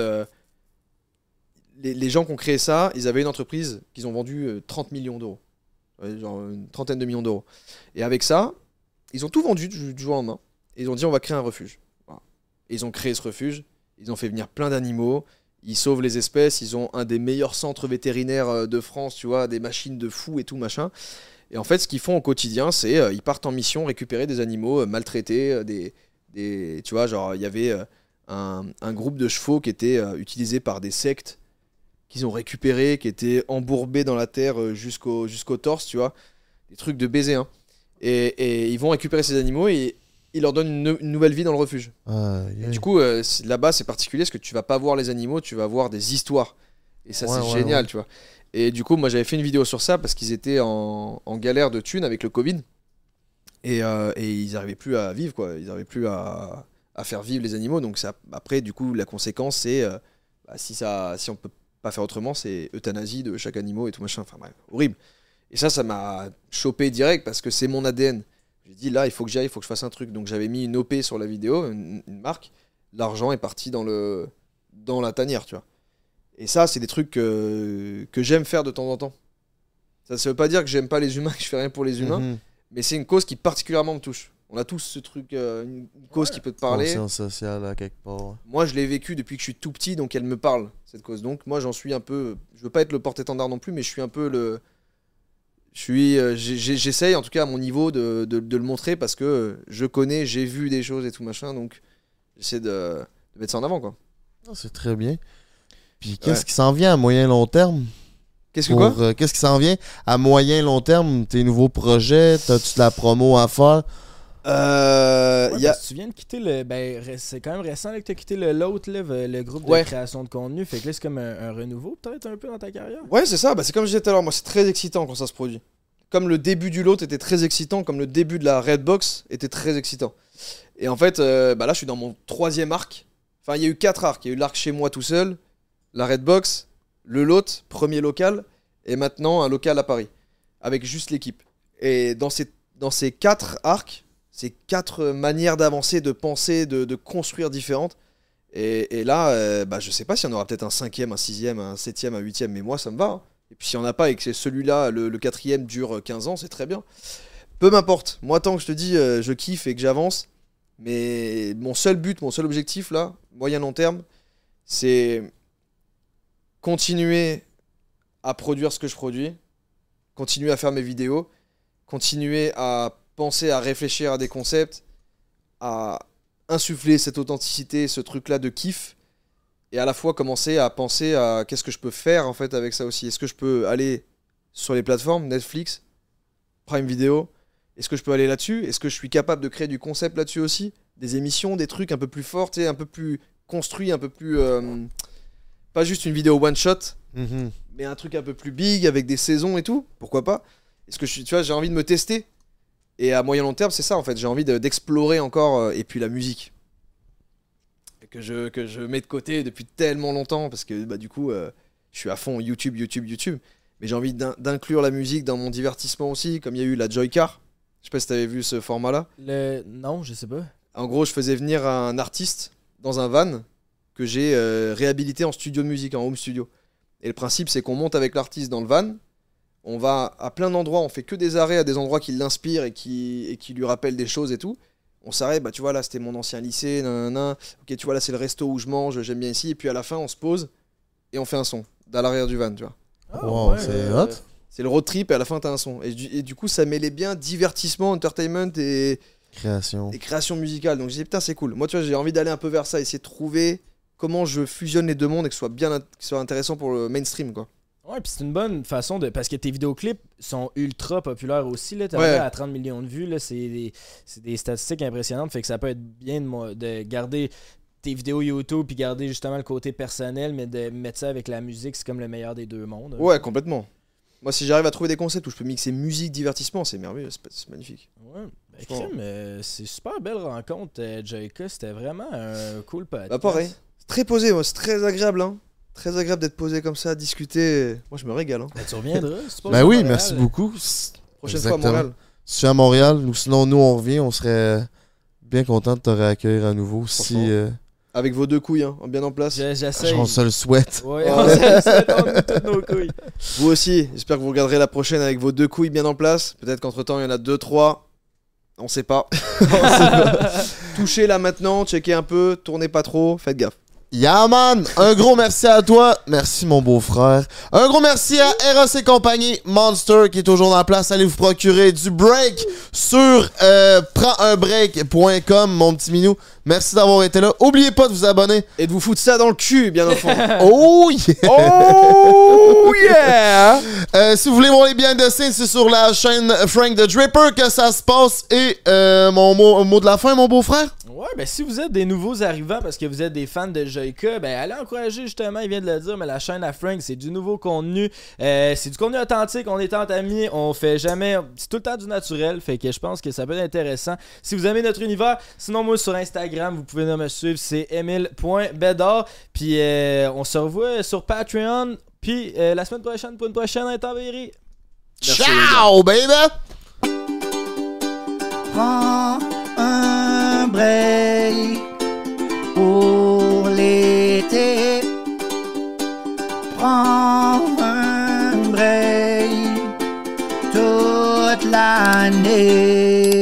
les gens qui ont créé ça, ils avaient une entreprise qu'ils ont vendue 30 millions d'euros. Ouais, genre une trentaine de millions d'euros. Et avec ça, ils ont tout vendu du jour au lendemain. Et ils ont dit on va créer un refuge. Voilà. Et ils ont créé ce refuge. Ils ont fait venir plein d'animaux. Ils sauvent les espèces. Ils ont un des meilleurs centres vétérinaires de France, tu vois, des machines de fous et tout machin. Et en fait, ce qu'ils font au quotidien, c'est ils partent en mission récupérer des animaux maltraités, tu vois, genre il y avait un groupe de chevaux qui était utilisé par des sectes qu'ils ont récupérés, qui étaient embourbés dans la terre jusqu'au torse, tu vois, des trucs de baiser, hein. Et ils vont récupérer ces animaux et ils leur donnent une nouvelle vie dans le refuge. Aïe, Et aïe. du coup, là-bas, c'est particulier parce que tu vas pas voir les animaux, tu vas voir des histoires. Et ça, Ouais, c'est ouais, génial, ouais. tu vois. Et du coup, moi, j'avais fait une vidéo sur ça parce qu'ils étaient en galère de thunes avec le Covid. Et ils n'arrivaient plus à vivre, quoi. Ils n'arrivaient plus à faire vivre les animaux. Donc, ça, après, du coup, la conséquence, c'est si on peut pas faire autrement, c'est euthanasie de chaque animal et tout machin. Enfin, bref, horrible. Et ça m'a chopé direct parce que c'est mon ADN. J'ai dit là, il faut que j'aille, il faut que je fasse un truc. Donc j'avais mis une OP sur la vidéo, une marque. L'argent est parti dans la tanière, tu vois. Et ça, c'est des trucs que j'aime faire de temps en temps. Ça veut pas dire que j'aime pas les humains, que je fais rien pour les humains, Mhm. mais c'est une cause qui particulièrement me touche. On a tous ce truc, une cause qui peut te parler. Conscience sociale à quelque part. Moi, je l'ai vécu depuis que je suis tout petit, donc elle me parle, cette cause. Donc moi, j'en suis un peu. Je veux pas être le porte-étendard non plus, mais je suis un peu J'essaye en tout cas à mon niveau de le montrer parce que je connais, j'ai vu des choses et tout machin, donc j'essaie de mettre ça en avant, quoi. Ah, c'est très bien. Puis qu'est-ce qui s'en vient à moyen long terme? Qu'est-ce que quoi? Qu'est-ce qui s'en vient à moyen long terme? Tes nouveaux projets? T'as-tu de la promo à faire? Tu viens de quitter le. C'est quand même récent là, que tu as quitté l'autre, le groupe de création de contenu. Fait que là, c'est comme un renouveau, peut-être, un peu dans ta carrière. Ouais, c'est ça. C'est comme je disais tout à l'heure, moi, c'est très excitant quand ça se produit. Comme le début du lot était très excitant, comme le début de la Redbox était très excitant. Et en fait, là, je suis dans mon 3e arc. Enfin, il y a eu 4 arcs. Il y a eu l'arc chez moi tout seul, la Redbox, le lot, premier local, et maintenant un local à Paris, avec juste l'équipe. Et dans ces 4 arcs, ces 4 manières d'avancer, de penser, de construire différentes. Et là, je sais pas s'il y en aura peut-être un 5e, un 6e, un 7e, un 8e, mais moi ça me va. Hein. Et puis s'il n'y en a pas et que celui-là, le 4e, dure 15 ans, c'est très bien. Peu m'importe. Moi, tant que je te dis, je kiffe et que j'avance. Mais mon seul but, mon seul objectif, là, moyen long terme, c'est continuer à produire ce que je produis, continuer à faire mes vidéos, continuer à penser, à réfléchir à des concepts, à insuffler cette authenticité, ce truc-là de kiff, et à la fois commencer à penser à qu'est-ce que je peux faire en fait avec ça aussi. Est-ce que je peux aller sur les plateformes, Netflix, Prime Video? Est-ce que je peux aller là-dessus? Est-ce que je suis capable de créer du concept là-dessus aussi? Des émissions, des trucs un peu plus forts, un peu plus construits, un peu plus... pas juste une vidéo one-shot, mais un truc un peu plus big, avec des saisons et tout. Pourquoi pas? Est-ce que tu vois, j'ai envie de me tester. Et à moyen long terme, c'est ça en fait. J'ai envie d'explorer encore. Et puis la musique. Que je mets de côté depuis tellement longtemps. Parce que du coup, je suis à fond YouTube. Mais j'ai envie d'inclure la musique dans mon divertissement aussi. Comme il y a eu la Joycar. Je sais pas si t'avais vu ce format-là. Non, je sais pas. En gros, je faisais venir un artiste dans un van que j'ai réhabilité en studio de musique, en home studio. Et le principe, c'est qu'on monte avec l'artiste dans le van. On va à plein d'endroits, on fait que des arrêts à des endroits qui l'inspirent et qui lui rappellent des choses et tout. On s'arrête, tu vois, là c'était mon ancien lycée, nanana. Ok, tu vois, là c'est le resto où je mange, j'aime bien ici. Et puis à la fin, on se pose et on fait un son, à l'arrière du van, tu vois. Wow, c'est hot. C'est le road trip et à la fin, t'as un son. Et du coup, ça mêlait bien divertissement, entertainment et création musicale. Donc j'ai dit, putain, c'est cool. Moi, tu vois, j'ai envie d'aller un peu vers ça, essayer de trouver comment je fusionne les deux mondes et que ce soit intéressant pour le mainstream, quoi. Ouais, puis c'est une bonne façon de... Parce que tes vidéoclips sont ultra populaires aussi, là. T'as à 30 millions de vues, là. C'est des statistiques impressionnantes. Fait que ça peut être bien de garder tes vidéos YouTube puis garder justement le côté personnel, mais de mettre ça avec la musique, c'est comme le meilleur des deux mondes. Hein. Ouais, complètement. Moi, si j'arrive à trouver des concepts où je peux mixer musique, divertissement, c'est merveilleux, c'est magnifique. Ouais, crime, c'est super belle rencontre, Joyka. C'était vraiment un cool podcast. Bah pareil. C'est très posé, moi. C'est très agréable, hein. Très agréable d'être posé comme ça, discuter. Moi, je me régale. Hein. Tu reviendras. Ben oui, merci beaucoup. Prochaine fois à Montréal. Si tu es à Montréal, sinon nous on revient, on serait bien content de te réaccueillir à nouveau. Si, avec vos 2 couilles, hein, bien en place. J'essaie. On se le souhaite. Ouais, on se le souhaite, on met toutes nos couilles. Vous aussi, j'espère que vous regarderez la prochaine avec vos 2 couilles bien en place. Peut-être qu'entre temps, il y en a 2, 3. On sait pas. Touchez là maintenant, checkez un peu, tournez pas trop, faites gaffe. Yeah man, un gros merci à toi, merci mon beau-frère. Un gros merci à Eros et compagnie, Monster qui est toujours dans la place. Allez vous procurer du break sur prendsunbreak.com, mon petit minou. Merci d'avoir été là. Oubliez pas de vous abonner. Et de vous foutre ça dans le cul, bien enfant. Oh yeah! Oh yeah! Si vous voulez voir les behind the scenes, c'est sur la chaîne Frank the Draper que ça se passe. Et mon mot de la fin, mon beau-frère? Ouais, ben si vous êtes des nouveaux arrivants parce que vous êtes des fans de Joyka, ben allez encourager justement, il vient de le dire, mais la chaîne à Frank, c'est du nouveau contenu. C'est du contenu authentique, on est entre amis, on fait jamais... C'est tout le temps du naturel, fait que je pense que ça peut être intéressant. Si vous aimez notre univers, sinon moi sur Instagram, vous pouvez me suivre, c'est emile.bedard. Puis on se revoit sur Patreon, puis la semaine prochaine pour une prochaine intempérie. Ciao, baby! Prends un break pour l'été. Prends un break toute l'année.